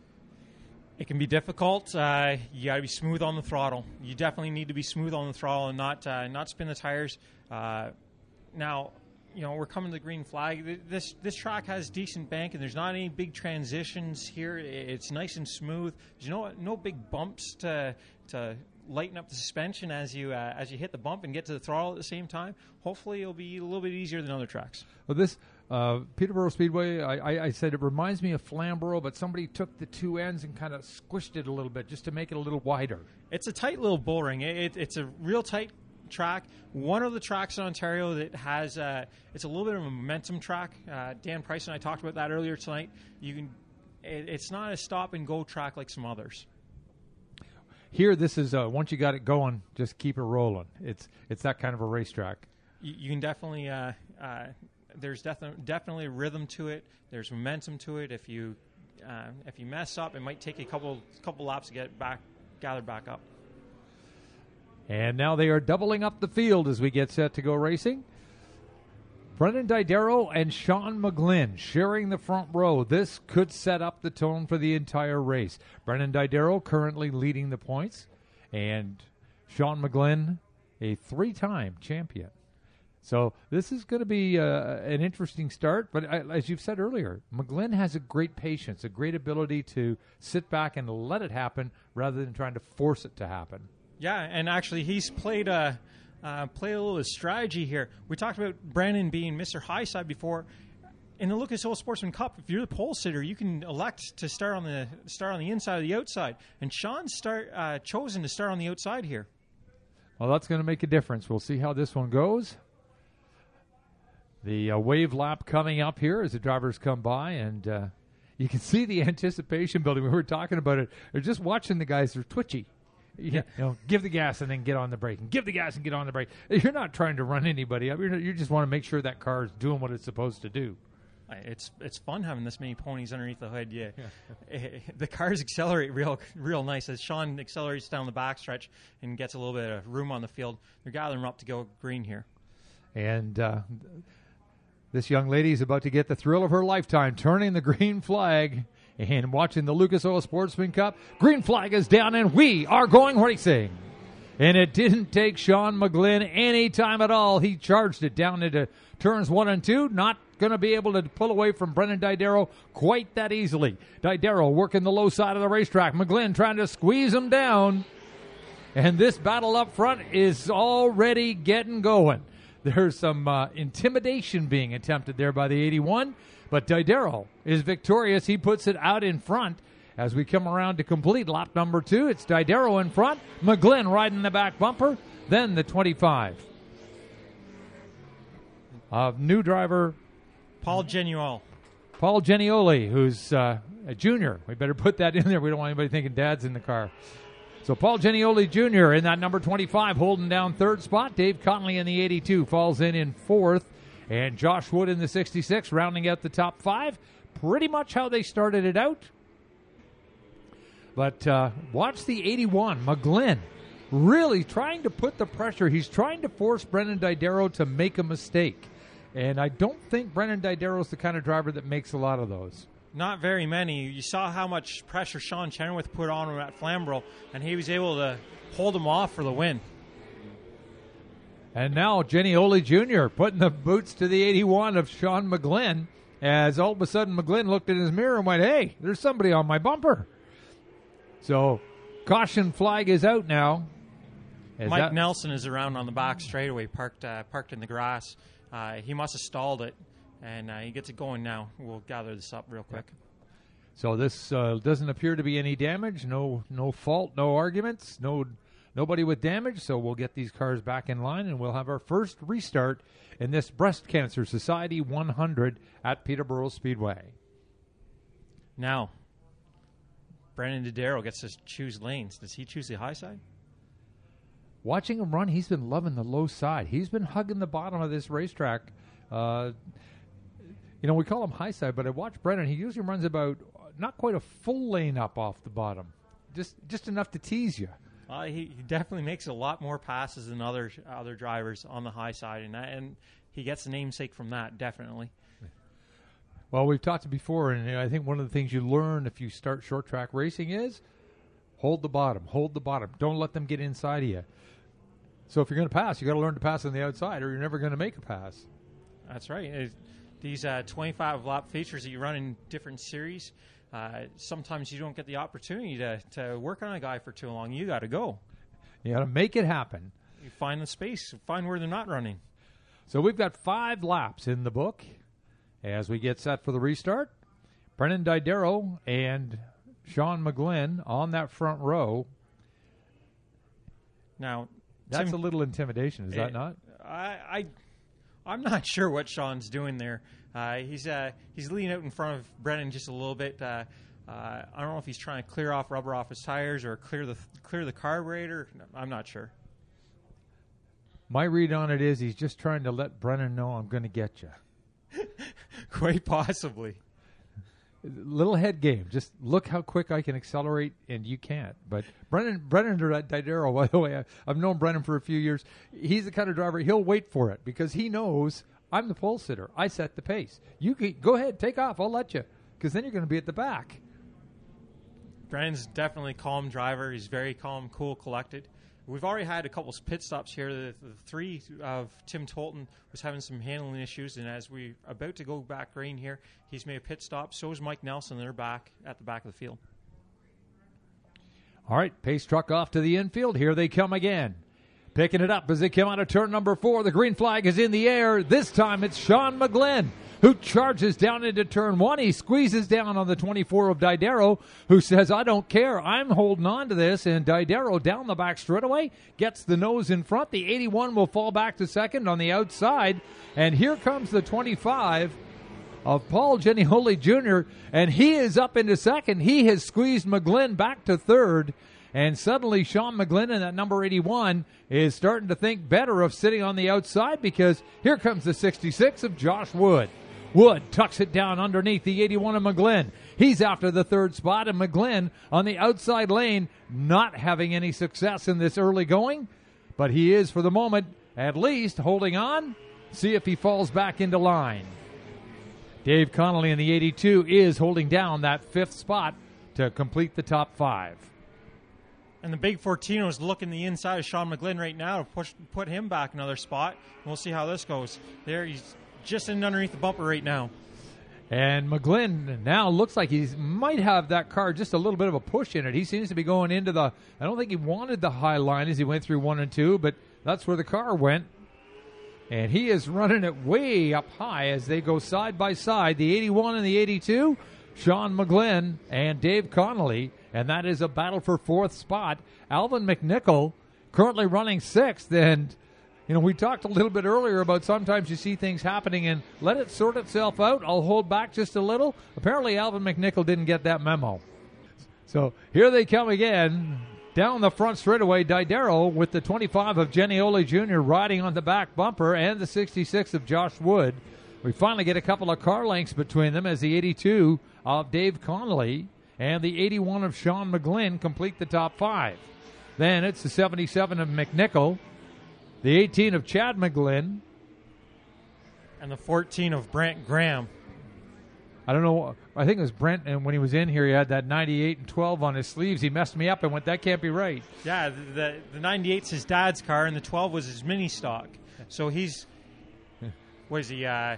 S6: It can be difficult. Uh, you got to be smooth on the throttle. You definitely need to be smooth on the throttle and not uh, not spin the tires. Uh, now, you know, we're coming to the green flag. This this track has decent bank, and there's not any big transitions here. It's nice and smooth. There's no no big bumps to to lighten up the suspension as you uh, as you hit the bump and get to the throttle at the same time. Hopefully, it'll be a little bit easier than other tracks.
S1: Well, this uh, Peterborough Speedway, I, I, I said it reminds me of Flamborough, but somebody took the two ends and kind of squished it a little bit just to make it a little wider.
S6: It's a tight little bull ring. It, it, it's a real tight track. One of the tracks in Ontario that has uh, it's a little bit of a momentum track. Uh, Dan Price and I talked about that earlier tonight. You can, it, it's not a stop and go track like some others.
S1: Here, this is uh, once you got it going, just keep it rolling. It's it's that kind of a racetrack.
S6: You, you can definitely uh, uh, there's definitely definitely a rhythm to it. There's momentum to it. If you uh, if you mess up, it might take a couple couple laps to get back gathered back up.
S1: And now they are doubling up the field as we get set to go racing. Brendan Didero and Sean McGlynn sharing the front row. This could set up the tone for the entire race. Brendan Didero currently leading the points, and Sean McGlynn, a three-time champion. So this is going to be uh, an interesting start, but I, as you've said earlier, McGlynn has a great patience, a great ability to sit back and let it happen rather than trying to force it to happen.
S6: Yeah, and actually he's played a uh, played a little strategy here. We talked about Brandon being Mister Highside before. In the Lucas Oil Sportsman Cup, if you're the pole sitter, you can elect to start on the start on the inside or the outside. And Sean's start uh, chosen to start on the outside here.
S1: Well, that's going to make a difference. We'll see how this one goes. The uh, wave lap coming up here as the drivers come by, and uh, you can see the anticipation building. We were talking about it. They're just watching the guys. They're twitchy. You know, give the gas and then get on the brake, and give the gas and get on the brake. You're not trying to run anybody up. You're, you just want to make sure that car is doing what it's supposed to do.
S6: It's it's fun having this many ponies underneath the hood. Yeah, the cars accelerate real real nice. As Sean accelerates down the backstretch and gets a little bit of room on the field, they're gathering up to go green here.
S1: And uh, this young lady is about to get the thrill of her lifetime, turning the green flag and watching the Lucas Oil Sportsman Cup. Green flag is down, and we are going racing. And it didn't take Sean McGlynn any time at all. He charged it down into turns one and two, not going to be able to pull away from Brennan Didero quite that easily. Didero working the low side of the racetrack. McGlynn trying to squeeze him down. And this battle up front is already getting going. There's some uh, intimidation being attempted there by the eighty-one. But Didero is victorious. He puts it out in front as we come around to complete lap number two. It's Didero in front. McGlynn riding the back bumper. Then the twenty-five. Uh, new driver
S6: Paul Geniol.
S1: Paul Genioli, who's uh, a junior. We better put that in there. We don't want anybody thinking Dad's in the car. So Paul Genioli Junior in that number twenty-five, holding down third spot. Dave Conley in the eighty-two falls in in fourth. And Josh Wood in the sixty-six, rounding out the top five. Pretty much how they started it out. But uh, watch the eighty-one, McGlynn, really trying to put the pressure. He's trying to force Brennan Didero to make a mistake. And I don't think Brennan Didero is the kind of driver that makes a lot of those.
S6: Not very many. You saw how much pressure Sean Chenoweth put on him at Flamborough, and he was able to hold him off for the win.
S1: And now Genioli Junior putting the boots to the eighty-one of Sean McGlynn, as all of a sudden McGlynn looked in his mirror and went, hey, there's somebody on my bumper. So caution flag is out now.
S6: Is Mike that- Nelson is around on the back straightaway, parked uh, parked in the grass. Uh, he must have stalled it, and uh, he gets it going now. We'll gather this up real quick.
S1: So this uh, doesn't appear to be any damage, no no fault, no arguments, no nobody with damage. So we'll get these cars back in line, and we'll have our first restart in this Breast Cancer Society one hundred at Peterborough Speedway.
S6: Now, Brennan Didero gets to choose lanes. Does he choose the high side?
S1: Watching him run, he's been loving the low side. He's been hugging the bottom of this racetrack. Uh, you know, we call him high side, but I watch Brennan. He usually runs about not quite a full lane up off the bottom, just just enough to tease you.
S6: Uh, he, he definitely makes a lot more passes than other other drivers on the high side, and that, and he gets the namesake from that, definitely.
S1: Well, we've talked before, and I think one of the things you learn if you start short track racing is hold the bottom, hold the bottom. Don't let them get inside of you. So if you're going to pass, you got to learn to pass on the outside, or you're never going to make a pass.
S6: That's right. It, these uh, twenty-five lap features that you run in different series, uh, sometimes you don't get the opportunity to, to work on a guy for too long. You got to go.
S1: You got to make it happen.
S6: You find the space, find where they're not running.
S1: So we've got five laps in the book as we get set for the restart. Brennan Didero and Sean McGlynn on that front row.
S6: Now,
S1: that's
S6: Tim,
S1: a little intimidation, is that
S6: it,
S1: not?
S6: I, I, I'm not sure what Sean's doing there. Uh, he's uh, he's leaning out in front of Brennan just a little bit. Uh, uh, I don't know if he's trying to clear off rubber off his tires or clear the clear the carburetor. I'm not sure.
S1: My read on it is he's just trying to let Brennan know I'm going to get you.
S6: Quite possibly.
S1: Little head game. Just look how quick I can accelerate, and you can't. But Brennan, Brennan Didero, by the way, I, I've known Brennan for a few years. He's the kind of driver, he'll wait for it because he knows I'm the pole sitter. I set the pace. You can, go ahead, take off. I'll let you because then you're going to be at the back.
S6: Brennan's definitely a calm driver. He's very calm, cool, collected. We've already had a couple of pit stops here. The, the three of Tim Tolton was having some handling issues, and as we're about to go back green here, he's made a pit stop. So is Mike Nelson. They're back at the back of the field.
S1: All right, pace truck off to the infield. Here they come again. Picking it up as they come out of turn number four. The green flag is in the air. This time it's Sean McGlynn, who charges down into turn one. He squeezes down on the twenty-four of Didero, who says, I don't care. I'm holding on to this. And Didero down the back straightaway gets the nose in front. The eighty-one will fall back to second on the outside. And here comes the twenty-five of Paul Genioli Junior And he is up into second. He has squeezed McGlynn back to third. And suddenly Sean McGlynn in that number eighty-one is starting to think better of sitting on the outside because here comes the sixty-six of Josh Wood. Wood tucks it down underneath the eighty-one of McGlynn. He's after the third spot, and McGlynn on the outside lane, not having any success in this early going, but he is, for the moment, at least holding on. See if he falls back into line. Dave Connolly in the eighty-two is holding down that fifth spot to complete the top five.
S6: And the big Fortino is looking the inside of Sean McGlynn right now to push, put him back another spot. We'll see how this goes. There, he's just in underneath the bumper right now.
S1: And McGlynn now looks like he might have that car just a little bit of a push in it. He seems to be going into the, I don't think he wanted the high line as he went through one and two, but that's where the car went. And he is running it way up high as they go side by side. The eighty-one and the eighty-two, Sean McGlynn and Dave Connolly. And that is a battle for fourth spot. Alvin McNichol currently running sixth. And, you know, we talked a little bit earlier about sometimes you see things happening and let it sort itself out. I'll hold back just a little. Apparently Alvin McNichol didn't get that memo. So here they come again. Down the front straightaway, Didero with the twenty-five of Jenny Ole Junior riding on the back bumper and the sixty-six of Josh Wood. We finally get a couple of car lengths between them as the eighty-two of Dave Connolly and the eighty-one of Sean McGlynn complete the top five. Then it's the seventy-seven of McNichol, the eighteen of Chad McGlynn,
S6: and the fourteen of Brent Graham.
S1: I don't know. I think it was Brent, and when he was in here, he had that ninety-eight and twelve on his sleeves. He messed me up and went, that can't be right.
S6: Yeah, the, the, the ninety-eight's his dad's car, and the twelve was his mini stock. So he's, what is he? Uh,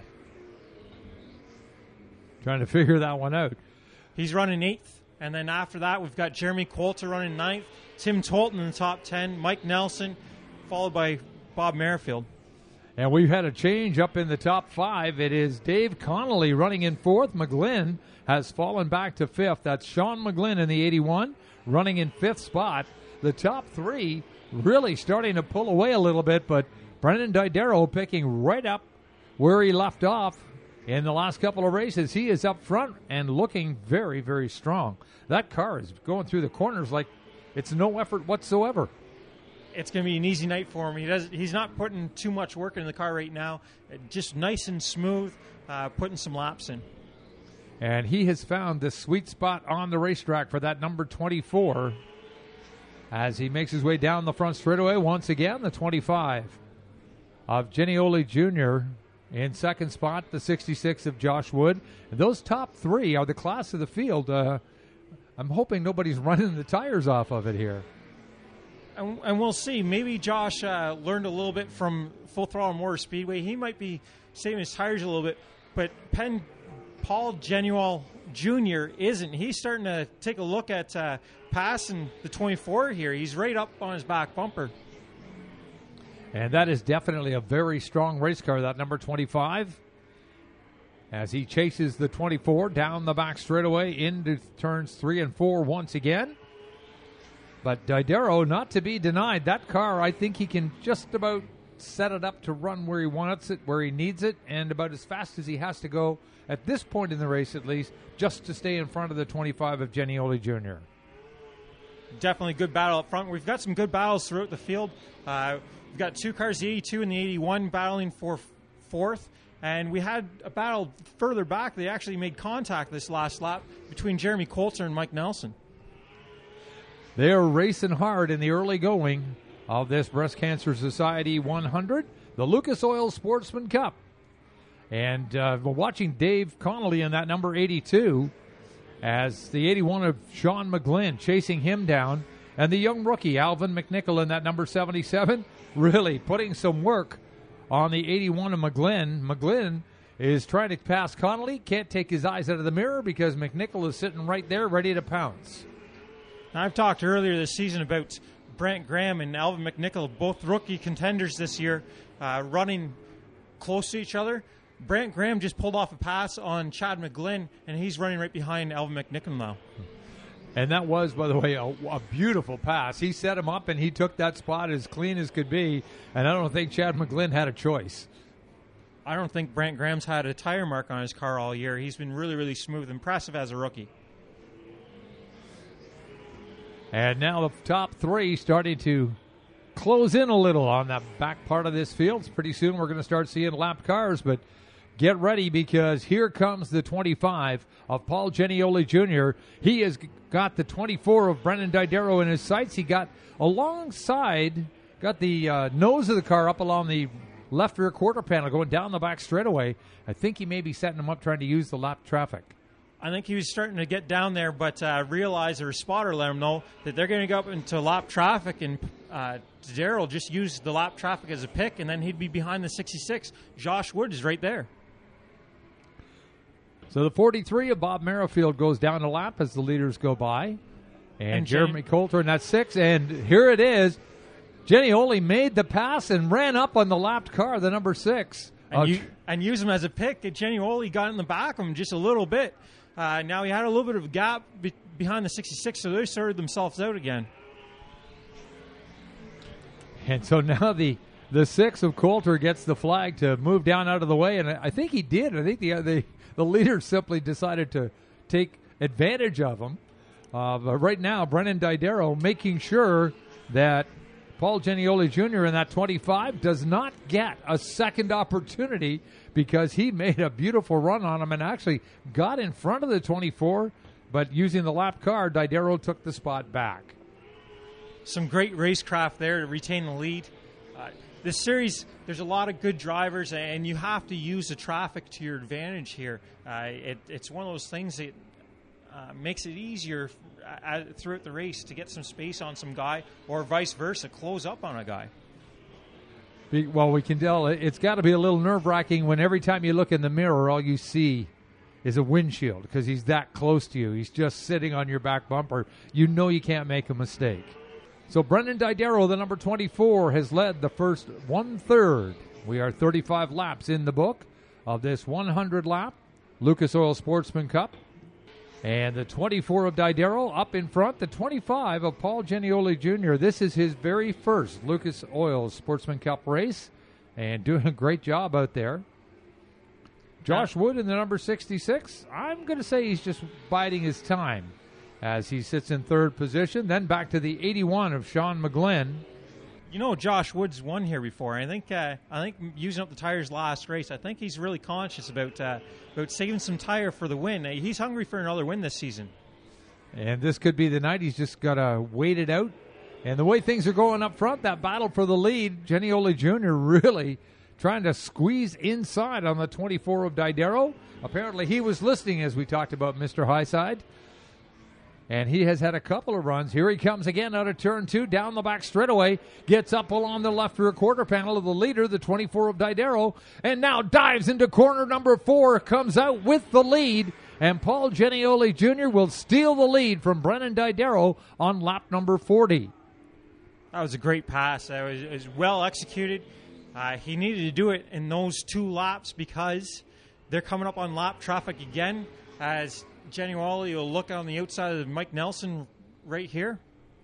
S1: Trying to figure that one out.
S6: He's running eighth, and then after that, we've got Jeremy Coulter running ninth, Tim Tolton in the top ten, Mike Nelson, followed by Bob Merrifield.
S1: And we've had a change up in the top five. It is Dave Connolly running in fourth. McGlynn has fallen back to fifth. That's Sean McGlynn in the eighty-one running in fifth spot. The top three really starting to pull away a little bit, but Brendan Didero picking right up where he left off in the last couple of races. He is up front and looking very, very strong. That car is going through the corners like it's no effort whatsoever.
S6: It's going to be an easy night for him. He does. He's not putting too much work in the car right now. Just nice and smooth, uh, putting some laps in.
S1: And he has found the sweet spot on the racetrack for that number twenty-four as he makes his way down the front straightaway. Once again, the twenty-five of Jenny Ole Junior in second spot, the sixty-six of Josh Wood. And those top three are the class of the field. Uh, I'm hoping nobody's running the tires off of it here.
S6: And, and we'll see. Maybe Josh uh, learned a little bit from Full Throttle Motor Speedway. He might be saving his tires a little bit, but Penn Paul Genual Junior isn't. He's starting to take a look at uh, passing the twenty-four here. He's right up on his back bumper.
S1: And that is definitely a very strong race car, that number twenty-five, as he chases the twenty-four down the back straightaway into turns three and four once again. But Didero, not to be denied, that car, I think he can just about set it up to run where he wants it, where he needs it, and about as fast as he has to go at this point in the race at least, just to stay in front of the twenty-five of Jenny Ole Junior
S6: Definitely good battle up front. We've got some good battles throughout the field. Uh, we've got two cars, the eighty-two and the eighty-one, battling for fourth. And we had a battle further back. They actually made contact this last lap between Jeremy Coulter and Mike Nelson.
S1: They're racing hard in the early going of this Breast Cancer Society one hundred, the Lucas Oil Sportsman Cup. And uh, we're watching Dave Connolly in that number eighty-two as the eighty-one of Sean McGlynn chasing him down. And the young rookie, Alvin McNichol, in that number seventy-seven, really putting some work on the eighty-one of McGlynn. McGlynn is trying to pass Connolly, can't take his eyes out of the mirror because McNichol is sitting right there ready to pounce.
S6: Now, I've talked earlier this season about Brent Graham and Alvin McNichol, both rookie contenders this year, uh, running close to each other. Brent Graham just pulled off a pass on Chad McGlynn, and he's running right behind Alvin McNichol now.
S1: And that was, by the way, a, a beautiful pass. He set him up, and he took that spot as clean as could be, and I don't think Chad McGlynn had a choice.
S6: I don't think Brent Graham's had a tire mark on his car all year. He's been really, really smooth, impressive as a rookie.
S1: And now the top three starting to close in a little on that back part of this field. Pretty soon we're going to start seeing lap cars, but get ready because here comes the twenty-five of Paul Genioli Junior He has got the twenty-four of Brennan Didero in his sights. He got alongside, got the uh, nose of the car up along the left rear quarter panel going down the back straightaway. I think he may be setting him up trying to use the lap traffic.
S6: I think he was starting to get down there, but uh, realized, or spotter let him know that they're going to go up into lap traffic, and uh, Daryl just used the lap traffic as a pick, and then he'd be behind the sixty-six. Josh Wood is right there.
S1: So the forty-three of Bob Merrifield goes down the lap as the leaders go by. And,
S6: And
S1: Jeremy
S6: Jen-
S1: Coulter in that six. And here it is. Genioli made the pass and ran up on the lapped car, the number six.
S6: And,
S1: Uh,
S6: you, and use him as a pick. Genioli got in the back of him just a little bit. Uh, now he had a little bit of a gap be- behind the sixty-six, so they sorted themselves out again.
S1: And so now the the six of Coulter gets the flag to move down out of the way, and I think he did. I think the the, the leader simply decided to take advantage of him. Uh, but right now, Brennan Didero making sure that Paul Genioli Junior in that twenty-five does not get a second opportunity because he made a beautiful run on him and actually got in front of the twenty-four, but using the lap car, Didero took the spot back.
S6: Some great racecraft there to retain the lead. Uh, this series, there's a lot of good drivers, and you have to use the traffic to your advantage here. Uh, it, it's one of those things that uh, makes it easier uh, throughout the race to get some space on some guy, or vice versa, close up on a guy.
S1: Be- Well, we can tell it- it's got to be a little nerve-wracking when every time you look in the mirror, all you see is a windshield because he's that close to you. He's just sitting on your back bumper. You know you can't make a mistake. So Brendan Didero, the number twenty-four, has led the first one-third. We are thirty-five laps in the book of this one hundred lap Lucas Oil Sportsman Cup. And the twenty-four of Didero up in front, the twenty-five of Paul Genioli Junior This is his very first Lucas Oil Sportsman Cup race, and doing a great job out there. Josh Wood in the number sixty-six, I'm going to say he's just biding his time as he sits in third position. Then back to the eighty-one of Sean McGlynn.
S6: You know, Josh Woods won here before. I think uh, I think using up the tires last race, I think he's really conscious about uh, about saving some tire for the win. Uh, he's hungry for another win this season.
S1: And this could be the night. He's just got to wait it out. And the way things are going up front, that battle for the lead, Genioli Junior really trying to squeeze inside on the twenty-four of Didero. Apparently he was listening as we talked about Mister Highside. And he has had a couple of runs. Here he comes again out of turn two, down the back straightaway. Gets up along the left rear quarter panel of the leader, the twenty-four of Didero. And now dives into corner number four, comes out with the lead. And Paul Genioli Junior will steal the lead from Brennan Didero on lap number forty.
S6: That was a great pass. That was, it was well executed. Uh, he needed to do it in those two laps because they're coming up on lap traffic again as Genioli will look on the outside of Mike Nelson right here.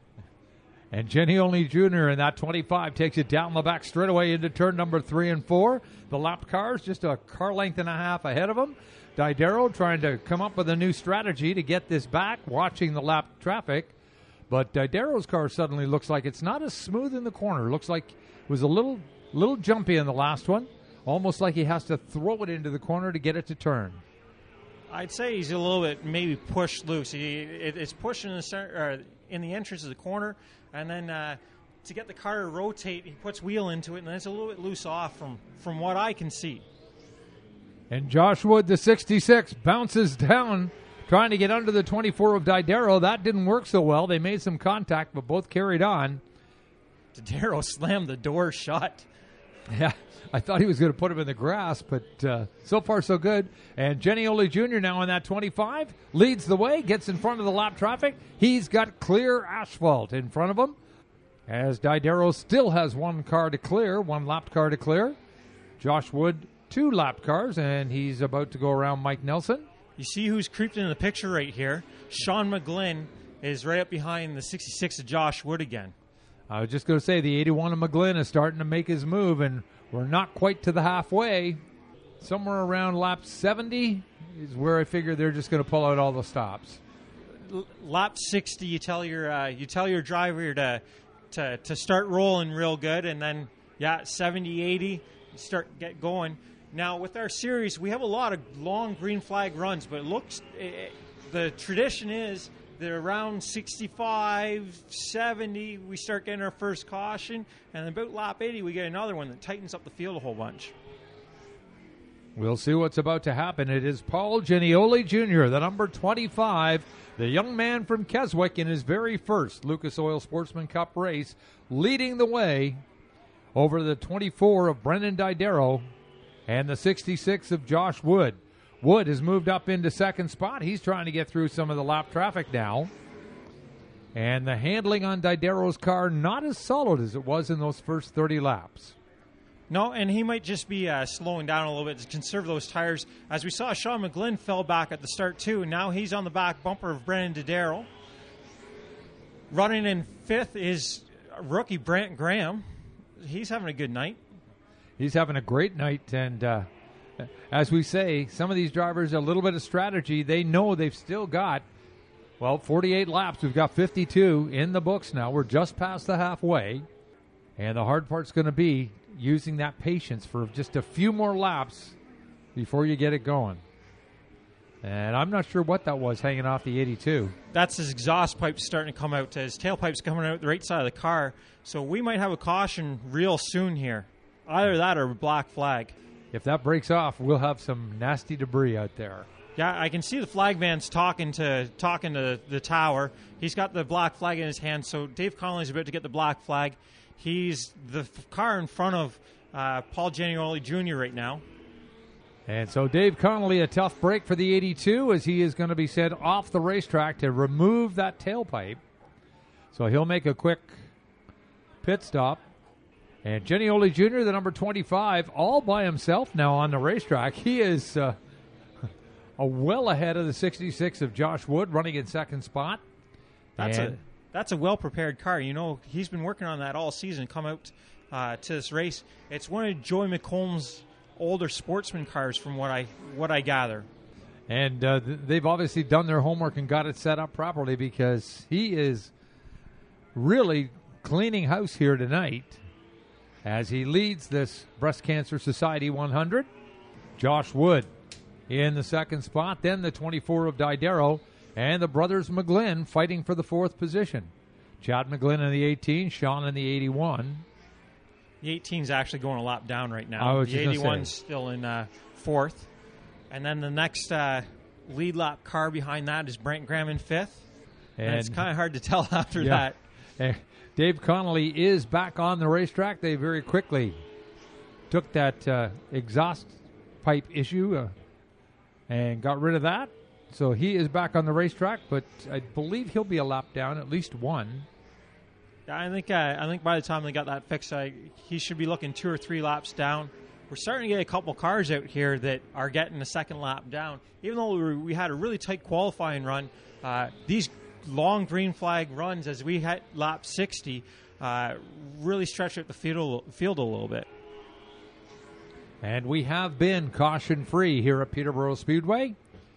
S1: And Genioli Junior in that twenty-five takes it down the back straightaway into turn number three and four. The lap cars just a car length and a half ahead of him. Didero trying to come up with a new strategy to get this back, watching the lap traffic. But Didero's car suddenly looks like it's not as smooth in the corner. Looks like it was a little little jumpy in the last one. Almost like he has to throw it into the corner to get it to turn.
S6: I'd say he's a little bit maybe pushed loose. He, it, it's pushed in the center, uh, in the entrance of the corner, and then uh, to get the car to rotate, he puts wheel into it, and then it's a little bit loose off from, from what I can see.
S1: And Josh Wood, the sixty-six, bounces down, trying to get under the twenty-four of Didero. That didn't work so well. They made some contact, but both carried on.
S6: Didero slammed the door shut.
S1: Yeah, I thought he was going to put him in the grass, but uh, so far so good. And Genioli Junior now in that twenty-five, leads the way, gets in front of the lap traffic. He's got clear asphalt in front of him, as Didero still has one car to clear, one lap car to clear. Josh Wood, two lap cars, and he's about to go around Mike Nelson.
S6: You see who's creeped into the picture right here. Sean McGlynn is right up behind the sixty-six of Josh Wood again.
S1: I was just going to say the eighty-one of McGlynn is starting to make his move, and we're not quite to the halfway. Somewhere around lap seventy is where I figure they're just going to pull out all the stops.
S6: L- lap sixty, you tell your uh, you tell your driver to to to start rolling real good, and then yeah, seventy, eighty, you start get going. Now, with our series, we have a lot of long green flag runs, but it looks eh, the tradition is that around sixty-five, seventy, we start getting our first caution, and about lap eighty, we get another one that tightens up the field a whole bunch.
S1: We'll see what's about to happen. It is Paul Genioli Junior, the number twenty-five, the young man from Keswick in his very first Lucas Oil Sportsman Cup race, leading the way over the twenty-four of Brendan Didero and the sixty-six of Josh Wood. Wood has moved up into second spot. He's trying to get through some of the lap traffic now. And the handling on Didero's car not as solid as it was in those first thirty laps.
S6: No, and he might just be uh, slowing down a little bit to conserve those tires. As we saw, Sean McGlynn fell back at the start, too. Now he's on the back bumper of Brendan Didero. Running in fifth is rookie Brant Graham. He's having a good night.
S1: He's having a great night, and uh, as we say, some of these drivers, a little bit of strategy. They know they've still got, well, forty-eight laps. We've got fifty-two in the books now. We're just past the halfway, and the hard part's going to be using that patience for just a few more laps before you get it going. And I'm not sure what that was hanging off the eighty-two.
S6: That's his exhaust pipe starting to come out. His tailpipe's coming out the right side of the car. So we might have a caution real soon here. Either that or a black flag.
S1: If that breaks off, we'll have some nasty debris out there.
S6: Yeah, I can see the flag man's talking to talking to the tower. He's got the black flag in his hand, so Dave Connolly's about to get the black flag. He's the f- car in front of uh, Paul Genioli Junior right now.
S1: And so Dave Connolly, a tough break for the eighty-two as he is going to be sent off the racetrack to remove that tailpipe. So he'll make a quick pit stop. And Genioli Junior, the number twenty-five, all by himself now on the racetrack. He is uh, a well ahead of the sixty-six of Josh Wood, running in second spot.
S6: That's
S1: and
S6: a that's a well-prepared car. You know, he's been working on that all season, come out uh, to this race. It's one of Joey McComb's older sportsman cars from what I what I gather.
S1: And uh, th- they've obviously done their homework and got it set up properly, because he is really cleaning house here tonight as he leads this Breast Cancer Society one hundred. Josh Wood in the second spot, then the twenty-four of Didero, and the brothers McGlynn fighting for the fourth position. Chad McGlynn in the eighteen, Sean in the eighty-one.
S6: The eighteen is actually going a lap down right
S1: I
S6: now.
S1: was
S6: The
S1: just gonna
S6: eighty-one's
S1: say.
S6: still in uh, fourth. And then the next uh, lead lap car behind that is Brent Graham in fifth. And,
S1: And-
S6: it's kind of hard to tell after
S1: Yeah.
S6: that.
S1: Uh, Dave Connolly is back on the racetrack. They very quickly took that uh, exhaust pipe issue uh, and got rid of that. So he is back on the racetrack, but I believe he'll be a lap down, at least one.
S6: Yeah, I think uh, I think by the time they got that fixed, I, he should be looking two or three laps down. We're starting to get a couple cars out here that are getting a second lap down. Even though we, were, we had a really tight qualifying run, uh, these long green flag runs as we hit lap sixty uh, really stretched out the field, field a little bit.
S1: And we have been caution-free here at Peterborough Speedway.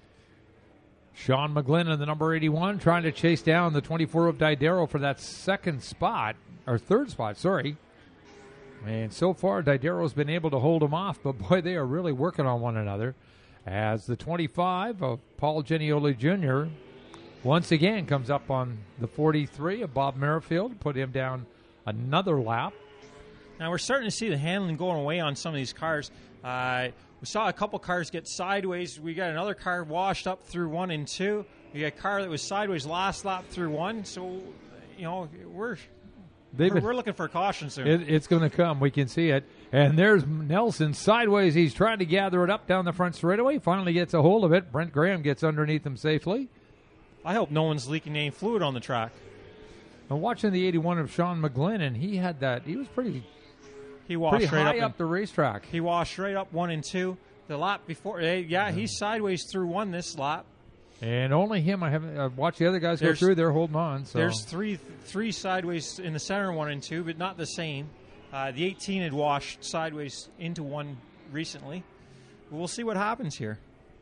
S1: Sean McGlynn in the number eighty-one trying to chase down the twenty-four of Didero for that second spot, or third spot, sorry. And so far, Didero's been able to hold him off, but boy, they are really working on one another. As the twenty-five of Paul Genioli Junior once again comes up on the forty-three of Bob Merrifield, put him down another lap.
S6: Now we're starting to see the handling going away on some of these cars. Uh, we saw a couple cars get sideways. We got another car washed up through one and two. We got a car that was sideways last lap through one. So, you know, we're
S1: They've
S6: we're,
S1: been-
S6: we're looking for a caution soon.
S1: It, it's going to come. We can see it. And there's Nelson sideways. He's trying to gather it up down the front straightaway. Finally gets a hold of it. Brent Graham gets underneath him safely.
S6: I hope no one's leaking any fluid on the track.
S1: I'm watching the eighty-one of Sean McGlynn, and he had that. He was pretty,
S6: He washed
S1: pretty
S6: right
S1: high
S6: up,
S1: up, the racetrack.
S6: He washed right up one and two. The lap before, eh, yeah, he's sideways through one this lap.
S1: And only him. I haven't uh, watched the other guys
S6: There's-
S1: go through. They're holding on. So
S6: There's three three sideways in the center, one and two, but not the same. Uh, the eighteen had washed sideways into one recently. We'll see what happens here.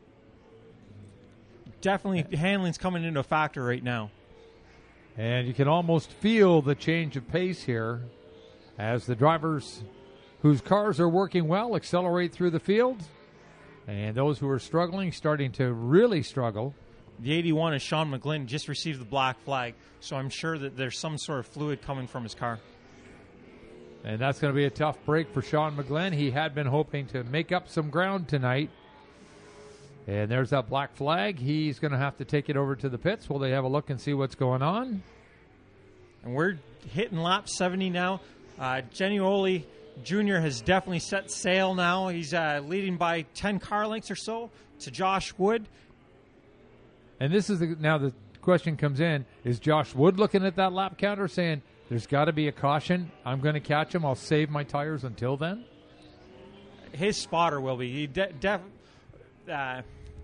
S6: Definitely, handling's coming into a factor right now.
S1: And you can almost feel the change of pace here as the drivers whose cars are working well accelerate through the field, and those who are struggling starting to really struggle.
S6: The eighty-one is Sean McGlynn, just received the black flag, so I'm sure that there's some sort of fluid coming from his car.
S1: And that's going to be a tough break for Sean McGlynn. He had been hoping to make up some ground tonight. And there's that black flag. He's going to have to take it over to the pits while they have a look and see what's going on.
S6: And we're hitting lap seventy now. Uh, Genioli Junior has definitely set sail now. He's uh, leading by ten car lengths or so to Josh Wood.
S1: And this is the, now the question comes in, is Josh Wood looking at that lap counter saying, there's got to be a caution, I'm going to catch him, I'll save my tires until then?
S6: His spotter will be. He de- def- uh,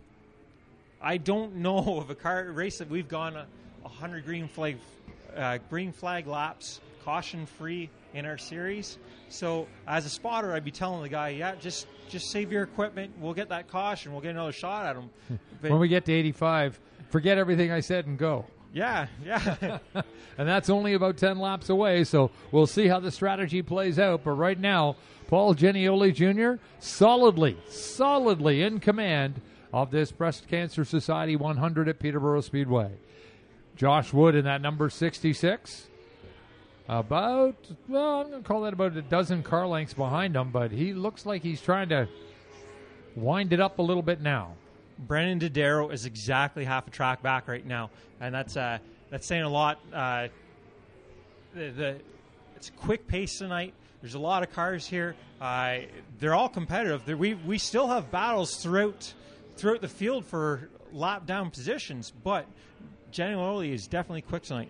S6: I don't know of a car race that we've gone a, a hundred green flag uh, green flag laps caution free in our series. So as a spotter, I'd be telling the guy, yeah, just just save your equipment. We'll get that caution. We'll get another shot at him. But
S1: when we get to eighty-five, forget everything I said and go.
S6: Yeah, yeah.
S1: And that's only about ten laps away, so we'll see how the strategy plays out. But right now, Paul Genioli Junior solidly, solidly in command of this Breast Cancer Society one hundred at Peterborough Speedway. Josh Wood in that number sixty-six. About, well, I'm going to call that about a dozen car lengths behind him, but he looks like he's trying to wind it up a little bit now.
S6: Brennan Dodaro is exactly half a track back right now, and that's uh, that's saying a lot. Uh, the, the it's a quick pace tonight. There's a lot of cars here. Uh, they're all competitive. They're, we we still have battles throughout throughout the field for lap down positions, but Genioli is definitely quick tonight.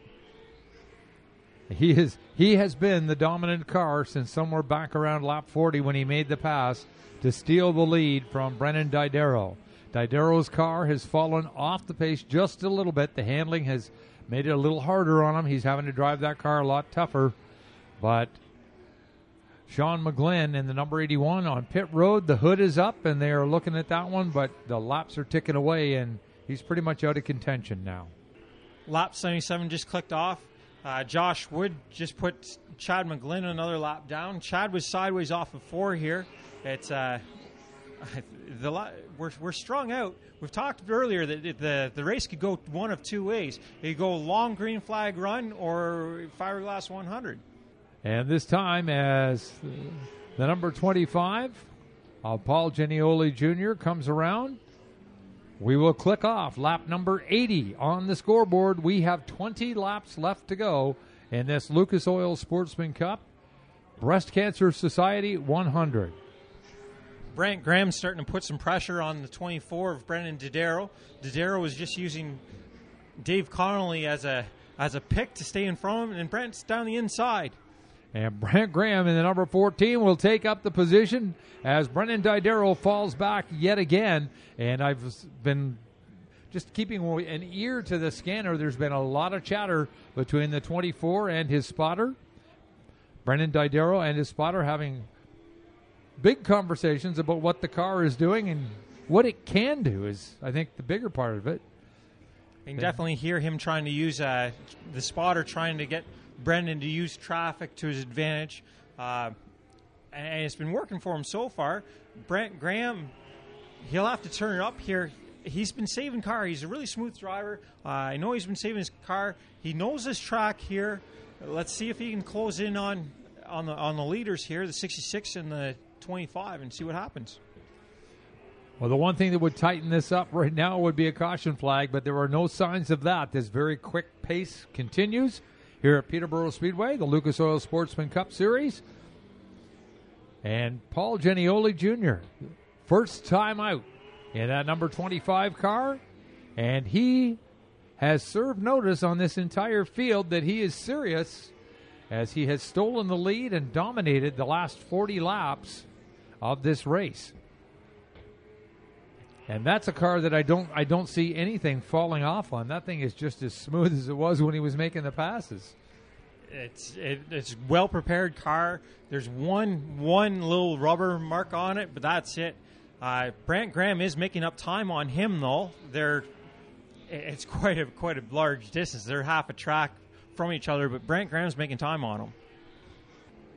S1: He is he has been the dominant car since somewhere back around lap forty when he made the pass to steal the lead from Brennan Dodaro. Didero's car has fallen off the pace just a little bit. The handling has made it a little harder on him. He's having to drive that car a lot tougher. But Sean McGlynn in the number eighty-one on pit road, the hood is up, and they are looking at that one, but the laps are ticking away, and he's pretty much out of contention now.
S6: Lap seventy-seven just clicked off. Uh, Josh Wood just put Chad McGlynn another lap down. Chad was sideways off of four here. It's uh, the we're we're strung out. We've talked earlier that it, the the race could go one of two ways. It could go long green flag run or fiberglass one hundred.
S1: And this time, as the number twenty-five, uh, Paul Genioli Junior comes around, we will click off lap number eighty on the scoreboard. We have twenty laps left to go in this Lucas Oil Sportsman Cup Breast Cancer Society one hundred.
S6: Brant Graham's starting to put some pressure on the twenty-four of Brennan Dodaro. Dodaro was just using Dave Connolly as a as a pick to stay in front of him, and Brent's down the inside.
S1: And Brant Graham in the number fourteen will take up the position as Brennan Dodaro falls back yet again. And I've been just keeping an ear to the scanner. There's been a lot of chatter between the twenty-four and his spotter. Brennan Dodaro and his spotter having big conversations about what the car is doing and what it can do is, I think, the bigger part of it.
S6: You can definitely hear him trying to use uh, the spotter trying to get Brendan to use traffic to his advantage. Uh, and it's been working for him so far. Brent Graham, he'll have to turn it up here. He's been saving car. He's a really smooth driver. Uh, I know he's been saving his car. He knows this track here. Let's see if he can close in on on the on the leaders here, the sixty-six and the twenty-five, and see what happens.
S1: Well, the one thing that would tighten this up right now would be a caution flag, but there are no signs of that. This very quick pace continues here at Peterborough Speedway, the Lucas Oil Sportsman Cup Series. And Paul Genioli Junior, first time out in that number twenty-five car, and he has served notice on this entire field that he is serious, as he has stolen the lead and dominated the last forty laps of this race. And that's a car that I don't I don't see anything falling off on. That thing is just as smooth as it was when he was making the passes.
S6: It's it, it's well prepared car. There's one one little rubber mark on it, but that's it. Uh, Brant Graham is making up time on him though. They're it's quite a quite a large distance. They're half a track from each other, but Brant Graham's making time on him.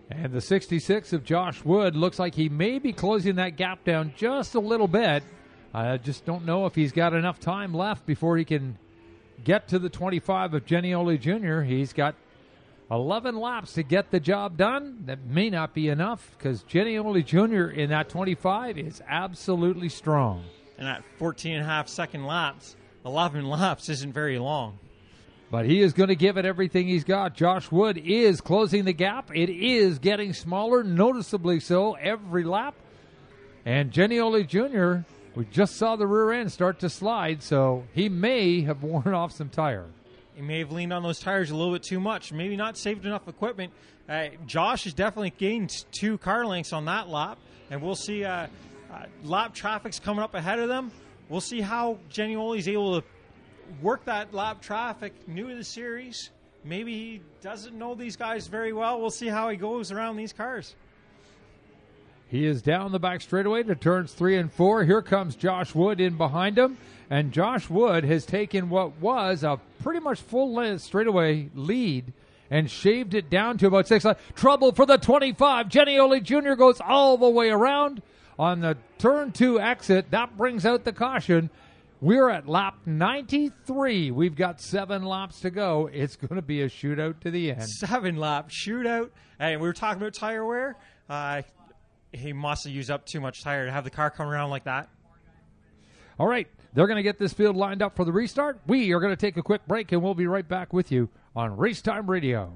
S1: And the sixty-six of Josh Wood looks like he may be closing that gap down just a little bit. I just don't know if he's got enough time left before he can get to the twenty-five of Genioli Junior He's got eleven laps to get the job done. That may not be enough because Genioli Junior in that twenty-five is absolutely strong.
S6: And at fourteen and a half second laps, eleven laps isn't very long.
S1: But he is going to give it everything he's got. Josh Wood is closing the gap. It is getting smaller, noticeably so, every lap. And Genioli Junior, we just saw the rear end start to slide, so he may have worn off some tire.
S6: He may have leaned on those tires a little bit too much, maybe not saved enough equipment. Uh, Josh has definitely gained two car lengths on that lap, and we'll see uh, uh, lap traffic's coming up ahead of them. We'll see how Genioli's able to work that lap traffic, new to the series. Maybe he doesn't know these guys very well. We'll see how he goes around these cars.
S1: He is down the back straightaway to turns three and four. Here comes Josh Wood in behind him. And Josh Wood has taken what was a pretty much full straightaway lead and shaved it down to about six. Trouble for the twenty-five. Genioli Junior goes all the way around on the turn two exit. That brings out the caution. We're at lap ninety-three. We've got seven laps to go. It's going to be a shootout to the end.
S6: Seven lap shootout. And we were talking about tire wear. Uh, he must have used up too much tire to have the car come around like that.
S1: All right. They're going to get this field lined up for the restart. We are going to take a quick break, and we'll be right back with you on Race Time Radio.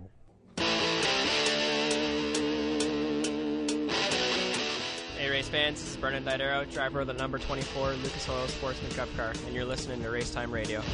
S18: Hey, race fans, this is Brennan Didero, driver of the number twenty-four Lucas Oil Sportsman Cup car, and you're listening to Race Time Radio.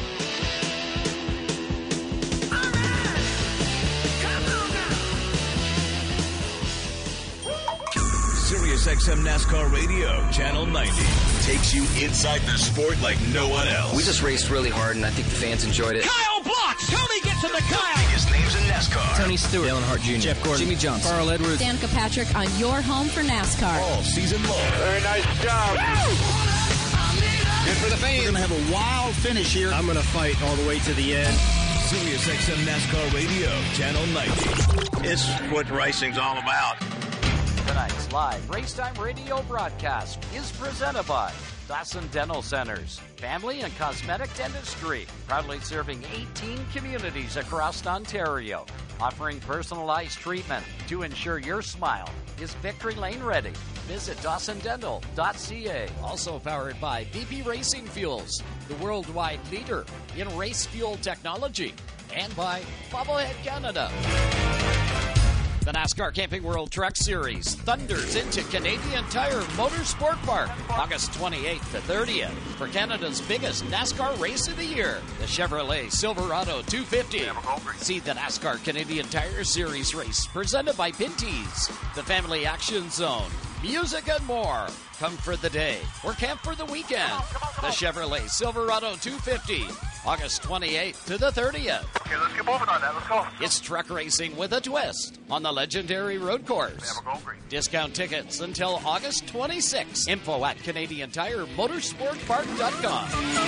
S11: Sirius X M NASCAR Radio, Channel ninety. Takes you inside the sport like no one else.
S20: We just raced really hard, and I think the fans enjoyed it.
S11: Kyle Blocks! Tony gets in the Kyle! Biggest names in NASCAR.
S20: Tony Stewart, Dale Earnhardt Junior, Jeff Gordon, Jimmy Johnson, Carl Edwards,
S21: Danica Patrick on your home for NASCAR.
S11: All season long.
S9: Very nice job.
S20: Good for the fans.
S22: We're going to have a wild finish here.
S20: I'm going to fight all the way to the end.
S11: Sirius X M NASCAR Radio, Channel ninety.
S22: It's what racing's all about.
S8: Tonight's live Racetime Radio broadcast is presented by Dawson Dental Centers, family and cosmetic dentistry, proudly serving eighteen communities across Ontario, offering personalized treatment to ensure your smile is victory lane ready. Visit dawson dental dot c a. Also powered by V P Racing Fuels, the worldwide leader in race fuel technology, and by Bobblehead Canada. The NASCAR Camping World Truck Series thunders into Canadian Tire Motorsport Park August twenty-eighth to thirtieth for Canada's biggest NASCAR race of the year, the Chevrolet Silverado two fifty. See the NASCAR Canadian Tire Series race presented by Pinty's, the Family Action Zone, music and more. Come for the day or camp for the weekend. The Chevrolet Silverado two fifty, August twenty-eighth to the thirtieth.
S9: Okay, let's get moving on that. Let's go.
S8: It's truck racing with a twist on the legendary road course. Discount tickets until August twenty-sixth. Info at Canadian Tire Motorsport Park dot com.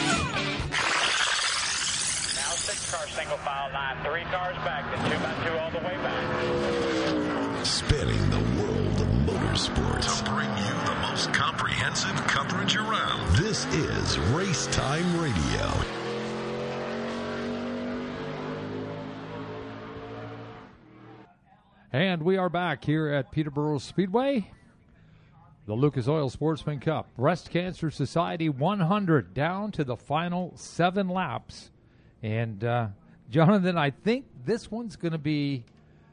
S9: Now six cars single file line, three cars back, then two by two all the way back.
S14: Spanning the world of motorsports to bring you the most comprehensive coverage around. This is Race Time Radio.
S1: And we are back here at Peterborough Speedway. The Lucas Oil Sportsman Cup. Breast Cancer Society one hundred down to the final seven laps. And, uh, Jonathan, I think this one's going to be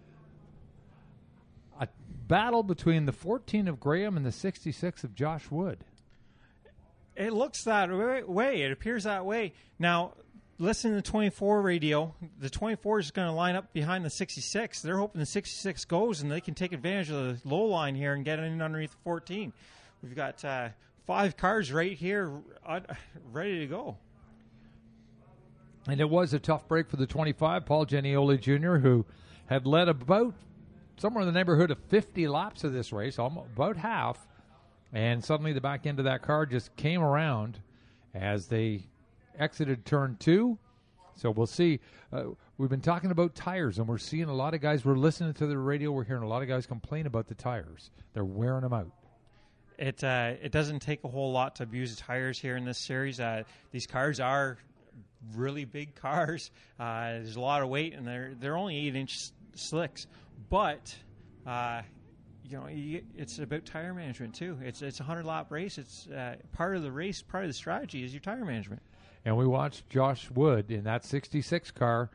S1: a battle between the fourteen of Graham and the sixty-six of Josh Wood.
S6: It looks that way. It appears that way. Now, listen to the twenty-four radio. The twenty-four is going to line up behind the sixty-six. They're hoping the sixty-six goes and they can take advantage of the low line here and get in underneath the fourteen. We've got uh, five cars right here uh, ready to go.
S1: And it was a tough break for the twenty-five, Paul Genioli Junior, who had led about somewhere in the neighborhood of fifty laps of this race, almost about half. And suddenly the back end of that car just came around as they exited turn two. So we'll see. Uh, we've been talking about tires, and we're seeing a lot of guys. We're listening to the radio. We're hearing a lot of guys complain about the tires. They're wearing them out.
S6: It uh, it doesn't take a whole lot to abuse the tires here in this series. Uh, these cars are really big cars. Uh, there's a lot of weight, and they're they're only eight inch slicks. But uh, you know, you, it's about tire management too. It's it's a hundred lap race. It's uh, part of the race. Part of the strategy is your tire management.
S1: And we watched Josh Wood in that sixty-six car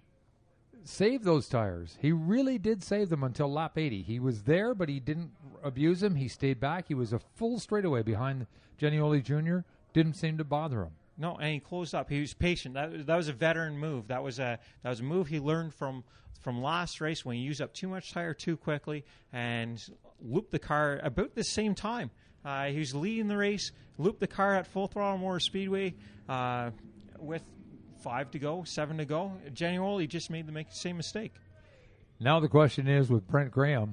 S1: save those tires. He really did save them until lap eighty. He was there, but he didn't abuse them. He stayed back. He was a full straightaway behind Genioli Junior Didn't seem to bother him.
S6: No, and he closed up. He was patient. That that was a veteran move. That was a that was a move he learned from from last race when he used up too much tire too quickly and looped the car about the same time. Uh, he was leading the race, looped the car at Full Throttle Motor Speedway uh, with five to go, seven to go. Genioli just made the make, same mistake.
S1: Now the question is with Brent Graham.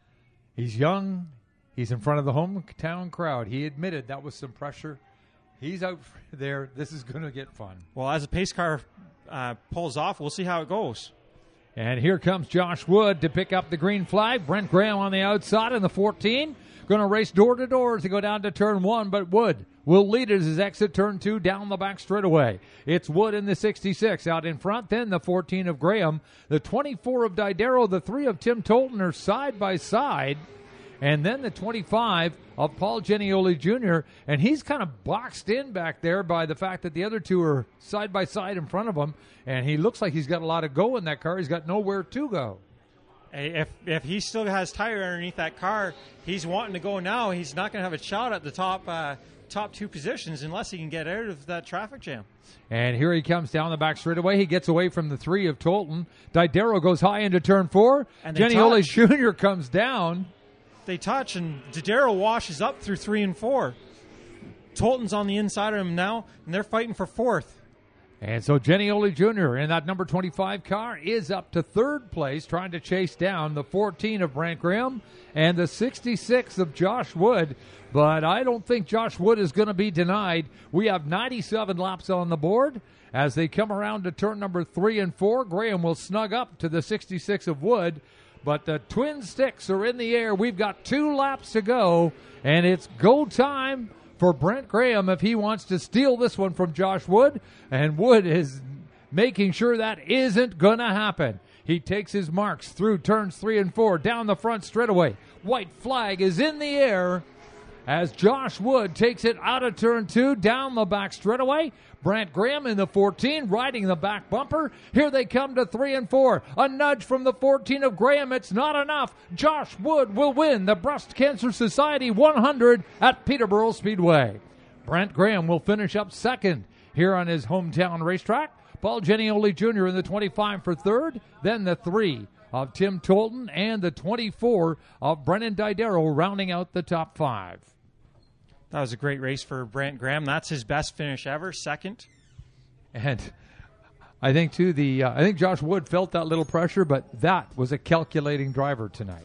S1: He's young. He's in front of the hometown crowd. He admitted that was some pressure. He's out there. This is going to get fun.
S6: Well, as the pace car uh, pulls off, we'll see how it goes.
S1: And here comes Josh Wood to pick up the green flag. Brent Graham on the outside in the fourteen. Going to race door to door to go down to turn one, but Wood will lead as his exit turn two down the back straightaway. It's Wood in the sixty-six out in front, then the fourteen of Graham, the twenty-four of Didero, the three of Tim Tolton are side by side, and then the twenty-five of Paul Genioli Junior, and he's kind of boxed in back there by the fact that the other two are side by side in front of him, and he looks like he's got a lot of go in that car. He's got nowhere to go.
S6: If if he still has tire underneath that car, he's wanting to go now. He's not going to have a shot at the top uh, top two positions unless he can get out of that traffic jam.
S1: And here he comes down the back straightaway. He gets away from the three of Tolton. Didero goes high into turn four.
S6: And
S1: Genioli Junior comes down.
S6: They touch, and Didero washes up through three and four. Tolton's on the inside of him now, and they're fighting for fourth.
S1: And so Genioli Junior in that number twenty-five car is up to third place, trying to chase down the fourteen of Brent Graham and the sixty-six of Josh Wood. But I don't think Josh Wood is going to be denied. We have ninety-seven laps on the board. As they come around to turn number three and four, Graham will snug up to the sixty-six of Wood. But the twin sticks are in the air. We've got two laps to go, and it's go time for Brent Graham if he wants to steal this one from Josh Wood. And Wood is making sure that isn't going to happen. He takes his marks through turns three and four, down the front straightaway. White flag is in the air as Josh Wood takes it out of turn two, down the back straightaway. Brent Graham in the fourteen, riding the back bumper. Here they come to three and four. A nudge from the fourteen of Graham. It's not enough. Josh Wood will win the Breast Cancer Society one hundred at Peterborough Speedway. Brent Graham will finish up second here on his hometown racetrack. Paul Genioli Junior in the twenty-five for third. Then the three of Tim Tolton and the twenty-four of Brennan Didero rounding out the top five.
S6: That was a great race for Brent Graham. That's his best finish ever, second.
S1: And I think, too, the uh, I think Josh Wood felt that little pressure, but that was a calculating driver tonight.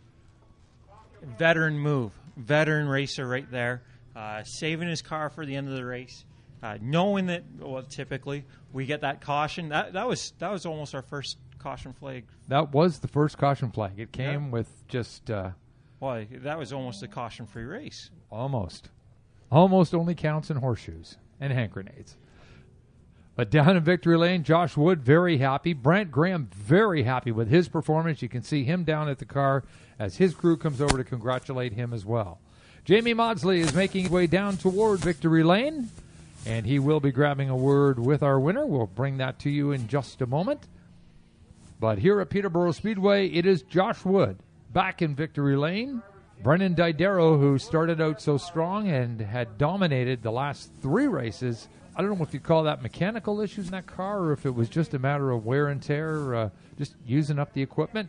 S6: Veteran move. Veteran racer right there. Uh, saving his car for the end of the race. Uh, knowing that, well, typically we get that caution. That that was that was almost our first caution flag.
S1: That was the first caution flag. It came yeah. with just... Uh,
S6: well, that was almost a caution-free race.
S1: Almost. Almost only counts in horseshoes and hand grenades. But down in victory lane, Josh Wood very happy. Brent Graham very happy with his performance. You can see him down at the car as his crew comes over to congratulate him as well. Jamie Maudsley is making his way down toward victory lane, and he will be grabbing a word with our winner. We'll bring that to you in just a moment. But here at Peterborough Speedway, it is Josh Wood back in victory lane. Brennan Didero, who started out so strong and had dominated the last three races. I don't know if you call that mechanical issues in that car or if it was just a matter of wear and tear, uh, just using up the equipment.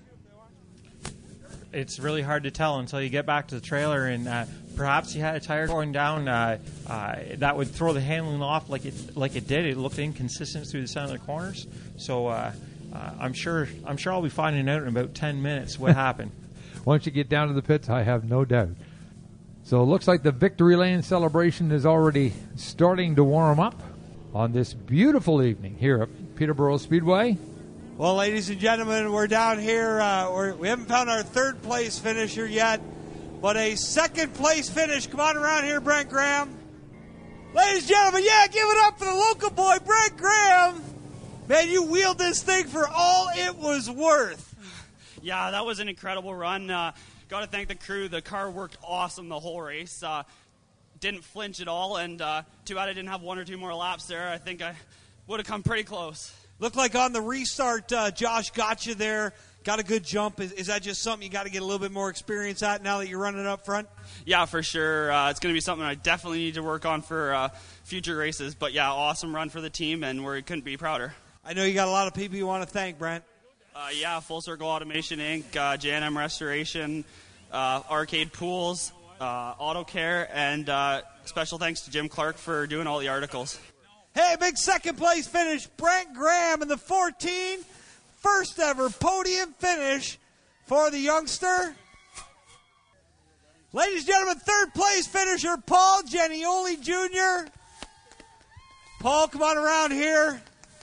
S6: It's really hard to tell until you get back to the trailer, and uh, perhaps he had a tire going down uh, uh, that would throw the handling off like it like it did. It looked inconsistent through the center of the corners. So uh, uh, I'm sure I'm sure I'll be finding out in about ten minutes what happened.
S1: Once you get down to the pits, I have no doubt. So it looks like the victory lane celebration is already starting to warm up. on this beautiful evening here at Peterborough Speedway.
S2: Well, ladies and gentlemen, we're down here. Uh, we're, we haven't found our third place finisher yet, but a second place finish. Come on around here, Brent Graham. Ladies and gentlemen, yeah, give it up for the local boy, Brent Graham. Man, you wheeled this thing for all it was worth.
S3: Yeah, that was an incredible run. Uh, got to thank the crew. The car worked awesome the whole race. Uh, didn't flinch at all, and uh, too bad I didn't have one or two more laps there. I think I would have come pretty close.
S2: Looked like on the restart, uh, Josh got you there. Got a good jump. Is, is that just something you got to get a little bit more experience at now that you're running up front?
S3: Yeah, for sure. Uh, it's going to be something I definitely need to work on for uh, future races. But, yeah, awesome run for the team, and we couldn't be prouder.
S2: I know you got a lot of people you want to thank, Brent.
S3: Uh, yeah, Full Circle Automation, Incorporated, uh, J and M Restoration, uh, Arcade Pools, uh, Auto Care, and uh, special thanks to Jim Clark for doing all the articles.
S2: Hey, big second place finish, Brent Graham in the fourteen. First ever podium finish for the youngster. Ladies and gentlemen, third place finisher, Paul Genioli Junior Paul, come on around here.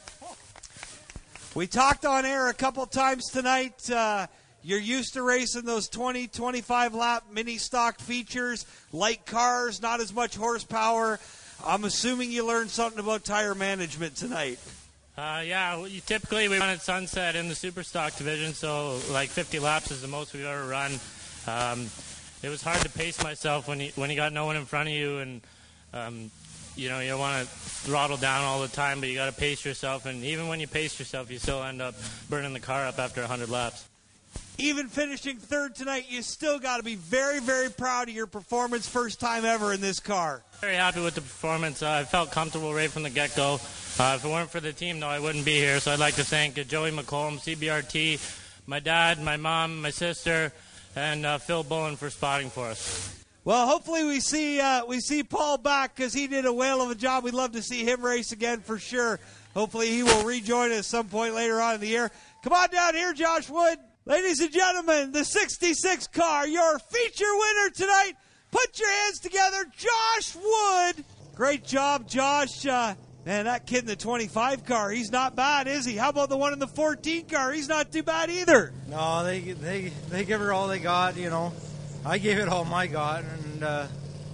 S2: We talked on air a couple times tonight. Uh, you're used to racing those twenty, twenty-five lap mini stock features, light cars, not as much horsepower. I'm assuming you learned something about tire management tonight.
S17: Uh, yeah, well, you, typically we run at Sunset in the super stock division, so like fifty laps is the most we've ever run. Um, it was hard to pace myself when you when you got no one in front of you, and um, you know you don't want to throttle down all the time, but you got to pace yourself. And even when you pace yourself, you still end up burning the car up after one hundred laps.
S2: Even finishing third tonight, you still got to be very, very proud of your performance. First time ever in this car.
S17: Very happy with the performance. Uh, I felt comfortable right from the get-go. Uh, if it weren't for the team, though, I wouldn't be here. So I'd like to thank uh, Joey McCollum, C B R T, my dad, my mom, my sister, and uh, Phil Bullen for spotting for us.
S2: Well, hopefully we see uh, we see Paul back because he did a whale of a job. We'd love to see him race again for sure. Hopefully he will rejoin us some point later on in the year. Come on down here, Josh Wood. Ladies and gentlemen, the sixty-six car, your feature winner tonight. Put your hands together, Josh Wood. Great job, Josh. Uh, man, that kid in the twenty-five car, he's not bad, is he? How about the one in the fourteen car? He's not too bad either.
S5: No, they they they give her all they got, you know. I gave it all my got, and, uh,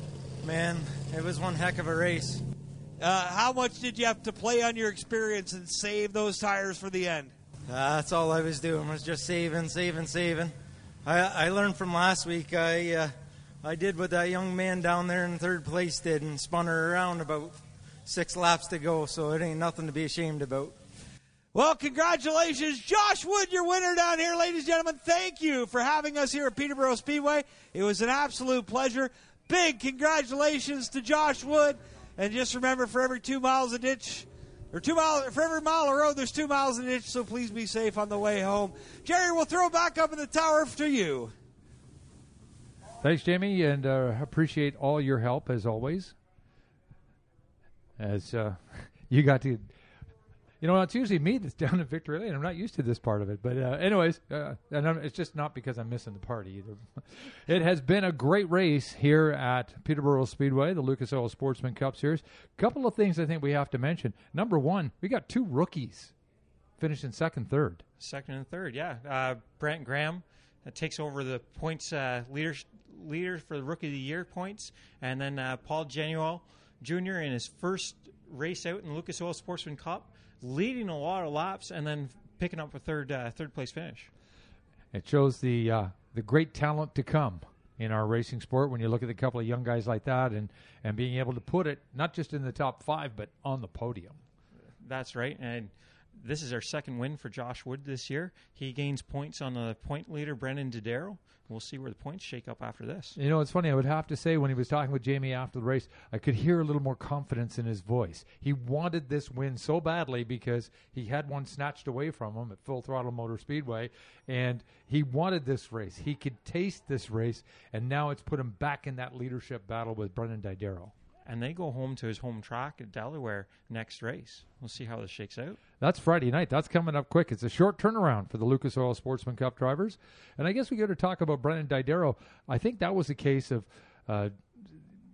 S5: man, it was one heck of a race.
S2: Uh, how much did you have to play on your experience and save those tires for the end?
S5: Uh, that's all I was doing, was just saving, saving, saving. I, I learned from last week. I uh, I did what that young man down there in third place did and spun her around about six laps to go, so it ain't nothing to be ashamed about.
S2: Well, congratulations, Josh Wood, your winner down here, ladies and gentlemen. Thank you for having us here at Peterborough Speedway. It was an absolute pleasure. Big congratulations to Josh Wood. And just remember, for every two miles a ditch, or two miles for every mile of road, there's two miles a ditch. So please be safe on the way home. Jerry, we'll throw it back up in the tower to you.
S1: Thanks, Jamie, and uh, appreciate all your help as always. As uh, you got to, you know, it's usually me that's down in Victory Lane. I'm not used to this part of it, but uh, anyways, uh, and I'm, it's just not because I'm missing the party either. It has been a great race here at Peterborough Speedway, the Lucas Oil Sportsman Cup Series. A couple of things I think we have to mention. Number one, we got two rookies finishing second, third.
S6: Second and third, yeah. Uh, Brent Graham uh, takes over the points uh, leader leader for the Rookie of the Year points, and then uh, Paul Genioli Junior in his first race out in Lucas Oil Sportsman Cup, leading a lot of laps and then picking up a third uh, third place finish.
S1: It shows the uh, the great talent to come in our racing sport when you look at a couple of young guys like that and, and being able to put it not just in the top five but on the podium.
S6: That's right, and this is our second win for Josh Wood this year. He gains points on the point leader, Brendan Dodaro. We'll see where the points shake up after this.
S1: You know, it's funny. I would have to say when he was talking with Jamie after the race, I could hear a little more confidence in his voice. He wanted this win so badly because he had one snatched away from him at Full Throttle Motor Speedway, and he wanted this race. He could taste this race, and now it's put him back in that leadership battle with Brendan Dodaro.
S6: And they go home to his home track at Delaware next race. We'll see how this shakes out.
S1: That's Friday night. That's coming up quick. It's a short turnaround for the Lucas Oil Sportsman Cup drivers. And I guess we got to talk about Brendan Dodaro. I think that was a case of uh,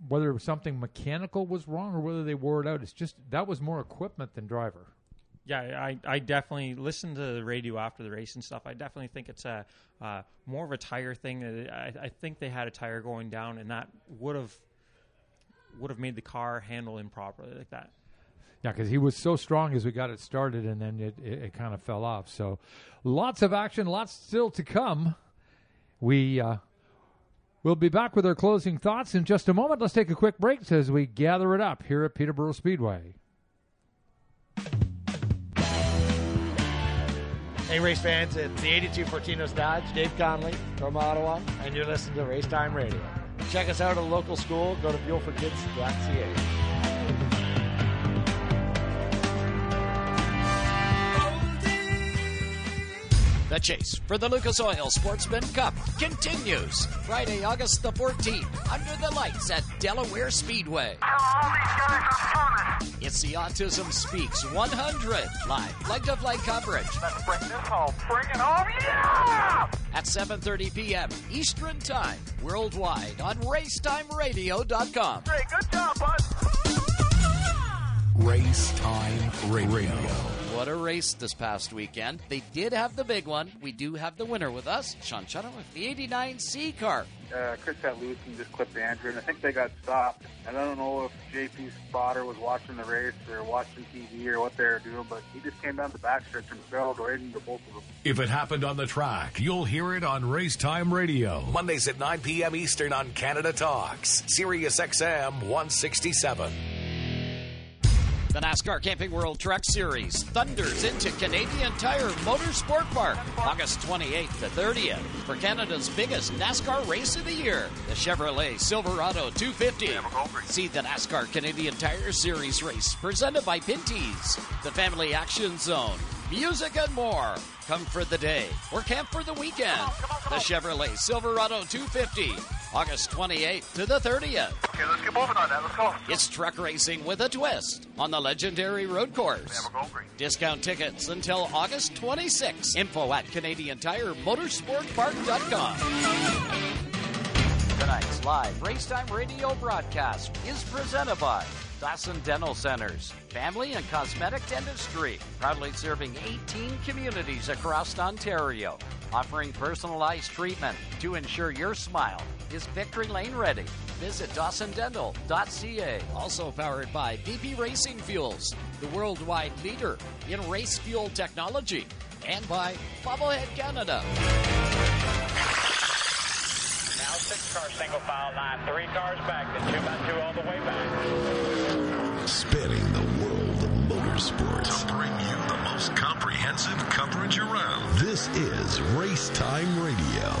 S1: whether it was something mechanical was wrong or whether they wore it out. It's just that was more equipment than driver.
S6: Yeah, I, I definitely listened to the radio after the race and stuff. I definitely think it's a uh, more of a tire thing. I, I think they had a tire going down, and that would have would have made the car handle improperly like that.
S1: Yeah, because he was so strong as we got it started, and then it, it, it kind of fell off. So lots of action, lots still to come. We, uh, we'll be back with our closing thoughts in just a moment. Let's take a quick break as we gather it up here at Peterborough Speedway.
S19: Hey, race fans, it's the eighty-two Fortinos Dodge, Dave Conley from Ottawa, and you're listening to Race Time Radio. Check us out at a local school. Go to fuel for kids dot c a.
S8: The chase for the Lucas Oil Sportsman Cup continues Friday, August the fourteenth, under the lights at Delaware Speedway. It's the Autism Speaks one hundred live flight-to-flight coverage.
S9: Let's bring this home. Bring it home. Yeah!
S8: At seven thirty p.m. Eastern Time, worldwide on racetime radio dot com.
S9: Hey, good job, bud.
S14: Race Time Radio.
S8: What a race this past weekend. They did have the big one. We do have the winner with us, Sean Chutta with the eighty-nine C car.
S4: Uh, Chris got loose and just clipped Andrew, and I think they got stopped. And I don't know if J P's spotter was watching the race or watching T V or what they were doing, but he just came down the backstretch and barreled right into both of them.
S14: If it happened on the track, you'll hear it on Race Time Radio.
S11: Mondays at nine p.m. Eastern on Canada Talks. Sirius X M one sixty-seven.
S8: The NASCAR Camping World Truck Series thunders into Canadian Tire Motorsport Park August twenty-eighth to thirtieth for Canada's biggest NASCAR race of the year, the Chevrolet Silverado two fifty. See the NASCAR Canadian Tire Series race presented by Pinty's, the Family Action Zone, music and more. Come for the day or camp for the weekend. The Chevrolet Silverado two fifty, August twenty-eighth to the thirtieth.
S9: Okay, let's get moving on that. Let's go.
S8: It's truck racing with a twist on the legendary road course. Discount tickets until August twenty-sixth. Info at Canadian Tire Motorsport Park dot com. Tonight's live Racetime Radio broadcast is presented by Dawson Dental Centers, family and cosmetic dentistry, proudly serving eighteen communities across Ontario, offering personalized treatment to ensure your smile is Victory Lane ready. Visit Dawson Dental dot c a. Also powered by B P Racing Fuels, the worldwide leader in race fuel technology, and by Bobblehead Canada.
S9: Now six cars, single file line, three cars back, then two by two all the way back.
S14: Spanning the world of motorsports to bring you the most comprehensive coverage around. This is Race Time Radio.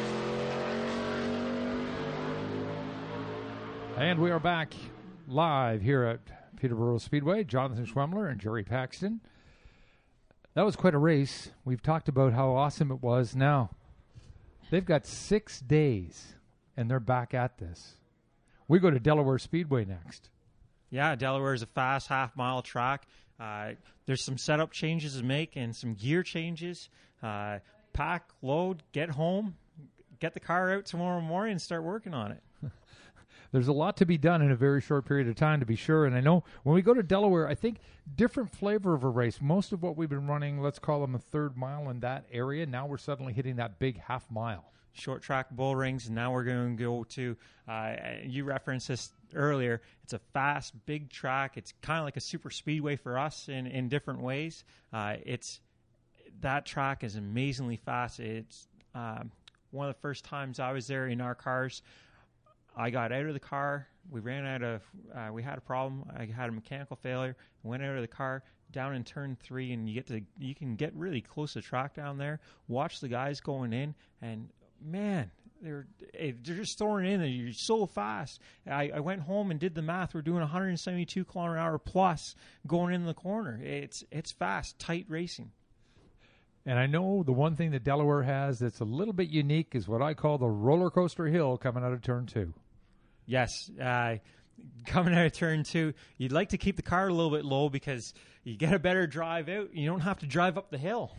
S1: And we are back live here at Peterborough Speedway. Jonathan Schwemmler and Jerry Paxton. That was quite a race. We've talked about how awesome it was. Now, they've got six days, and they're back at this. We go to Delaware Speedway next.
S6: Yeah, Delaware is a fast half-mile track. Uh, there's some setup changes to make and some gear changes. Uh, pack, load, get home, get the car out tomorrow morning and start working on it.
S1: There's a lot to be done in a very short period of time, to be sure. And I know when we go to Delaware, I think different flavor of a race. Most of what we've been running, let's call them a third mile in that area. Now we're suddenly hitting that big half mile.
S6: Short track bull rings, and now we're going to go to, uh, you referenced this earlier, it's a fast, big track. It's kind of like a super speedway for us in, in different ways. Uh, it's that track is amazingly fast. It's um, one of the first times I was there in our cars. I got out of the car. We ran out of, uh, we had a problem. I had a mechanical failure. Went out of the car, down in turn three, and you get to, you can get really close to the track down there. Watch the guys going in, and man, they're they're just throwing in. And you're so fast. I, I went home and did the math. We're doing one hundred seventy-two kilometer an hour plus going in the corner. It's it's fast, tight racing.
S1: And I know the one thing that Delaware has that's a little bit unique is what I call the roller coaster hill coming out of turn two.
S6: Yes, uh, coming out of turn two, you'd like to keep the car a little bit low because you get a better drive out. You don't have to drive up the hill.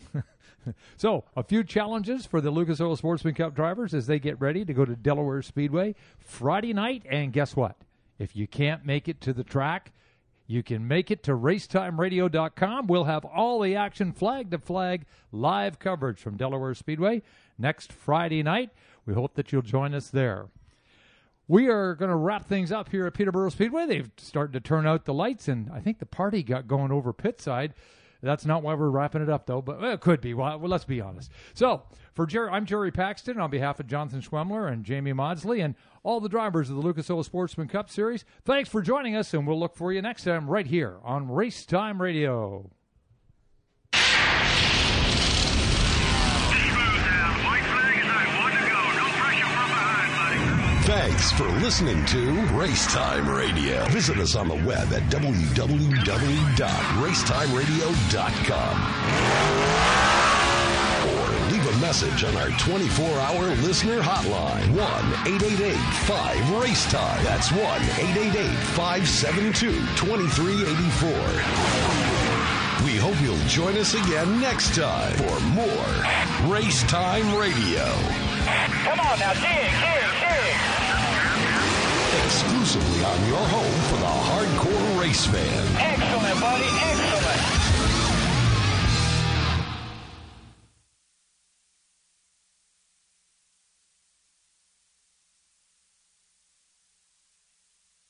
S1: So, a few challenges for the Lucas Oil Sportsman Cup drivers as they get ready to go to Delaware Speedway Friday night. And guess what? If you can't make it to the track, you can make it to racetime radio dot com. We'll have all the action flag to flag live coverage from Delaware Speedway next Friday night. We hope that you'll join us there. We are going to wrap things up here at Peterborough Speedway. They've started to turn out the lights, and I think the party got going over pit side. That's not why we're wrapping it up, though, but well, it could be. Well, well, let's be honest. So, for Jerry, I'm Jerry Paxton on behalf of Jonathan Schwemmler and Jamie Maudsley and all the drivers of the Lucas Oil Sportsman Cup Series. Thanks for joining us, and we'll look for you next time right here on Race Time Radio.
S14: Thanks for listening to Racetime Radio. Visit us on the web at w w w dot racetime radio dot com. Or leave a message on our twenty-four hour listener hotline, one eight eight eight five racetime. That's one eight eight eight five seven two two three eight four. We hope you'll join us again next time for more Racetime Radio.
S9: Come on now, dig, dig, dig.
S14: Exclusively on your home for the hardcore race fan.
S9: Excellent, buddy, excellent.